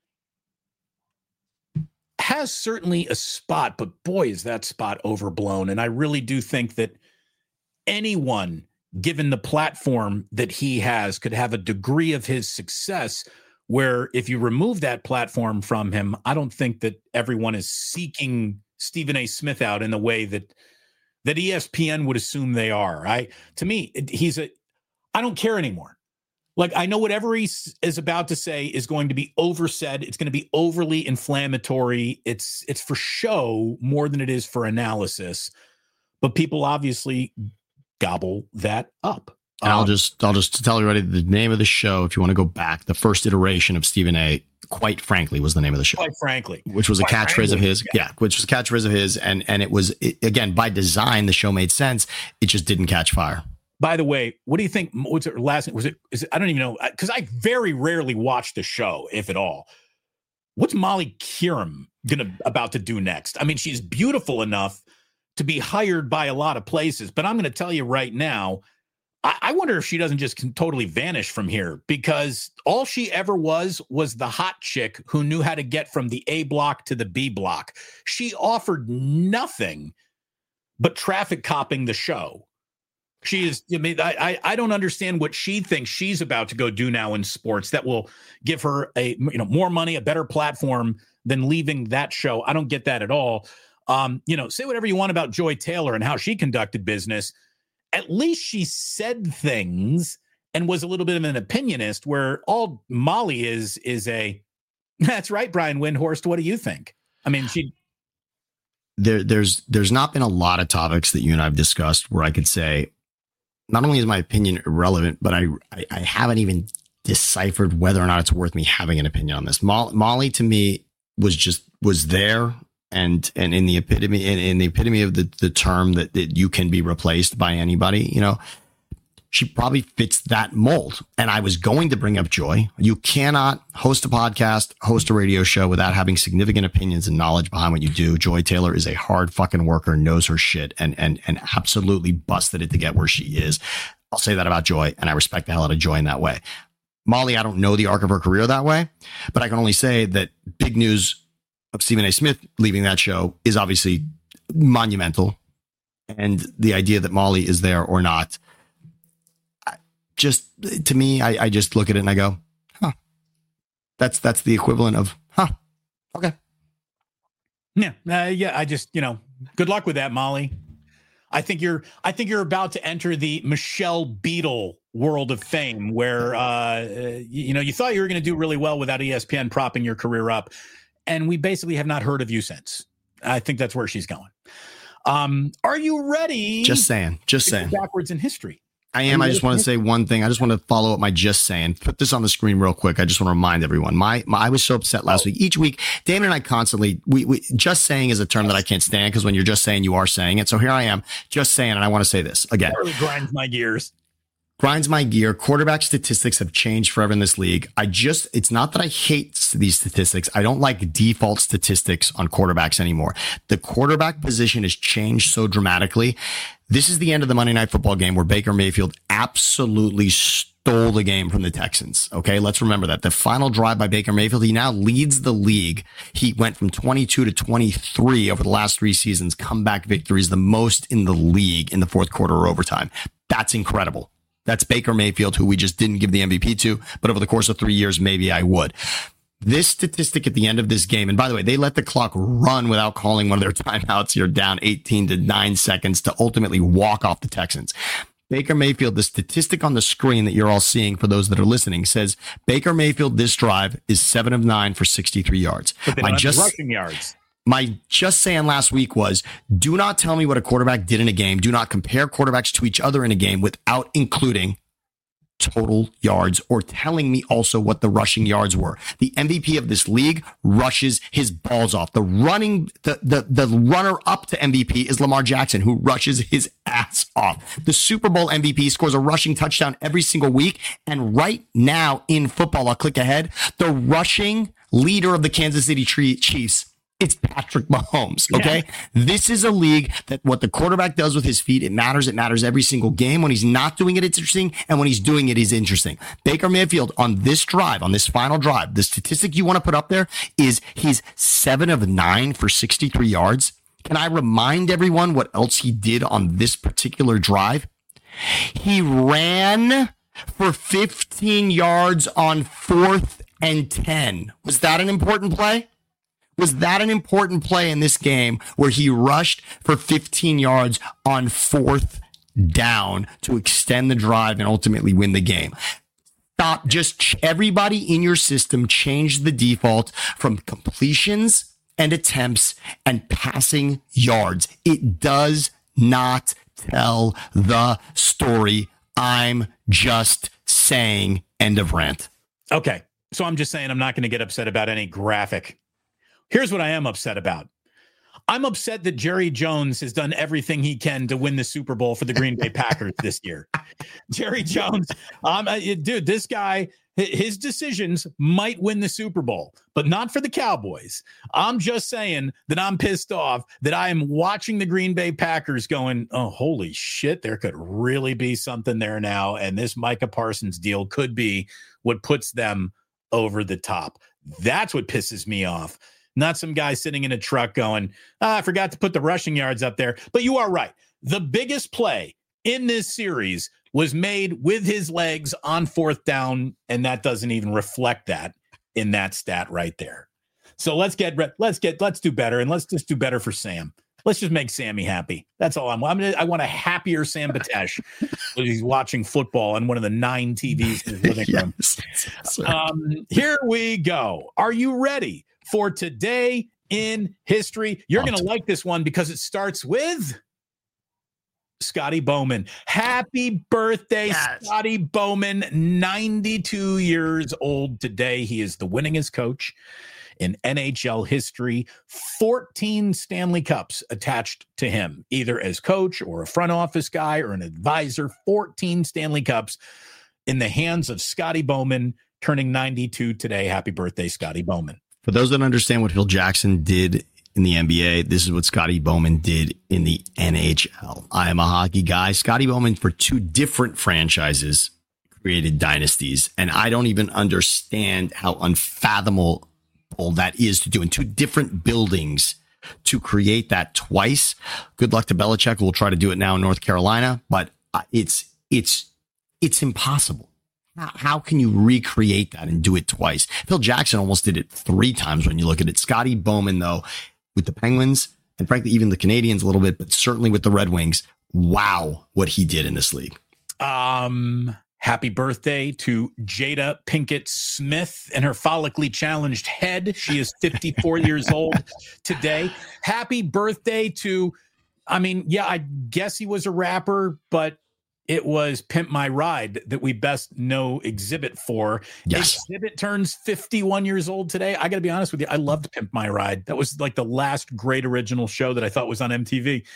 [SPEAKER 1] has certainly a spot, but boy, is that spot overblown. And I really do think that anyone, given the platform that he has, could have a degree of his success where if you remove that platform from him, I don't think that everyone is seeking Stephen A. Smith out in the way that that E S P N would assume they are. I, to me, he's a, I don't care anymore. Like, I know whatever he is about to say is going to be oversaid. It's going to be overly inflammatory. It's, it's for show more than it is for analysis, but people obviously gobble that up.
[SPEAKER 2] And I'll
[SPEAKER 1] Um,
[SPEAKER 2] just, I'll just tell everybody the name of the show. If you want to go back, the first iteration of Stephen A, quite frankly, was the name of the show.
[SPEAKER 1] Quite frankly,
[SPEAKER 2] which was a
[SPEAKER 1] Quite
[SPEAKER 2] catchphrase of
[SPEAKER 1] frankly,
[SPEAKER 2] his.
[SPEAKER 1] yeah.
[SPEAKER 2] Yeah, which was a catchphrase of his. And, and it was, it, again, by design, the show made sense. It just didn't catch fire.
[SPEAKER 1] By the way, what do you think? What's it last? Was it? Is it? I don't even know, because I very rarely watch the show, if at all. What's Molly Qerim gonna about to do next? I mean, she's beautiful enough to be hired by a lot of places, but I'm going to tell you right now, I, I wonder if she doesn't just can totally vanish from here, because all she ever was was the hot chick who knew how to get from the A block to the B block. She offered nothing but traffic copping the show. She is, I mean, I, I don't understand what she thinks she's about to go do now in sports that will give her a, you know, more money, a better platform than leaving that show. I don't get that at all. Um, you know, say whatever you want about Joy Taylor and how she conducted business. At least she said things and was a little bit of an opinionist, where all Molly is, is a, that's right, Brian Windhorst. What do you think? I mean, she,
[SPEAKER 2] There, there's, there's not been a lot of topics that you and I've discussed where I could say, not only is my opinion irrelevant, but I, I, I haven't even deciphered whether or not it's worth me having an opinion on this. Mo- Molly to me was just, was there. And, and in the epitome, in, in the epitome of the, the term that, that you can be replaced by anybody, you know, she probably fits that mold. And I was going to bring up Joy. You cannot host a podcast, host a radio show without having significant opinions and knowledge behind what you do. Joy Taylor is a hard fucking worker, knows her shit, and, and, and absolutely busted it to get where she is. I'll say that about Joy, and I respect the hell out of Joy in that way. Molly, I don't know the arc of her career that way, but I can only say that big news of Stephen A. Smith leaving that show is obviously monumental. And the idea that Molly is there or not, just to me, I, I just look at it and I go, huh, that's, that's the equivalent of, huh, okay.
[SPEAKER 1] yeah, uh, yeah. I just, you know, good luck with that, Molly. I think you're, I think you're about to enter the Michelle Beadle world of fame, where, uh, you, you know, you thought you were going to do really well without E S P N propping your career up, and we basically have not heard of you since. I think that's where she's going. Um, are you ready?
[SPEAKER 2] Just saying, just
[SPEAKER 1] to go
[SPEAKER 2] saying.
[SPEAKER 1] backwards in history.
[SPEAKER 2] I am. I just want to say one thing. I just want to follow up my just saying. Put this on the screen real quick. I just want to remind everyone. My, my I was so upset last week. Each week, Damon and I constantly, we, we just saying is a term that I can't stand, because when you're just saying, you are saying it. So here I am, just saying, and I want to say this again.
[SPEAKER 1] It really grinds my gears.
[SPEAKER 2] Grinds my gear. Quarterback statistics have changed forever in this league. I just, it's not that I hate these statistics. I don't like default statistics on quarterbacks anymore. The quarterback position has changed so dramatically. This is the end of the Monday Night Football game where Baker Mayfield absolutely stole the game from the Texans. Okay, let's remember that. The final drive by Baker Mayfield, he now leads the league. He went from twenty-two to twenty-three over the last three seasons. Comeback victories, the most in the league in the fourth quarter or overtime. That's incredible. That's Baker Mayfield, who we just didn't give the M V P to, but over the course of three years, maybe I would. This statistic at the end of this game, and by the way, they let the clock run without calling one of their timeouts. You're down eighteen to nine seconds to ultimately walk off the Texans. Baker Mayfield, the statistic on the screen that you're all seeing for those that are listening, says Baker Mayfield, this drive is seven of nine for sixty-three yards.
[SPEAKER 1] But they
[SPEAKER 2] My
[SPEAKER 1] don't have
[SPEAKER 2] just,
[SPEAKER 1] rushing yards.
[SPEAKER 2] my just saying last week was, do not tell me what a quarterback did in a game. Do not compare quarterbacks to each other in a game without including total yards or telling me also what the rushing yards were. The M V P of this league rushes his balls off. The running, the, the, the runner up to M V P is Lamar Jackson, who rushes his ass off. The Super Bowl M V P scores a rushing touchdown every single week. And right now in football, I'll click ahead, the rushing leader of the Kansas City Chiefs, it's Patrick Mahomes. Okay. Yeah. This is a league that what the quarterback does with his feet, it matters. It matters every single game. When he's not doing it, it's interesting. And when he's doing it, is interesting. Baker Mayfield on this drive, on this final drive, the statistic you want to put up there is he's seven of nine for sixty-three yards. Can I remind everyone what else he did on this particular drive? He ran for fifteen yards on fourth and ten. Was that an important play? Was that an important play in this game where he rushed for fifteen yards on fourth down to extend the drive and ultimately win the game? Stop. Just ch- everybody in your system change the default from completions and attempts and passing yards. It does not tell the story. I'm just saying, end of rant.
[SPEAKER 1] Okay. So I'm just saying I'm not going to get upset about any graphic. Here's what I am upset about. I'm upset that Jerry Jones has done everything he can to win the Super Bowl for the Green Bay Packers this year. Jerry Jones, um, uh, dude, this guy, his decisions might win the Super Bowl, but not for the Cowboys. I'm just saying that I'm pissed off that I am watching the Green Bay Packers going, oh, holy shit, there could really be something there now. And this Micah Parsons deal could be what puts them over the top. That's what pisses me off. Not some guy sitting in a truck going, ah, I forgot to put the rushing yards up there. But you are right. The biggest play in this series was made with his legs on fourth down, and that doesn't even reflect that in that stat right there. So let's get let's get let's do better, and let's just do better for Sam. Let's just make Sammy happy. That's all I'm. I'm gonna, I want a happier Sam Batesh when he's watching football on one of the nine T Vs in his living room. Yes. Um, here we go. Are you ready for today in history? You're going to like this one because it starts with Scotty Bowman. Happy birthday, yes. Scotty Bowman, ninety-two years old today. He is the winningest coach in N H L history. fourteen Stanley Cups attached to him, either as coach or a front office guy or an advisor. fourteen Stanley Cups in the hands of Scotty Bowman, turning ninety-two today. Happy birthday, Scotty Bowman.
[SPEAKER 2] For those that understand what Phil Jackson did in the N B A, this is what Scotty Bowman did in the N H L. I am a hockey guy. Scotty Bowman, for two different franchises, created dynasties, and I don't even understand how unfathomable that is to do in two different buildings to create that twice. Good luck to Belichick. We'll try to do it now in North Carolina, but it's it's it's impossible. How, how can you recreate that and do it twice? Phil Jackson almost did it three times when you look at it. Scotty Bowman, though, with the Penguins and frankly even the Canadians a little bit, but certainly with the Red Wings, wow, what he did in this league.
[SPEAKER 1] Um. Happy birthday to Jada Pinkett Smith and her follically challenged head. She is fifty-four years old today. Happy birthday to, I mean, yeah, I guess he was a rapper, but it was Pimp My Ride that we best know Exhibit for.
[SPEAKER 2] Yes.
[SPEAKER 1] Exhibit turns fifty-one years old today. I got to be honest with you. I loved Pimp My Ride. That was like the last great original show that I thought was on M T V.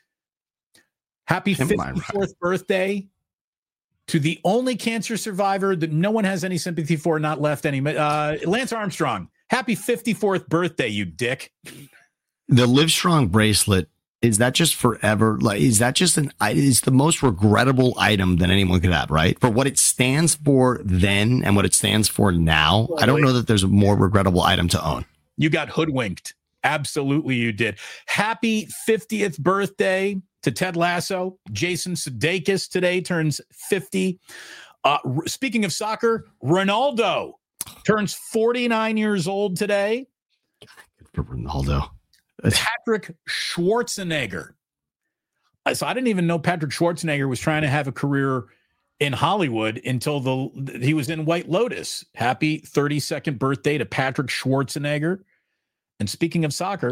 [SPEAKER 1] Happy Pimp fifty-fourth birthday to the only cancer survivor that no one has any sympathy for, not left any, uh, Lance Armstrong. Happy fifty-fourth birthday, you dick.
[SPEAKER 2] The Livestrong bracelet, is that just forever? Like, is that just an, it's the most regrettable item that anyone could have, right? For what it stands for then and what it stands for now. Well, I don't know that there's a more regrettable item to own.
[SPEAKER 1] You got hoodwinked. Absolutely, you did. Happy fiftieth birthday to Ted Lasso. Jason Sudeikis today turns fifty. Uh, r- speaking of soccer, Ronaldo turns forty-nine years old today.
[SPEAKER 2] Good for Ronaldo.
[SPEAKER 1] Patrick Schwarzenegger. So I didn't even know Patrick Schwarzenegger was trying to have a career in Hollywood until the he was in White Lotus. Happy thirty-second birthday to Patrick Schwarzenegger. And speaking of soccer,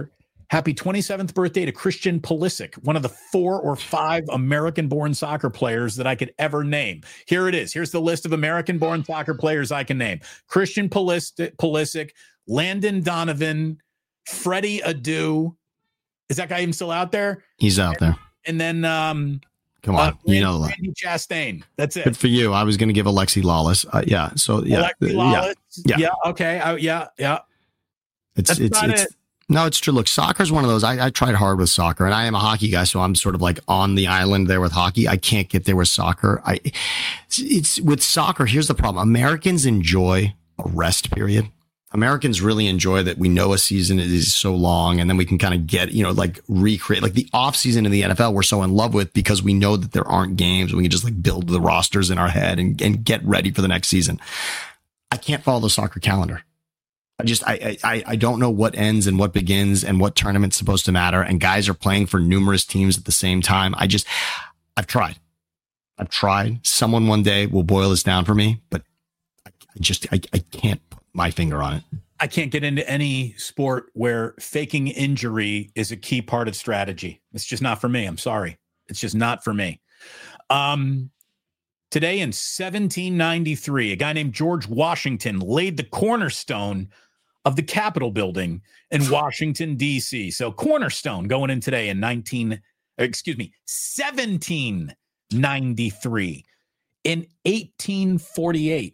[SPEAKER 1] Happy twenty-seventh birthday to Christian Pulisic, one of the four or five American-born soccer players that I could ever name. Here it is. Here's the list of American-born soccer players I can name. Christian Pulisic, Pulisic Landon Donovan, Freddie Adu. Is that guy even still out there?
[SPEAKER 2] He's out there.
[SPEAKER 1] And then, um,
[SPEAKER 2] come on, uh,
[SPEAKER 1] Randy,
[SPEAKER 2] you know,
[SPEAKER 1] Randy Chastain. That's it.
[SPEAKER 2] Good for you. I was going to give Alexi Lawless. Uh, yeah. So yeah,
[SPEAKER 1] Alexi Lawless.
[SPEAKER 2] Yeah.
[SPEAKER 1] Yeah. yeah okay. Uh, yeah. Yeah.
[SPEAKER 2] It's
[SPEAKER 1] That's
[SPEAKER 2] it's it's.
[SPEAKER 1] it.
[SPEAKER 2] No, it's true. Look, soccer is one of those. I, I tried hard with soccer, and I am a hockey guy, so I'm sort of like on the island there with hockey. I can't get there with soccer. I, it's with soccer. Here's the problem: Americans enjoy a rest period. Americans really enjoy that we know a season is so long, and then we can kind of get, you know, like recreate, like the off season in the N F L. We're so in love with because we know that there aren't games. We can just like build the rosters in our head and, and get ready for the next season. I can't follow the soccer calendar. I just, I, I, I don't know what ends and what begins and what tournament's supposed to matter. And guys are playing for numerous teams at the same time. I just, I've tried. I've tried. Someone one day will boil this down for me, but I just, I, I can't put my finger on it.
[SPEAKER 1] I can't get into any sport where faking injury is a key part of strategy. It's just not for me. I'm sorry. It's just not for me. Um, today in seventeen ninety-three, a guy named George Washington laid the cornerstone of the Capitol building in Washington, D C. So cornerstone going in today in nineteen, excuse me, seventeen ninety-three. In eighteen forty-eight,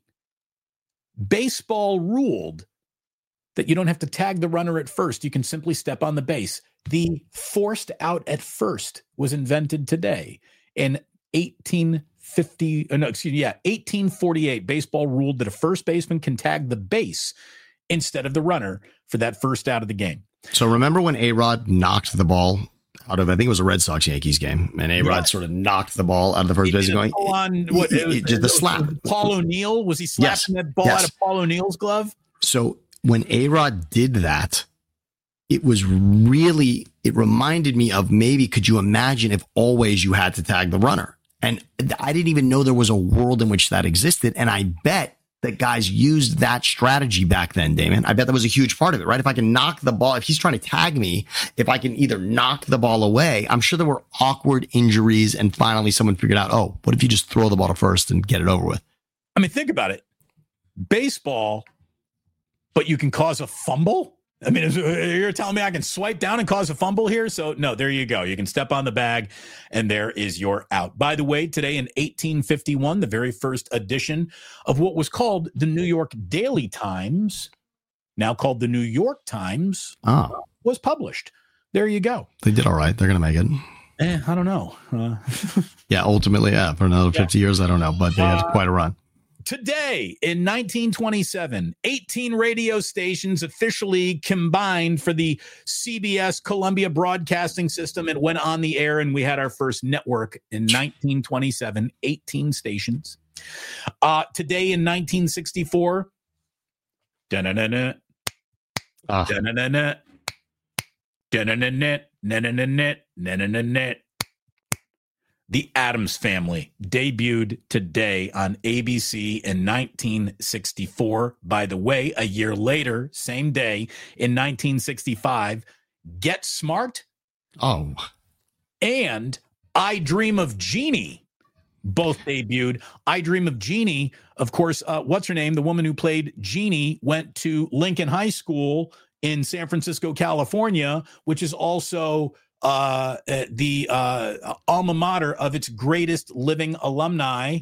[SPEAKER 1] baseball ruled that you don't have to tag the runner at first. You can simply step on the base. The forced out at first was invented today. In eighteen fifty, uh, no, excuse me, yeah, eighteen forty-eight, baseball ruled that a first baseman can tag the base instead of the runner for that first out of the game.
[SPEAKER 2] So remember when A-Rod knocked the ball out of, I think it was a Red Sox Yankees game, and A-Rod yeah. sort of knocked the ball out of the first base going
[SPEAKER 1] on what it was,
[SPEAKER 2] just the slap.
[SPEAKER 1] Paul O'Neill, was he slapping yes. that ball yes. out of Paul O'Neill's glove?
[SPEAKER 2] So when A-Rod did that, it was really, it reminded me of maybe, could you imagine if always you had to tag the runner? And I didn't even know there was a world in which that existed. And I bet that guys used that strategy back then, Damon. I bet that was a huge part of it, right? If I can knock the ball, if he's trying to tag me, if I can either knock the ball away, I'm sure there were awkward injuries. And finally someone figured out, oh, what if you just throw the ball to first and get it over with?
[SPEAKER 1] I mean, think about it. Baseball, but you can cause a fumble? I mean, you're telling me I can swipe down and cause a fumble here? So, no, there you go. You can step on the bag, and there is your out. By the way, today in eighteen fifty-one, the very first edition of what was called the New York Daily Times, now called the New York Times,
[SPEAKER 2] oh.
[SPEAKER 1] was published. There you go.
[SPEAKER 2] They did all right. They're going to make it.
[SPEAKER 1] Eh, I don't know. Uh,
[SPEAKER 2] yeah, ultimately, yeah. For another fifty yeah. years, I don't know, but they had uh, quite a run.
[SPEAKER 1] Today, in nineteen twenty-seven, eighteen radio stations officially combined for the C B S Columbia Broadcasting System. It went on the air, and we had our first network in nineteen twenty-seven, eighteen stations. Uh, today, in nineteen sixty-four, da-na-na-na,
[SPEAKER 2] uh.
[SPEAKER 1] da-na-na-na, da-na-na-na, na-na-na-na, na-na-na-na. The Addams Family debuted today on A B C in nineteen sixty-four. By the way, a year later, same day, in nineteen sixty-five, Get Smart.
[SPEAKER 2] Oh.
[SPEAKER 1] And I Dream of Jeannie both debuted. I Dream of Jeannie, of course, uh, what's her name? The woman who played Jeannie went to Lincoln High School in San Francisco, California, which is also uh the uh alma mater of its greatest living alumni,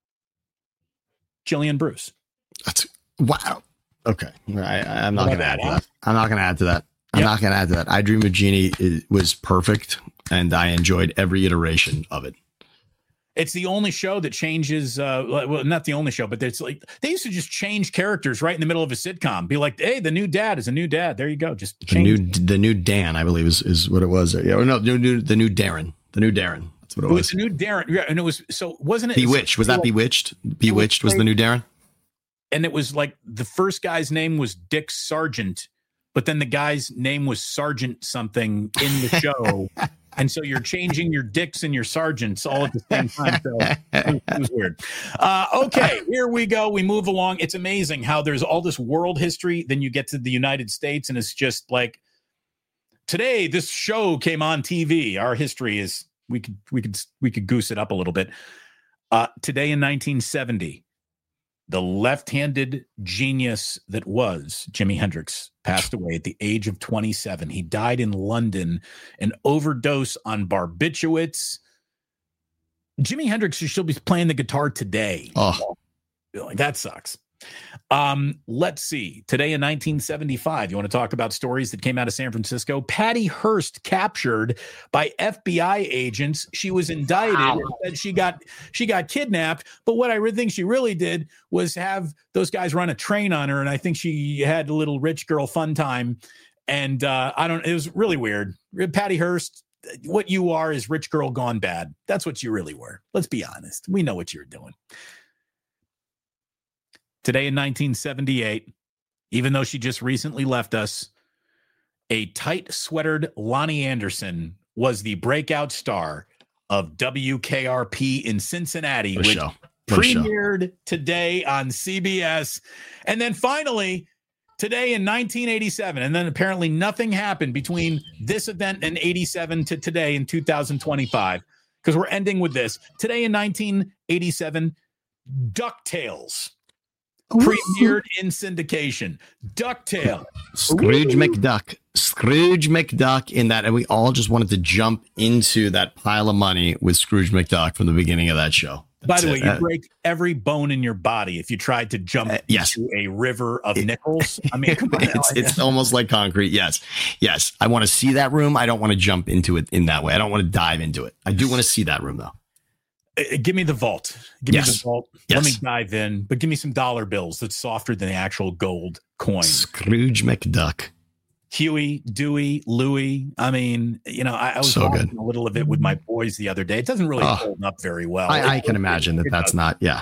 [SPEAKER 1] Jillian Bruce.
[SPEAKER 2] That's wow. Okay, I, I'm not going to add to that. I'm not going to add to that. I'm yep. not going to add to that. I Dream of Jeannie it was perfect, and I enjoyed every iteration of it.
[SPEAKER 1] It's the only show that changes, uh, well, not the only show, but it's like they used to just change characters right in the middle of a sitcom. Be like, hey, the new dad is a new dad. There you go. Just change.
[SPEAKER 2] The new, the new Dan, I believe, is, is what it was. Yeah, or no, new, new, the new Darren. The new Darren. That's what it,
[SPEAKER 1] it
[SPEAKER 2] was.
[SPEAKER 1] was. The new Darren. Yeah, and it was so wasn't it
[SPEAKER 2] Bewitched? Was that Bewitched? Bewitched was the new Darren.
[SPEAKER 1] And it was like the first guy's name was Dick Sargent, but then the guy's name was Sergeant something in the show. And so you're changing your dicks and your sergeants all at the same time. So it was weird. Uh, okay, here we go. We move along. It's amazing how there's all this world history. Then you get to the United States, and it's just like today this show came on T V. Our history is we could we could we could goose it up a little bit. Uh, today in nineteen seventy, the left-handed genius that was Jimi Hendrix passed away at the age of twenty-seven. He died in London, an overdose on barbiturates. Jimi Hendrix should still be playing the guitar today.
[SPEAKER 2] Oh,
[SPEAKER 1] like, that sucks. Um, let's see. Today in nineteen seventy-five, you want to talk about stories that came out of San Francisco? Patty Hearst captured by F B I agents. She was indicted wow. and said she got she got kidnapped. But what I really think she really did was have those guys run a train on her, and I think she had a little rich girl fun time. And uh, I don't. It was really weird. Patty Hearst, what you are is rich girl gone bad. That's what you really were. Let's be honest. We know what you're doing. Today in nineteen seventy-eight, even though she just recently left us, a tight-sweatered Lonnie Anderson was the breakout star of W K R P in Cincinnati, which premiered today on C B S. And then finally, today in nineteen eighty-seven, and then apparently nothing happened between this event and eighty-seven to today in two thousand twenty-five, because we're ending with this. Today in nineteen eighty-seven, DuckTales premiered in syndication. DuckTales.
[SPEAKER 2] Scrooge Ooh. McDuck. Scrooge McDuck in that. And we all just wanted to jump into that pile of money with Scrooge McDuck from the beginning of that show.
[SPEAKER 1] By the way,
[SPEAKER 2] it.
[SPEAKER 1] you
[SPEAKER 2] Uh,
[SPEAKER 1] break every bone in your body if you tried to jump
[SPEAKER 2] uh, yes.
[SPEAKER 1] into a river of nickels. I mean, come on.
[SPEAKER 2] it's, it's almost like concrete. Yes. Yes. I want to see that room. I don't want to jump into it in that way. I don't want to dive into it. I do want to see that room, though.
[SPEAKER 1] Uh, give me the vault. Give
[SPEAKER 2] yes.
[SPEAKER 1] me the vault.
[SPEAKER 2] Yes.
[SPEAKER 1] Let me dive in, but give me some dollar bills that's softer than the actual gold coin.
[SPEAKER 2] Scrooge McDuck.
[SPEAKER 1] Huey, Dewey, Louie. I mean, you know, I, I was
[SPEAKER 2] So
[SPEAKER 1] watching
[SPEAKER 2] good.
[SPEAKER 1] a little of it with my boys the other day. It doesn't really
[SPEAKER 2] Oh.
[SPEAKER 1] hold up very well.
[SPEAKER 2] I, I
[SPEAKER 1] It-
[SPEAKER 2] can imagine that
[SPEAKER 1] it
[SPEAKER 2] that's
[SPEAKER 1] doesn't.
[SPEAKER 2] not. Yeah.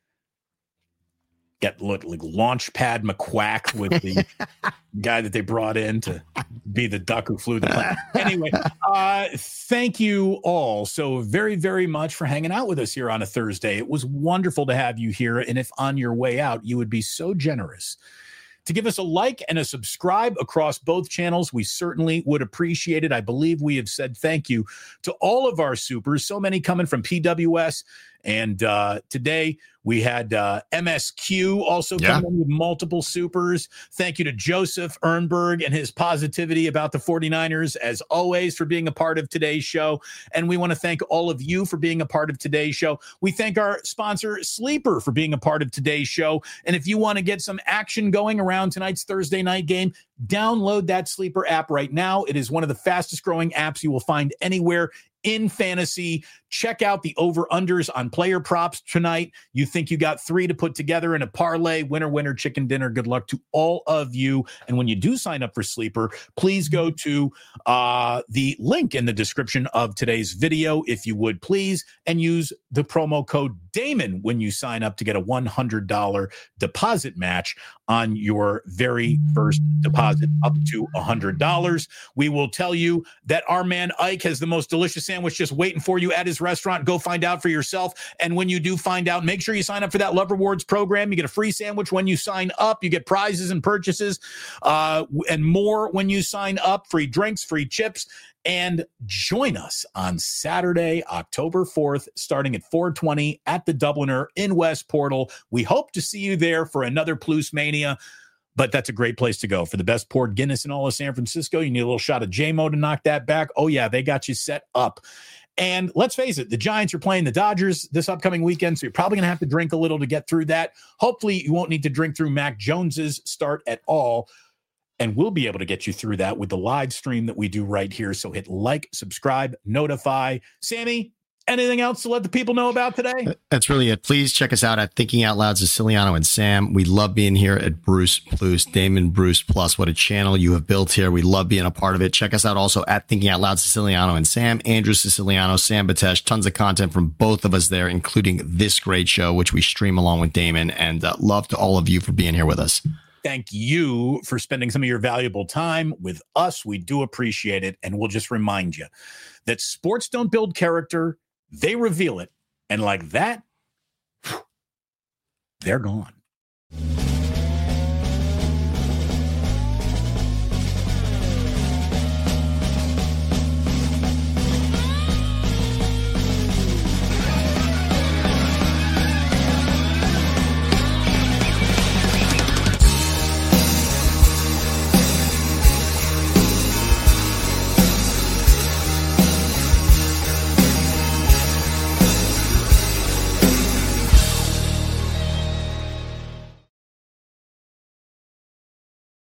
[SPEAKER 1] Get look like Launchpad McQuack with the guy that they brought in to be the duck who flew the plane. Anyway, uh, thank you all so very, very much for hanging out with us here on a Thursday. It was wonderful to have you here. And if on your way out, you would be so generous to give us a like and a subscribe across both channels, we certainly would appreciate it. I believe we have said thank you to all of our supers, so many coming from P W S. And uh, today we had uh, M S Q also
[SPEAKER 2] Yeah.
[SPEAKER 1] coming in with multiple supers. Thank you to Joseph Ernberg and his positivity about the 49ers, as always, for being a part of today's show. And we want to thank all of you for being a part of today's show. We thank our sponsor, Sleeper, for being a part of today's show. And if you want to get some action going around tonight's Thursday night game, download that Sleeper app right now. It is one of the fastest growing apps you will find anywhere in fantasy. Check out the over-unders on player props tonight. You think you got three to put together in a parlay, winner, winner, chicken dinner. Good luck to all of you. And when you do sign up for Sleeper, please go to uh, the link in the description of today's video, if you would please, and use the promo code Damon when you sign up to get a one hundred dollars deposit match on your very first deposit up to one hundred dollars. We will tell you that our man Ike has the most delicious sandwich just waiting for you at his restaurant. Go find out for yourself. And when you do find out, make sure you sign up for that Love Rewards program. You get a free sandwich when you sign up. You get prizes and purchases uh, and more when you sign up. Free drinks, free chips. And join us on Saturday, October fourth, starting at four twenty at the Dubliner in West Portal. We hope to see you there for another Plus Mania. But that's a great place to go. For the best poured Guinness in all of San Francisco, you need a little shot of J M O to knock that back. Oh, yeah, they got you set up. And let's face it, the Giants are playing the Dodgers this upcoming weekend, so you're probably going to have to drink a little to get through that. Hopefully, you won't need to drink through Mac Jones's start at all. And we'll be able to get you through that with the live stream that we do right here. So hit like, subscribe, notify. Sammy, anything else to let the people know about today?
[SPEAKER 2] That's really it. Please check us out at Thinking Out Loud, Siciliano and Sam. We love being here at Bruce Plus, Damon Bruce Plus. What a channel you have built here. We love being a part of it. Check us out also at Thinking Out Loud, Siciliano and Sam. Andrew Siciliano, Sam Batesh. Tons of content from both of us there, including this great show, which we stream along with Damon. And uh, love to all of you for being here with us.
[SPEAKER 1] Thank you for spending some of your valuable time with us. We do appreciate it. And we'll just remind you that sports don't build character. They reveal it. And like that, they're gone.